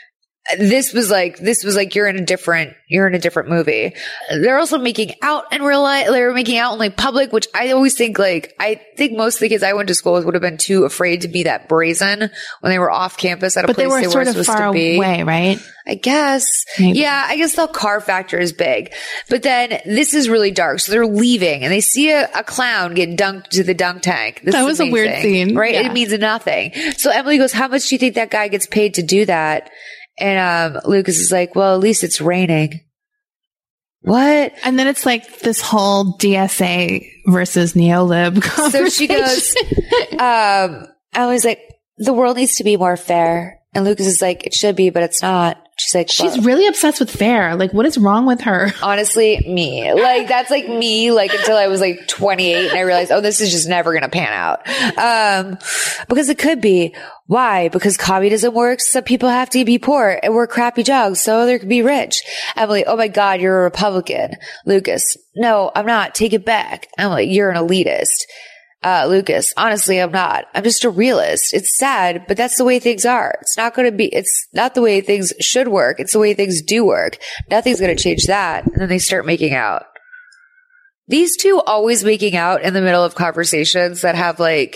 this was like, this was like, you're in a different, you're in a different movie. They're also making out in real life. They're making out in like public, which I always think like, I think most of the kids I went to school with would have been too afraid to be that brazen when they were off campus at a But place they were they sort were of supposed far to be. away, right? I guess. Maybe. Yeah, I guess the car factor is big. But then this is really dark. So they're leaving and they see a, a clown get dunked to the dunk tank. This That is was a weird amazing, scene. right? Yeah. It means nothing. So Emily goes, how much do you think that guy gets paid to do that? And um, Lucas is like, well, at least it's raining. What? And then it's like this whole D S A versus neolib So she goes, um, Emily's like, the world needs to be more fair. And Lucas is like, it should be, but it's not. She's like, She's well, really obsessed with fair. Like, what is wrong with her? honestly, me. Like, that's like me, like, until I was like twenty-eight and I realized, oh, this is just never going to pan out. Um, because it could be. Why? Because coffee doesn't work. Some people have to be poor and work crappy jobs so they could be rich. Emily, oh my God, you're a Republican. Lucas, no, I'm not. Take it back. Emily, you're an elitist. Uh, Lucas, honestly, I'm not. I'm just a realist. It's sad, but that's the way things are. It's not going to be, it's not the way things should work. It's the way things do work. Nothing's going to change that. And then they start making out. These two always making out in the middle of conversations that have like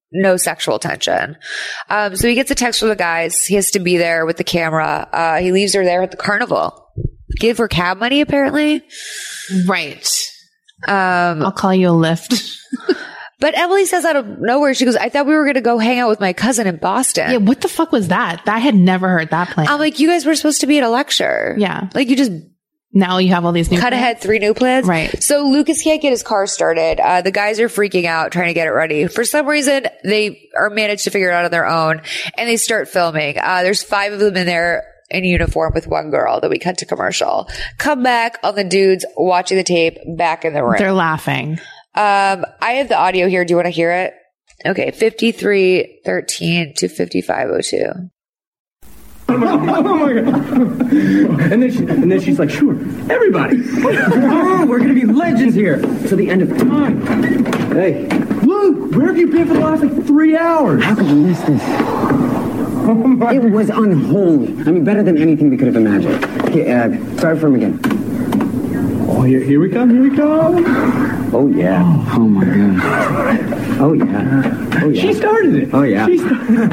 no sexual tension. Um, so he gets a text from the guys. He has to be there with the camera. Uh, he leaves her there at the carnival. Give her cab money, apparently. Right. Um, I'll call you a lift. But Emily says out of nowhere, she goes, I thought we were going to go hang out with my cousin in Boston. Yeah, what the fuck was that? I had never heard that plan. I'm like, you guys were supposed to be at a lecture. Yeah. Like you just... Now you have all these new cut plans? ahead three new plans. Right. So Lucas can't get his car started. Uh, the guys are freaking out, trying to get it ready. For some reason, they are managed to figure it out on their own, and they start filming. Uh, there's five of them in there in uniform with one girl that we cut to commercial. Come back on the dudes watching the tape back in the room. They're laughing. Um, I have the audio here. Do you want to hear it? Okay. fifty-three thirteen to fifty-five oh two. Oh my god! Oh my god! And then, she, and then she's like, "Sure, everybody, oh, we're gonna be legends here to the end of time." Hey, Luke, where have you been for the last like three hours? How could you miss this? Oh my it was unholy. I mean, better than anything we could have imagined. Okay, uh, sorry for him again. Oh, here, here we come! Here we come! Oh yeah! Oh, oh my god! Oh yeah! Oh yeah! She started it. Oh yeah! She started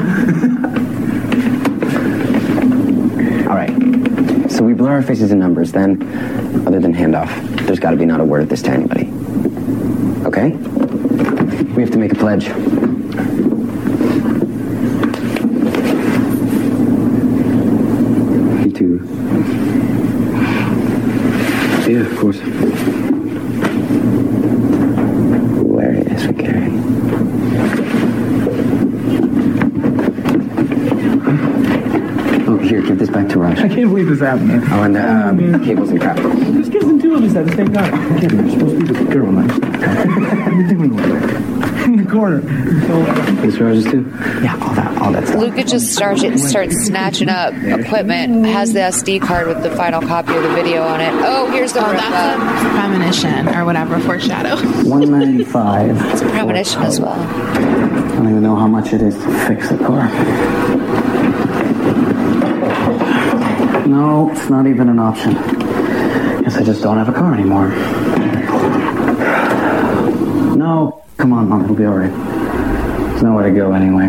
All right. So we blur our faces and numbers. Then, other than handoff, there's got to be not a word of this to anybody. Okay? We have to make a pledge. You too. Yeah, of course. Hilarious, we carry. Oh, here, give this back to Raj. I can't believe this happened. Oh, and the um, cables and crap. Just give them two of us at the same time. Okay, you're supposed to be with the girl, man. You're doing over in the corner. These Roses too? Yeah, all that, all that stuff. Luca just starts starts snatching up equipment, has the S D card with the final copy of the video on it. Oh, here's the oh, that's a premonition or whatever, foreshadow. one ninety-five. It's a premonition as well. I don't even know how much it is to fix the car. No, it's not even an option. Guess I just don't have a car anymore. No, come on, Mom, it'll be alright. There's nowhere to go anyway.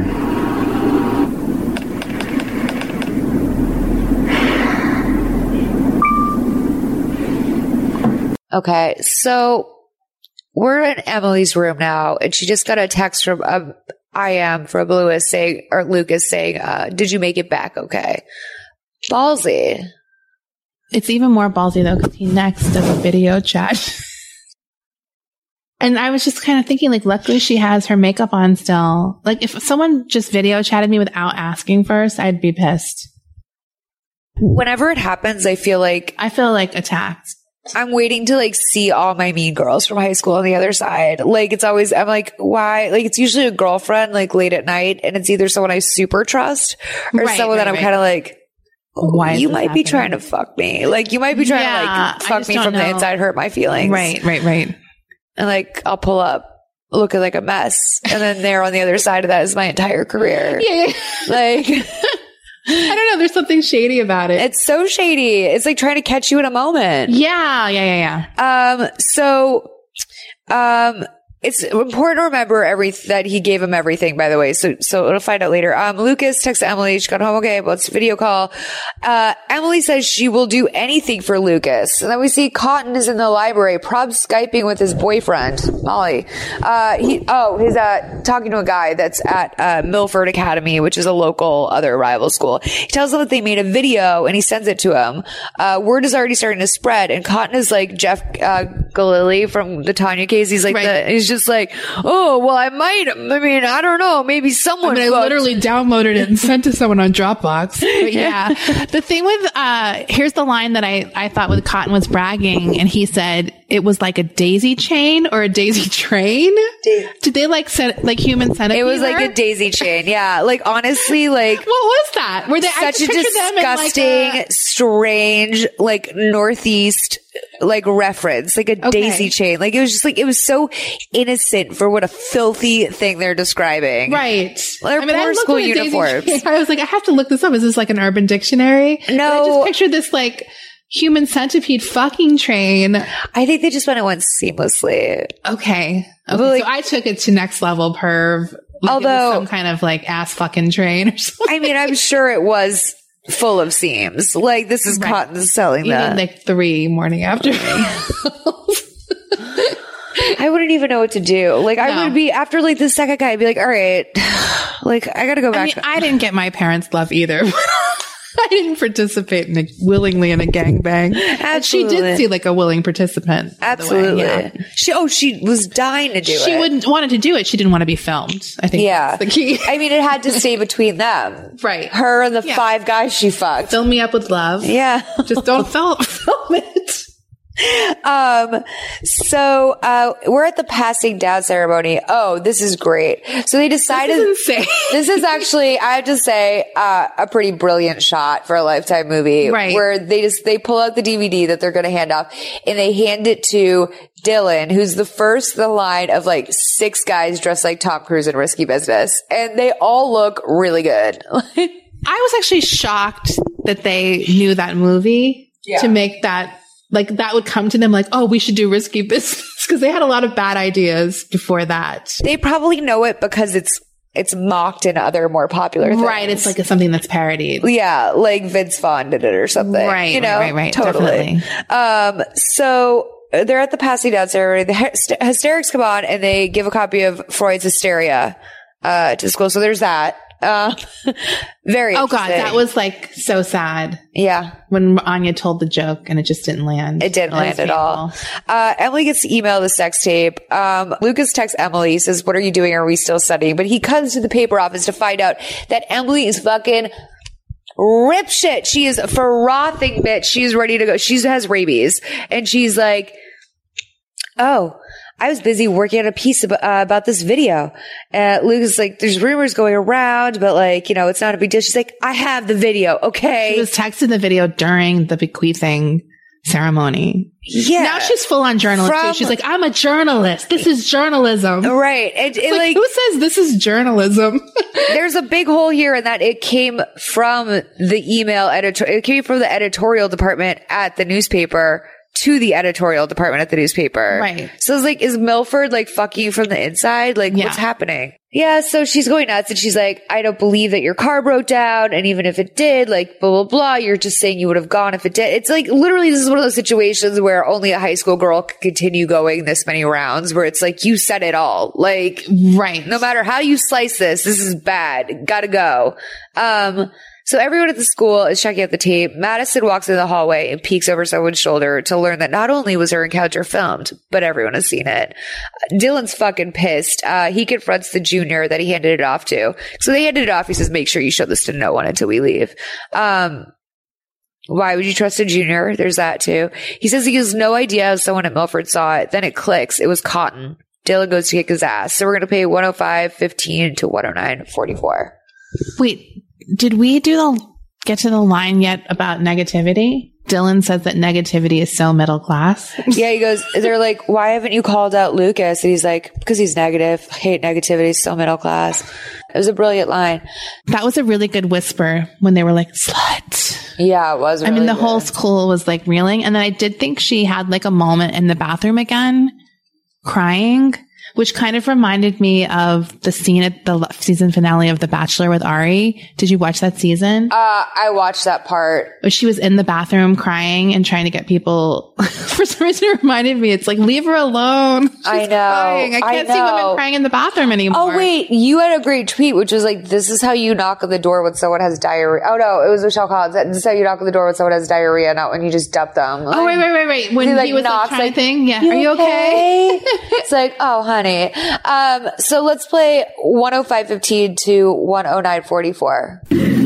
Okay, so we're in Emily's room now, and she just got a text from um, I am from Lewis saying, or Lucas saying, uh, "Did you make it back? Okay." Ballsy. It's even more ballsy though, because he next does a video chat. And I was just kind of thinking, like, luckily she has her makeup on still. Like, if someone just video chatted me without asking first, I'd be pissed. Whenever it happens, I feel like I feel like attacked. I'm waiting to like see all my mean girls from high school on the other side. Like, it's always, I'm like, why? Like, it's usually a girlfriend, like late at night, and it's either someone I super trust or Right, someone right, that I'm right. kind of like, Why is you this might be happening? trying to fuck me. Like, you might be trying Yeah, to I like fuck just me don't from the know. inside, hurt my feelings. Right, right, right. And like, I'll pull up, looking like a mess. And then there on the other side of that is my entire career. Yeah, yeah. Like, I don't know. There's something shady about it. it's so shady. It's like trying to catch you in a moment. Yeah, yeah, yeah, yeah. Um, so, um, it's important to remember every, that he gave him everything, by the way. So, so we'll find out later. Um, Lucas texts Emily. She got home. Okay. Well, it's a video call. Uh, Emily says she will do anything for Lucas. And then we see Cotton is in the library, prob Skyping with his boyfriend, Molly. Uh, he, oh, he's, uh, talking to a guy that's at, uh, Milford Academy, which is a local other rival school. He tells them that they made a video and he sends it to him. Uh, word is already starting to spread, and Cotton is like Jeff, uh, Galili from the Tanya case. He's like, Right. the, he's just like, oh, well, I might, I mean, I don't know, maybe someone. I mean, I booked. literally downloaded it and sent to someone on Dropbox. But yeah, the thing with, uh, here's the line that I, I thought with Cotton was bragging, and he said it was like a daisy chain or a daisy train. Did they like set, like human centipede? It was like her? a daisy chain. Yeah. Like, honestly, like, What was that? Were they I such a just pictured them in, like, disgusting, a- strange, like Northeast, like reference, like a Okay. daisy chain. Like, it was just like, it was so innocent for what a filthy thing they're describing. Right. Their I mean, I poor looked school at a daisy uniforms. chain. I was like, I have to look this up. Is this like an Urban Dictionary? No. But I just pictured this like human centipede fucking train. I think they just went it went seamlessly. Okay. Okay. But, like- so I took it to next level perv. Like Although, some kind of like ass fucking train or something. I mean, I'm sure it was full of seams. Like, this is right. Cotton selling Even that. like three morning after. I wouldn't even know what to do. Like, I no. would be, after like the second guy, I'd be like, all right, like, I gotta go back. I mean, I didn't get my parents' love either. I didn't participate in a, willingly in a gangbang. Absolutely. She did seem like a willing participant. Absolutely. Yeah. She, oh, she was dying to do she it. She wouldn't wanted to do it. She didn't want to be filmed. I think yeah. that's the key. I mean, it had to stay between them. Right. Her and the yeah. five guys she fucked. Fill me up with love. Yeah. Just don't film, film it. Um, so, uh, we're at the passing down ceremony. Oh, this is great. So they decided, this is insane. This is actually, I have to say, uh, a pretty brilliant shot for a Lifetime movie. Right. Where they just, they pull out the D V D that they're going to hand off and they hand it to Dylan, who's the first of the line of like six guys dressed like Tom Cruise in Risky Business. And they all look really good. I was actually shocked that they knew that movie yeah. to make that. Like, that would come to them like, oh, we should do Risky Business. Because they had a lot of bad ideas before that. They probably know it because it's it's mocked in other more popular things. Right. It's like a, something that's parodied. Yeah. Like Vince Vaughn did it or something. Right. You know? Right, right, right. Totally. Definitely. Um, so they're at the passing down ceremony. The hysterics come on and they give a copy of Freud's Hysteria uh, to school. So there's that. Uh, very Oh God, that was like so sad. Yeah. When Anya told the joke and it just didn't land. It didn't land at all. Uh, Emily gets to email the sex tape. Um, Lucas texts Emily, says, what are you doing? Are we still studying? But he comes to the paper office to find out that Emily is fucking rip shit. She is frothing bitch. She's ready to go. She has rabies. And she's like, oh, I was busy working on a piece about, uh, about this video. Uh, Lucas is like, there's rumors going around, but like, you know, it's not a big deal. She's like, I have the video. Okay. She was texting the video during the bequeathing ceremony. Yeah. Now she's full on journalist From, too. She's like, I'm a journalist. This is journalism. Right. And, it's it, like, like, who says this is journalism? There's a big hole here in that it came from the email editor. It came from the editorial department at the newspaper to the editorial department at the newspaper. Right. So it's like, is Milford like fucking you from the inside? Like, yeah. What's happening? Yeah. So she's going nuts and she's like, I don't believe that your car broke down. And even if it did, like, blah, blah, blah, you're just saying you would have gone if it did. It's like, literally, this is one of those situations where only a high school girl could continue going this many rounds where it's like, you said it all. Like, right. No matter how you slice this, this is bad. Gotta go. Um, So everyone at the school is checking out the tape. Madison walks in the hallway and peeks over someone's shoulder to learn that not only was her encounter filmed, but everyone has seen it. Dylan's fucking pissed. Uh, he confronts the junior that he handed it off to. So they handed it off. He says, make sure you show this to no one until we leave. Um, why would you trust a junior? There's that too. He says he has no idea how someone at Milford saw it. Then it clicks. It was Cotton. Dylan goes to kick his ass. So we're going to pay one oh five fifteen to one oh nine forty-four. Wait. Did we do the get to the line yet about negativity? Dylan says that negativity is so middle class. Yeah, he goes, they're like, why haven't you called out Lucas? And he's like, because he's negative. I hate negativity, so middle class. It was a brilliant line. That was a really good whisper when they were like, slut. Yeah, it was really I mean, the good. whole school was like reeling. And then I did think she had like a moment in the bathroom again, crying, which kind of reminded me of the scene at the season finale of The Bachelor with Ari. Did you watch that season? Uh, I watched that part. She was in the bathroom crying and trying to get people. For some reason, it reminded me. It's like, leave her alone. She's I know. Crying. I can't I see know. women crying in the bathroom anymore. Oh, wait. You had a great tweet, which was like, this is how you knock on the door when someone has diarrhea. Oh, no. It was Michelle Collins. This is how you knock on the door when someone has diarrhea, not when you just dump them. Like, oh, wait, wait, wait, wait. When he, he, like, he was knocks, like, trying like, thing? Yeah. You Are you okay? okay? It's like, oh, honey. Um, so let's play one oh five fifteen to one oh nine forty-four.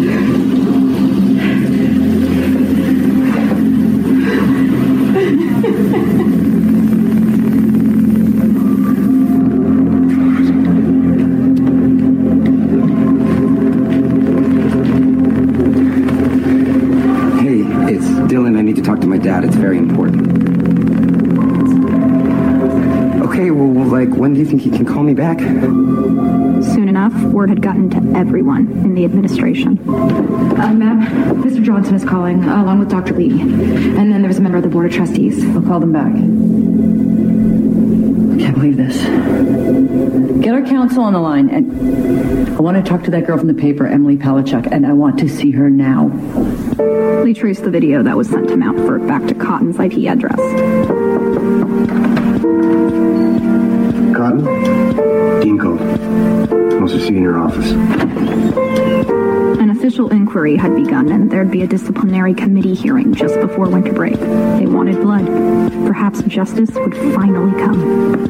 Hey, it's Dylan. I need to talk to my dad. It's very important. Okay, well, like, when do you think he can call me back? Soon enough, word had gotten to everyone in the administration. Uh, ma'am, Mister Johnson is calling, uh, along with Doctor Lee. And then there's a member of the Board of Trustees. I'll call them back. can't believe this. Get our counsel on the line. And I want to talk to that girl from the paper, Emily Palachuk, and I want to see her now. They traced the video that was sent to Mountford back to Cotton's I P address. Cotton? Dean called. Wants to see you in your office. An official inquiry had begun, and there'd be a disciplinary committee hearing just before winter break. They wanted blood. Perhaps justice would finally come.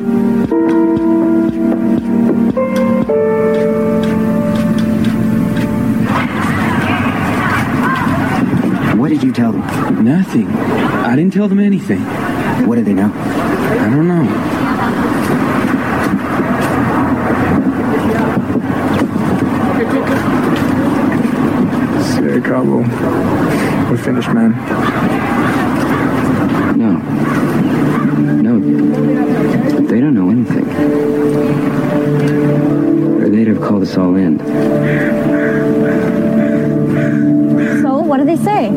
What did you tell them? Nothing. I didn't tell them anything. What do they know? I don't know. Say, Cabo, we're finished, man. No. No. They don't know anything. Or they'd have called us all in. So, what do they say?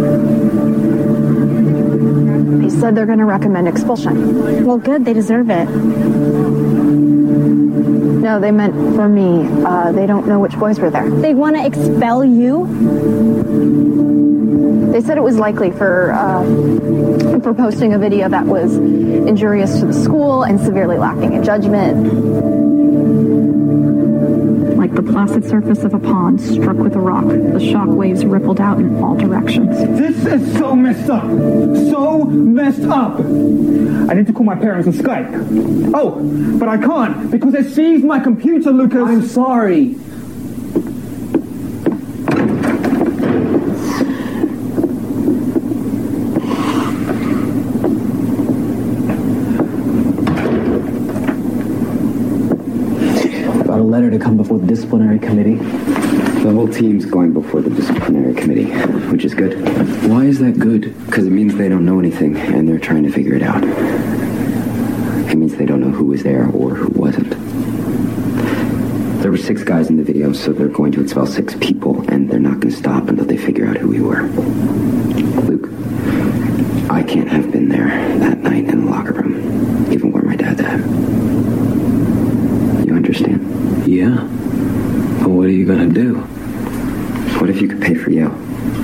They said they're going to recommend expulsion. Well, good. They deserve it. No, they meant for me. Uh, they don't know which boys were there. They want to expel you? They said it was likely for uh, for posting a video that was injurious to the school and severely lacking in judgment. Like the placid surface of a pond struck with a rock, the shock waves rippled out in all directions. This is so messed up. So messed up. I need to call my parents on Skype. Oh, but I can't because they seized my computer, Lucas. I'm sorry. Got a letter to come before the disciplinary committee. The whole team's going before the disciplinary committee, which is good. Why is that good? Because it means they don't know anything, and they're trying to figure it out. It means they don't know who was there or who wasn't. There were six guys in the video, so they're going to expel six people, and they're not going to stop until they figure out who we were. Luke, I can't have been there that night in the locker room, even where my dad's at. You understand? Yeah. But what are you gonna do? What if you could pay for Yale?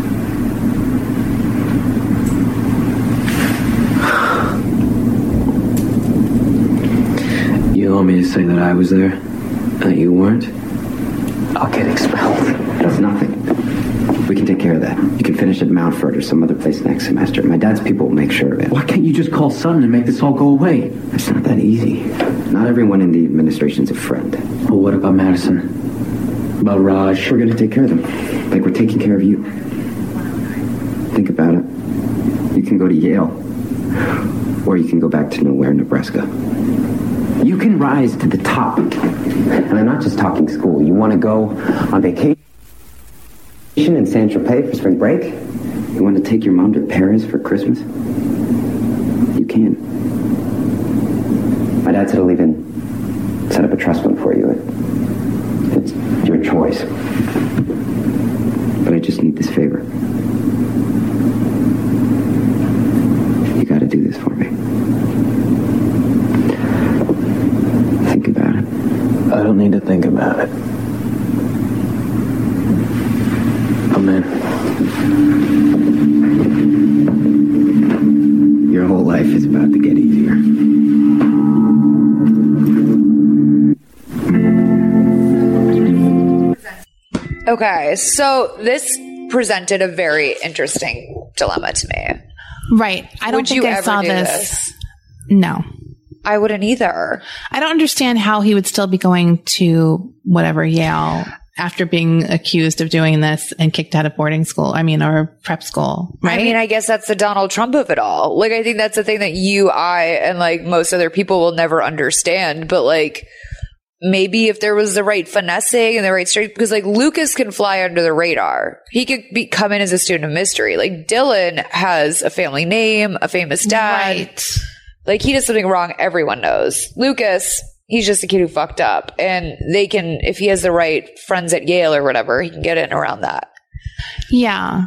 You want me to say that I was there? That you weren't? I'll get expelled. That's nothing. We can take care of that. You can finish at Mountford or some other place next semester. My dad's people will make sure of it. Why can't you just call Sutton and make this all go away? It's not that easy. Not everyone in the administration's a friend. Well, what about Madison? About Raj? We're going to take care of them. Like we're taking care of you. Think about it. You can go to Yale. Or you can go back to nowhere, Nebraska. You can rise to the top. And I'm not just talking school. You want to go on vacation in San Tropez for spring break? You want to take your mom to Paris for Christmas? You can. My dad said he'll even set up a trust fund for you. It's your choice. But I just need this favor. You gotta do this for me. Think about it. I don't need to think about it. I'm in. Your whole life is about to get easier. Okay, so this presented a very interesting dilemma to me. Right. I don't Would think you I ever saw do this. this? No. I wouldn't either. I don't understand how he would still be going to whatever Yale after being accused of doing this and kicked out of boarding school. I mean, or prep school, right? I mean, I guess that's the Donald Trump of it all. Like, I think that's the thing that you, I, and like most other people will never understand. But like, maybe if there was the right finessing and the right strength, because like Lucas can fly under the radar. He could be come in as a student of mystery. Like Dylan has a family name, a famous dad. Right. Like he does something wrong, everyone knows. Lucas, he's just a kid who fucked up. And they can, if he has the right friends at Yale or whatever, he can get in around that. Yeah.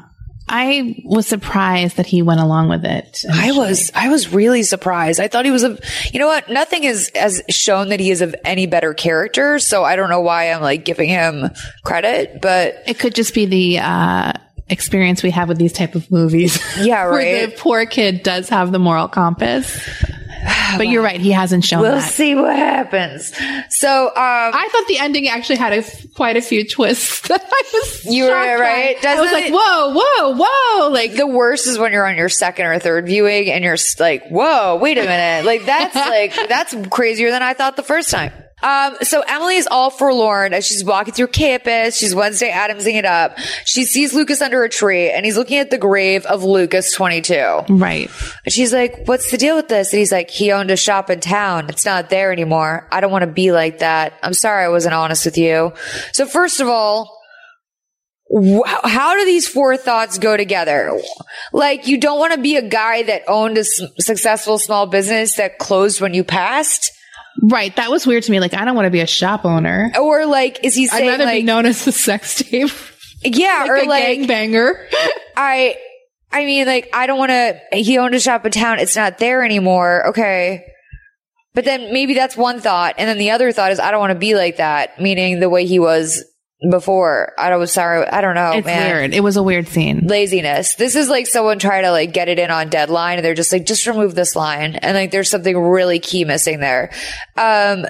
I was surprised that he went along with it. I was, I was really surprised. I thought he was a, you know what? Nothing is, has shown that he is of any better character. So I don't know why I'm like giving him credit, but it could just be the, uh, experience we have with these type of movies. Yeah, right. Where the poor kid does have the moral compass. But you're right. He hasn't shown we'll that. We'll see what happens. So, um, I thought the ending actually had a, quite a few twists that I was You were right. I was it, like, whoa, whoa, whoa. Like the worst is when you're on your second or third viewing and you're like, whoa, wait a minute. Like that's like, that's crazier than I thought the first time. Um, so Emily is all forlorn as she's walking through campus. She's Wednesday Addamsing it up. She sees Lucas under a tree and he's looking at the grave of Lucas, twenty-two. Right. And she's like, what's the deal with this? And he's like, he owned a shop in town. It's not there anymore. I don't want to be like that. I'm sorry I wasn't honest with you. So first of all, wh- how do these four thoughts go together? Like, you don't want to be a guy that owned a s- successful small business that closed when you passed? Right. That was weird to me. Like, I don't want to be a shop owner. Or like, is he saying I'd rather like, be known as a sex tape? Yeah. like or a like, gangbanger. I, I mean, like, I don't want to, he owned a shop in town. It's not there anymore. Okay. But then maybe that's one thought. And then the other thought is, I don't want to be like that, meaning the way he was before. I was sorry. I don't know. It's man. weird. It was a weird scene. Laziness. This is like someone trying to like get it in on deadline and they're just like, just remove this line. And like, there's something really key missing there. Um,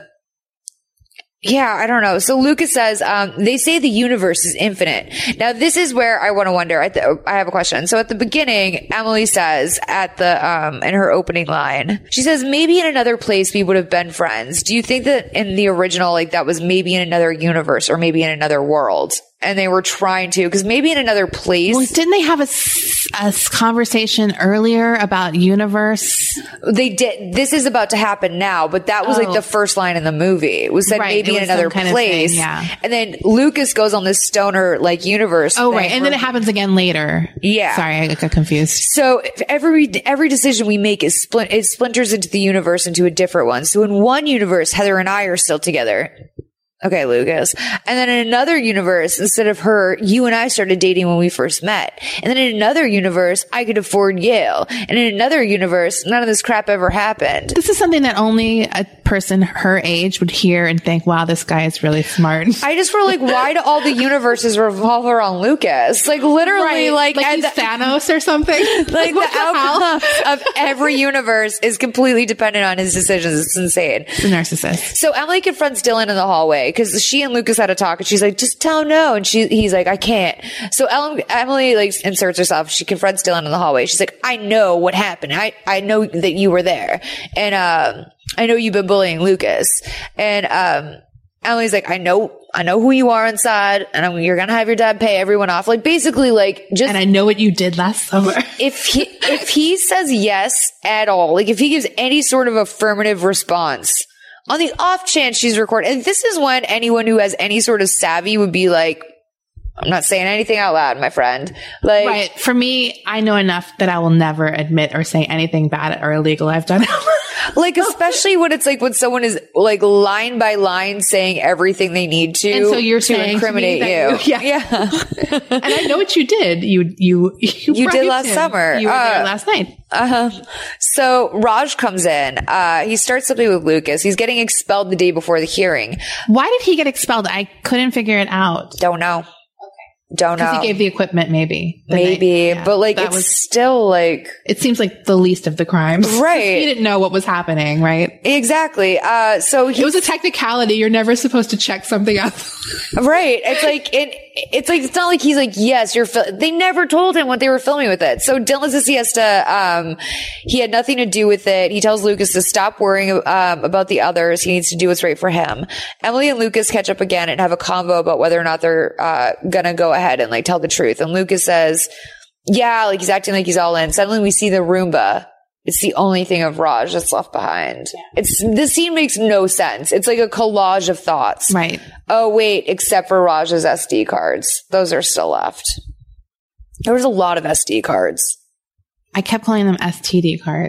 Yeah, I don't know. So Lucas says, um, they say the universe is infinite. Now, this is where I want to wonder. I, th- I have a question. So at the beginning, Emily says at the, um, in her opening line, she says, maybe in another place we would have been friends. Do you think that in the original, like that was maybe in another universe or maybe in another world? And they were trying to, because maybe in another place. Well, didn't they have a, a conversation earlier about universe? They did. This is about to happen now, but that was oh. like the first line in the movie. It was said right. maybe it in another place. Thing, yeah. And then Lucas goes on this stoner like universe. Oh, right. And then it happens again later. Yeah. Sorry, I got confused. So every every decision we make is splint it splinters into the universe into a different one. So in one universe, Heather and I are still together. Okay, Lucas. And then in another universe, instead of her, you and I started dating when we first met. And then in another universe, I could afford Yale. And in another universe, none of this crap ever happened. This is something that only a person her age would hear and think, wow, this guy is really smart. I just were like, why do all the universes revolve around Lucas? Like literally, right. like, like he's the, Thanos or something. Like the, the outcome of every universe is completely dependent on his decisions. It's insane. He's a narcissist. So Emily confronts Dylan in the hallway because she and Lucas had a talk and she's like, just tell him no. And she, he's like, I can't. So Ellen, Emily like inserts herself. She confronts Dylan in the hallway. She's like, I know what happened. I, I know that you were there. And, um, I know you've been bullying Lucas. And, um, Emily's like, I know, I know who you are inside and I'm, you're going to have your dad pay everyone off. Like basically like just. And I know what you did last summer. If he, if he says yes at all, like if he gives any sort of affirmative response, on the off chance she's recording, and this is when anyone who has any sort of savvy would be like, I'm not saying anything out loud, my friend. Like, right. For me, I know enough that I will never admit or say anything bad or illegal I've done. Like, especially when it's like when someone is like line by line saying everything they need to, and so you're to saying incriminate to you. you. Yeah. yeah. And I know what you did. You, you, you, you did last him. summer. You were uh, there last night. Uh huh. So Raj comes in. Uh, he starts something with Lucas. He's getting expelled the day before the hearing. Why did he get expelled? I couldn't figure it out. Don't know. Don't know. Because he gave the equipment, maybe. Maybe. Yeah, but like, it's was, still like. It seems like the least of the crimes. Right. He didn't know what was happening, right? Exactly. Uh, so he. It was a technicality. You're never supposed to check something out. Right. It's like, it, it's like, it's not like he's like, yes, you're, fil-. They never told him what they were filming with it. So Dylan says he has to, um, he had nothing to do with it. He tells Lucas to stop worrying, um, about the others. He needs to do what's right for him. Emily and Lucas catch up again and have a convo about whether or not they're, uh, gonna go ahead and like tell the truth. And Lucas says, yeah, like he's acting like he's all in. Suddenly we see the Roomba. It's the only thing of Raj that's left behind. Yeah. It's, this scene makes no sense. It's like a collage of thoughts. Right. Oh, wait, except for Raj's S D cards. Those are still left. There was a lot of S D cards. I kept calling them S T D cards.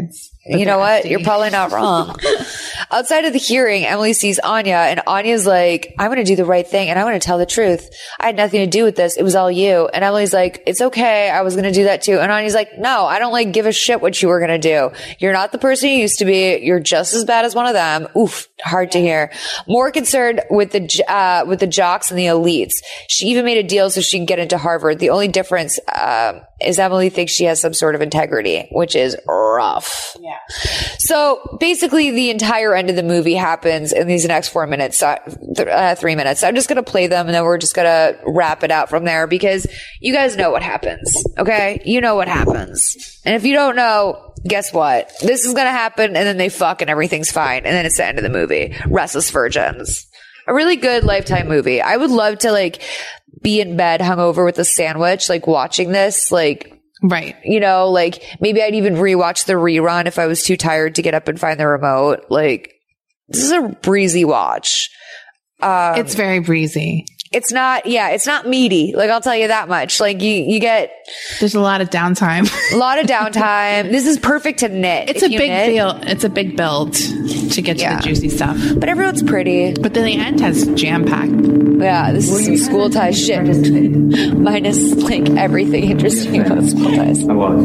You know what? You're probably not wrong. Outside of the hearing, Emily sees Anya, and Anya's like, I'm going to do the right thing, and I'm going to tell the truth. I had nothing to do with this. It was all you. And Emily's like, it's okay. I was going to do that too. And Anya's like, no, I don't like give a shit what you were going to do. You're not the person you used to be. You're just as bad as one of them. Oof. Hard to hear. More concerned with the, uh, with the jocks and the elites. She even made a deal so she can get into Harvard. The only difference, uh, is Emily thinks she has some sort of integrity, which is rough. Yeah. So basically the entire end of the movie happens in these next four minutes, uh, th- uh, three minutes. So I'm just going to play them and then we're just going to wrap it out from there because you guys know what happens. Okay. You know what happens. And if you don't know, guess what? This is going to happen and then they fuck and everything's fine. And then it's the end of the movie. Restless Virgins. A really good Lifetime movie. I would love to like be in bed hungover with a sandwich, like watching this, like, right. You know, like maybe I'd even rewatch the rerun if I was too tired to get up and find the remote. Like this is a breezy watch. Um, it's very breezy. It's not, yeah, it's not meaty. Like I'll tell you that much. Like you, you get. There's a lot of downtime. A lot of downtime. This is perfect to knit. It's a big build. It's a big build to get to yeah. the juicy stuff. But everyone's pretty. But then the end has jam packed. Yeah, this is some school ties shit. Minus like everything interesting about school ties. I was.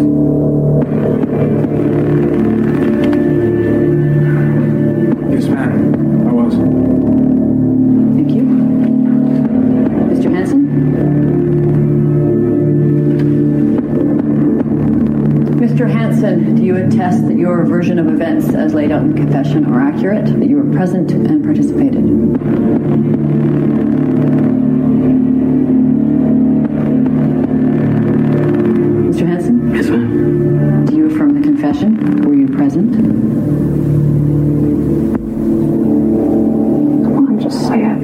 Yes, ma'am. I was. Thank you. Mister Hanson? Mister Hanson, do you attest that your version of events as laid out in the confession are accurate, that you were present and participated? Mister Hanson? Yes, ma'am. Do you affirm the confession? Were you present? Come on, just say it.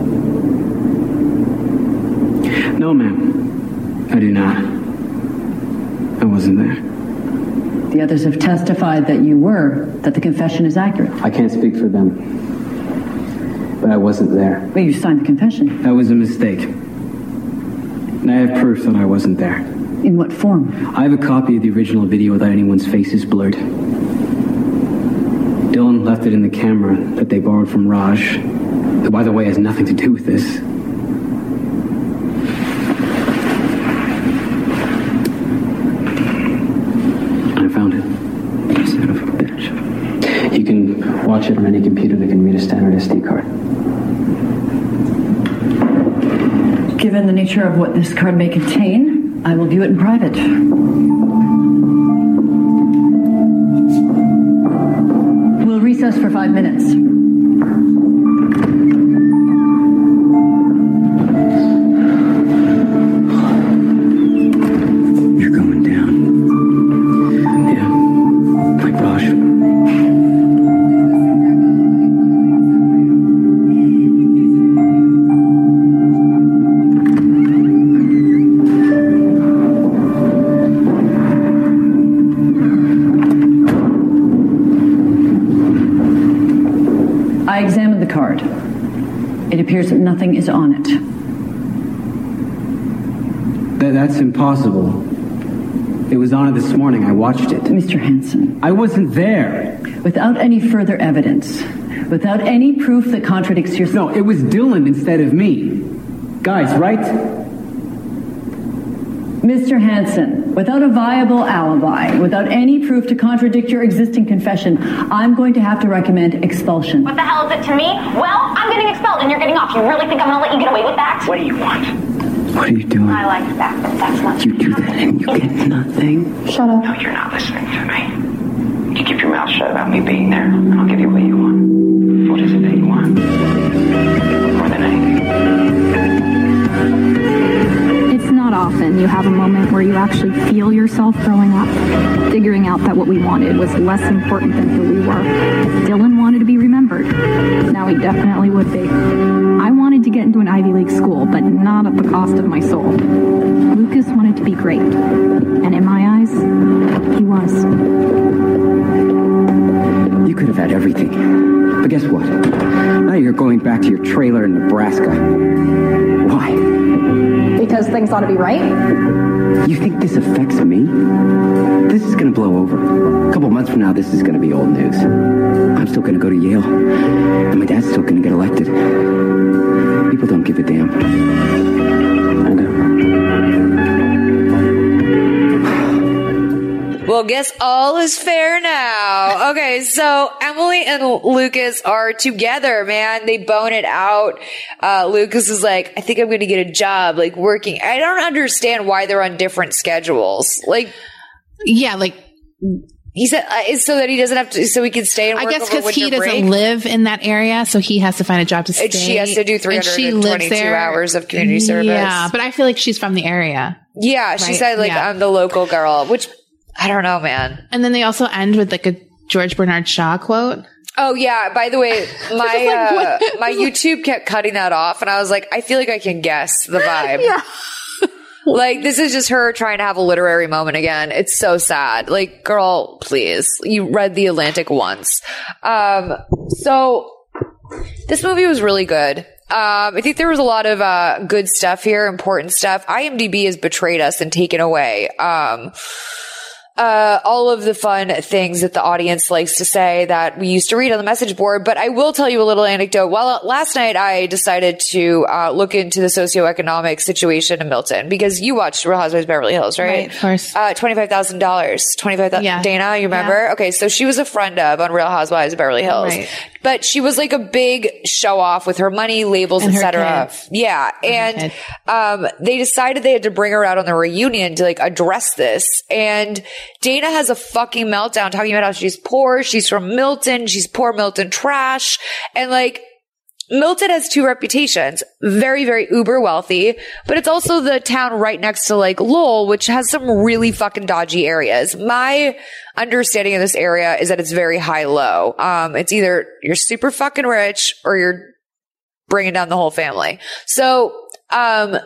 No, ma'am. I do not. I wasn't there. The others have testified that you were, that the confession is accurate. I can't speak for them. But I wasn't there. But you signed the confession. That was a mistake. And I have proof that I wasn't there. In what form? I have a copy of the original video without anyone's faces blurred. Dylan left it in the camera that they borrowed from Raj, who, by the way, has nothing to do with this. I found it. Son of a bitch. You can watch it on any computer that can read a standard S D card. Given the nature of what this card may contain, I will view it in private. We'll recess for five minutes. You're going down. Yeah, like Raj. I examined the card. It appears that nothing is on it. That, that's impossible. It was on it this morning. I watched it. Mister Hanson. I wasn't there. Without any further evidence, without any proof that contradicts your... No, it was Dylan instead of me. Guys, right? Mister Hanson, without a viable alibi, without any proof to contradict your existing confession, I'm going to have to recommend expulsion. What the hell is it to me? Well, I'm getting expelled and you're getting off. You really think I'm going to let you get away with that? What do you want? What are you doing? I like that, but that's not... You do that and you get nothing. Shut up. No, you're not listening to me. You keep your mouth shut about me being there, and I'll give you what you want. What is it that you want? More than anything. It's not often you have a moment where you actually feel yourself growing up, figuring out that what we wanted was less important than who we were. Dylan wanted to be remembered. Now he definitely would be. I wanted to get into an Ivy League school, but not at the cost of my soul. Lucas wanted to be great, and in my eyes, he was. You could have had everything. But guess what? Now you're going back to your trailer in Nebraska. Why? Because things ought to be right? You think this affects me? This is going to blow over. A couple months from now, this is going to be old news. I'm still going to go to Yale, and my dad's still going to get elected. People don't give a damn. I know. Well, guess all is fair now. Okay, so Emily and Lucas are together, man. They bone it out. Uh, Lucas is like, I think I'm going to get a job, like working. I don't understand why they're on different schedules. Like, yeah, like he said, uh, it's so that he doesn't have to, so he can stay and work. I guess because he doesn't break. live in that area, so he has to find a job to stay. And she has to do three hundred twenty-two hours of community service. Yeah, but I feel like she's from the area. Yeah, she right? said like yeah. I'm the local girl, which I don't know, man. And then they also end with like a George Bernard Shaw quote. Oh yeah. By the way, my uh, my YouTube kept cutting that off, and I was like, I feel like I can guess the vibe. Yeah. Like, this is just her trying to have a literary moment again. It's so sad. Like, girl, please. You read The Atlantic once. Um, so this movie was really good. Um, I think there was a lot of uh, good stuff here, important stuff. IMDb has betrayed us and taken away um, uh, all of the fun things that the audience likes to say that we used to read on the message board. But I will tell you a little anecdote. Well, last night I decided to uh, look into the socioeconomic situation in Milton because you watched Real Housewives of Beverly Hills, right? Right, of course. Uh, twenty-five thousand dollars. twenty-five thousand dollars. Yeah. Dana, you remember? Yeah. Okay, so she was a friend of on Real Housewives of Beverly Hills. Right. But she was like a big show off with her money, labels, And et her cetera. kids. Yeah. And um, they decided they had to bring her out on the reunion to like address this. And Dana has a fucking meltdown talking about how she's poor. She's from Milton. She's poor Milton trash. And like, Milton has two reputations. Very, very uber wealthy, but it's also the town right next to like Lowell, which has some really fucking dodgy areas. My understanding of this area is that it's very high low. Um, it's either you're super fucking rich or you're bringing down the whole family. So, um,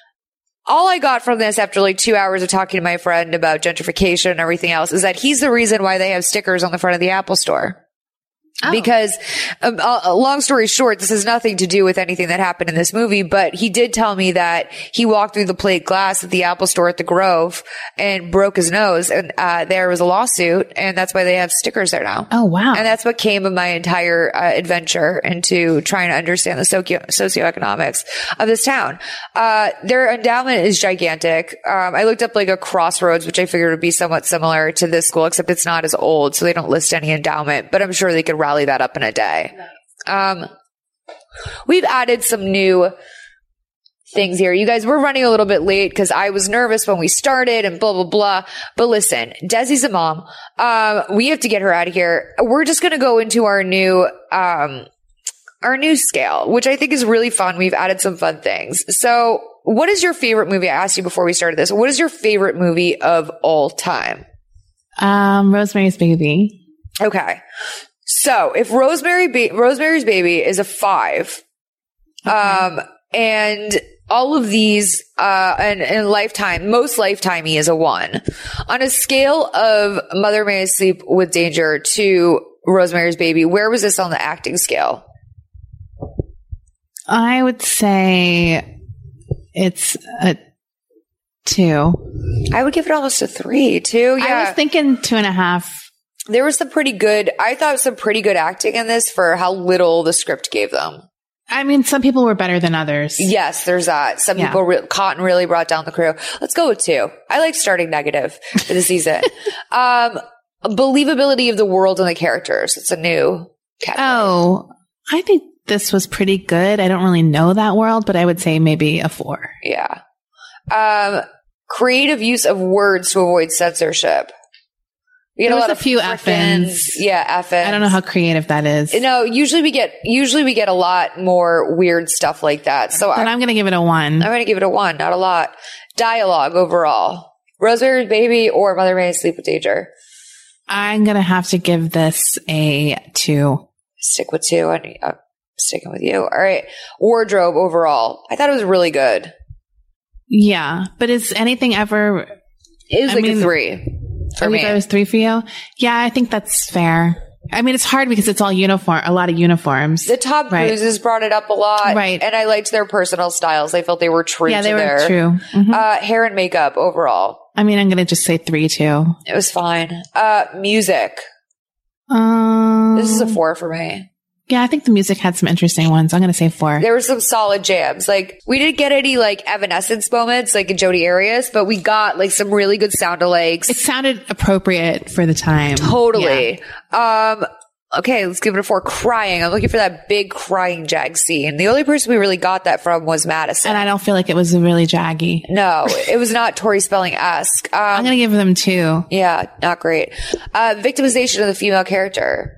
all I got from this after like two hours of talking to my friend about gentrification and everything else is that he's the reason why they have stickers on the front of the Apple Store. Oh. Because, um, uh, long story short, this has nothing to do with anything that happened in this movie, but he did tell me that he walked through the plate glass at the Apple Store at the Grove and broke his nose, and uh, there was a lawsuit, and that's why they have stickers there now. Oh, wow. And that's what came of my entire uh, adventure into trying to understand the socio- socioeconomics of this town. Uh, their endowment is gigantic. Um, I looked up like a Crossroads, which I figured would be somewhat similar to this school, except it's not as old, so they don't list any endowment, but I'm sure they could rally that up in a day. Um, we've added some new things here. You guys, we're running a little bit late because I was nervous when we started and blah, blah, blah. But listen, Desi's a mom. Um, we have to get her out of here. We're just going to go into our new, um, our new scale, which I think is really fun. We've added some fun things. So what is your favorite movie? I asked you before we started this. What is your favorite movie of all time? Um, Rosemary's Baby. Okay. So if Rosemary ba- Rosemary's Baby is a five, okay. um, and all of these, uh, and, and Lifetime, most Lifetimey is a one. On a scale of Mother May I Sleep with Danger to Rosemary's Baby, where was this on the acting scale? I would say it's a two. I would give it almost a three, two. Yeah. I was thinking two and a half. There was some pretty good, I thought some pretty good acting in this for how little the script gave them. I mean, some people were better than others. Yes, there's that. Some Yeah. people, re- Cotton really brought down the crew. Let's go with two. I like starting negative for the season. um, believability of the world and the characters. It's a new category. Oh, I think this was pretty good. I don't really know that world, but I would say maybe a four. Yeah. Um, creative use of words to avoid censorship. We get There a was lot a of few frickin'- F-ins. Yeah, F-ins. I don't know how creative that is. No, usually we get usually we get a lot more weird stuff like that. So But I'm, I'm going to give it a one. I'm going to give it a one, not a lot. Dialogue overall. Rosemary's Baby or Mother May I Sleep with Danger? I'm going to have to give this a two. Stick with two. I'm uh, sticking with you. All right. Wardrobe overall. I thought it was really good. Yeah. But is anything ever... It was I like mean, a three for oh, you me. thought it was three for you? Yeah, I think that's fair. I mean, it's hard because it's all uniform, a lot of uniforms. The Tom right. Cruises brought it up a lot. Right. And I liked their personal styles. I felt they were true yeah, to they their were true. Mm-hmm. Uh, hair and makeup overall. I mean, I'm going to just say three, too. It was fine. Uh, music. Um, this is a four for me. Yeah, I think the music had some interesting ones. I'm going to say four. There were some solid jams. Like, we didn't get any, like, Evanescence moments, like in Jodi Arias, but we got, like, some really good sound-alikes. It sounded appropriate for the time. Totally. Yeah. Um, okay, let's give it a four. Crying. I'm looking for that big crying jag scene. The only person we really got that from was Madison. And I don't feel like it was really jaggy. No, it was not Tori Spelling-esque. Um, I'm going to give them two. Yeah, not great. Uh, victimization of the female character.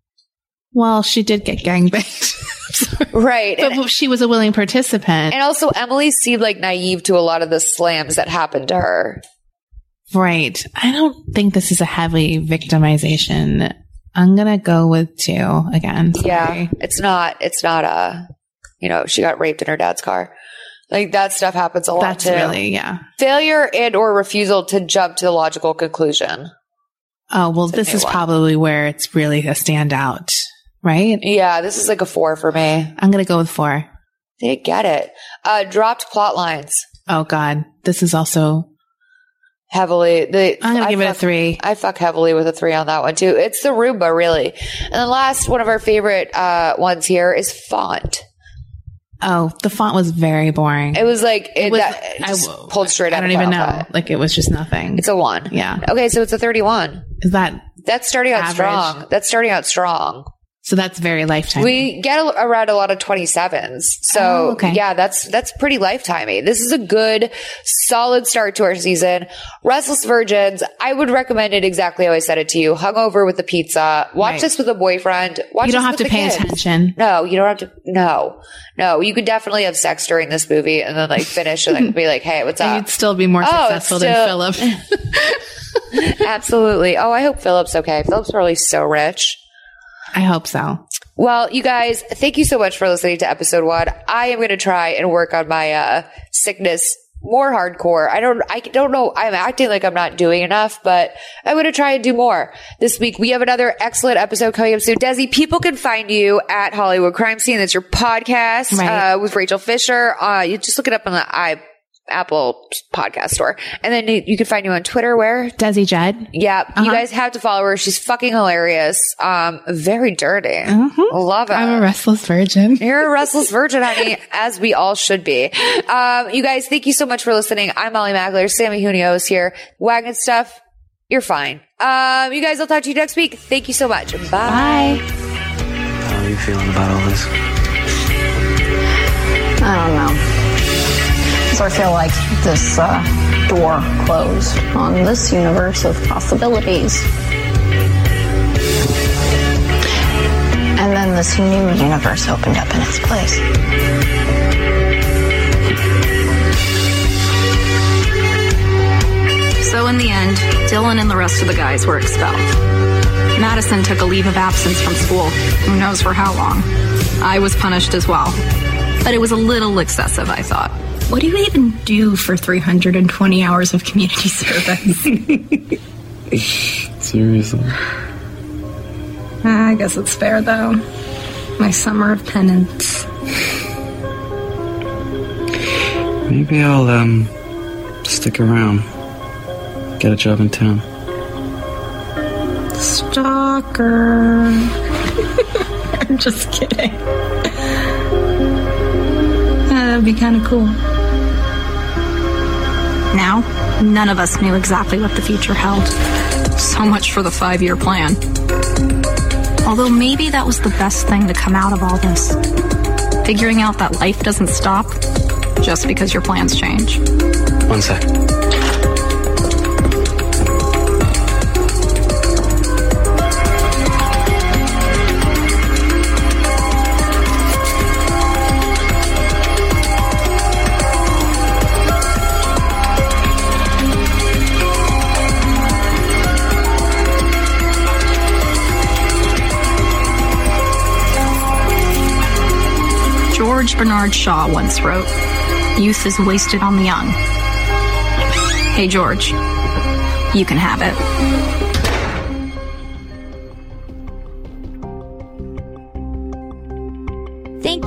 Well, she did get gangbanged. Right. But and, she was a willing participant. And also, Emily seemed like naive to a lot of the slams that happened to her. Right. I don't think this is a heavy victimization. I'm going to go with two again. Sorry. Yeah. It's not, it's not a, you know, she got raped in her dad's car. Like, that stuff happens a lot That's too. That's really, yeah. Failure and or refusal to jump to the logical conclusion. Oh, well, this is one. Probably where it's really a standout. Right? Yeah, this is like a four for me. I'm going to go with four. They get it. Uh, dropped plot lines. Oh, God. This is also heavily. The, I'm going to give fuck, it a three. I fuck heavily with a three on that one, too. It's the Roomba, really. And the last one of our favorite uh, ones here is font. Oh, the font was very boring. It was like, it, it was, that, it just I, pulled straight out I don't of even know. Alpha. Like, it was just nothing. It's a one. Yeah. Okay, so it's a thirty-one. Is that That's starting out average? strong. That's starting out strong. So that's very Lifetime. We get a, around a lot of twenty-sevens. So oh, okay. yeah, that's, that's pretty Lifetimey. This is a good, solid start to our season. Restless Virgins. I would recommend it exactly how I said it to you. Hungover with the pizza. Watch right. this with a boyfriend. Watch you don't this have with to pay kids. attention. No, you don't have to. No, no, you could definitely have sex during this movie and then like finish and then be like, hey, what's and up? You'd still be more oh, successful still- than Philip. Absolutely. Oh, I hope Philip's okay. Philip's probably so rich. I hope so. Well, you guys, thank you so much for listening to episode one. I am going to try and work on my uh, sickness more hardcore. I don't, I don't know. I'm acting like I'm not doing enough, but I'm going to try and do more this week. We have another excellent episode coming up soon. Desi, people can find you at Hollywood Crime Scene. That's your podcast right. uh, with Rachel Fisher. Uh, you just look it up on the i. Apple podcast store. And then you, you can find you on Twitter where? Desi Judd. Yeah. Uh-huh. You guys have to follow her. She's fucking hilarious. Um, very dirty. Mm-hmm. Love it. I'm a restless virgin. You're a restless virgin, honey, as we all should be. Um, you guys, thank you so much for listening. I'm Molly Mackler. Sammy Junio is here. Wagon stuff. You're fine. Um, you guys, I'll talk to you next week. Thank you so much. Bye. Bye. How are you feeling about all this? I don't know. So I feel like this uh, door closed on this universe of possibilities. And then this new universe opened up in its place. So in the end, Dylan and the rest of the guys were expelled. Madison took a leave of absence from school, who knows for how long. I was punished as well. But it was a little excessive, I thought. What do you even do for three hundred twenty hours of community service? Seriously? I guess it's fair, though. My summer of penance. Maybe I'll, um, stick around. Get a job in town. Stalker. I'm just kidding. That'd be kind of cool. Now, none of us knew exactly what the future held. So much for the five-year plan. Although maybe that was the best thing to come out of all this. Figuring out that life doesn't stop just because your plans change. One sec. George Bernard Shaw once wrote, "Youth is wasted on the young." Hey, George, you can have it.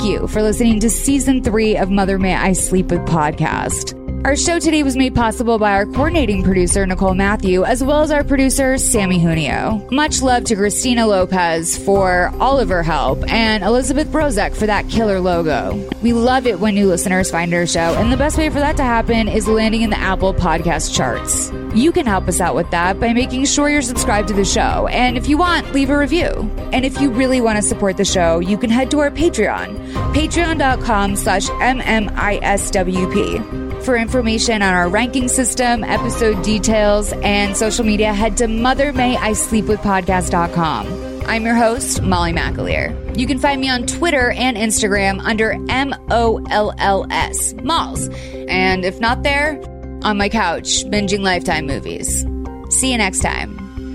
you for listening to season three of Mother May I Sleep With podcast. Our show today was made possible by our coordinating producer, Nicole Matthew, as well as our producer, Sammy Junio. Much love to Christina Lopez for all of her help and Elizabeth Brozek for that killer logo. We love it when new listeners find our show, and the best way for that to happen is landing in the Apple Podcast charts. You can help us out with that by making sure you're subscribed to the show, and if you want, leave a review. And if you really want to support the show, you can head to our Patreon, patreon.com slash MMISWP. For information on our ranking system, episode details, and social media, head to mother may I sleep with podcast dot com. I'm your host, Molly McAleer. You can find me on Twitter and Instagram under M O L L S, Malls. And if not there, on my couch, binging Lifetime movies. See you next time.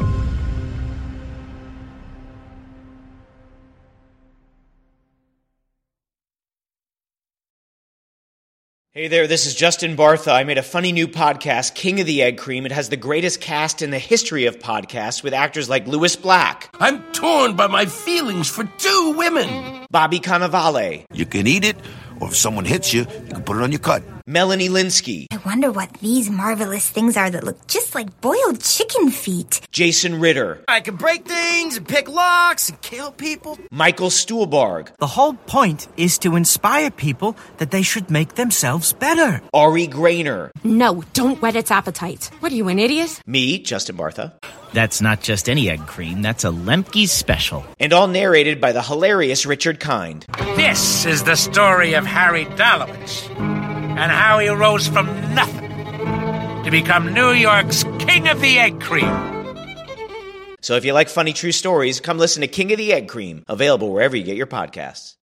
Hey there, this is Justin Bartha. I made a funny new podcast, King of the Egg Cream. It has the greatest cast in the history of podcasts with actors like Louis Black. I'm torn by my feelings for two women. Bobby Cannavale. You can eat it, or if someone hits you, you can put it on your cut. Melanie Linsky. I wonder what these marvelous things are that look just like boiled chicken feet. Jason Ritter. I can break things and pick locks and kill people. Michael Stuhlbarg. The whole point is to inspire people that they should make themselves better. Ari Grainer. No, don't whet its appetite. What are you, an idiot? Me, Justin Bartha. That's not just any egg cream, that's a Lemke's special. And all narrated by the hilarious Richard Kind. This is the story of Harry Dalowitz and how he rose from nothing to become New York's King of the Egg Cream. So if you like funny true stories, come listen to King of the Egg Cream, available wherever you get your podcasts.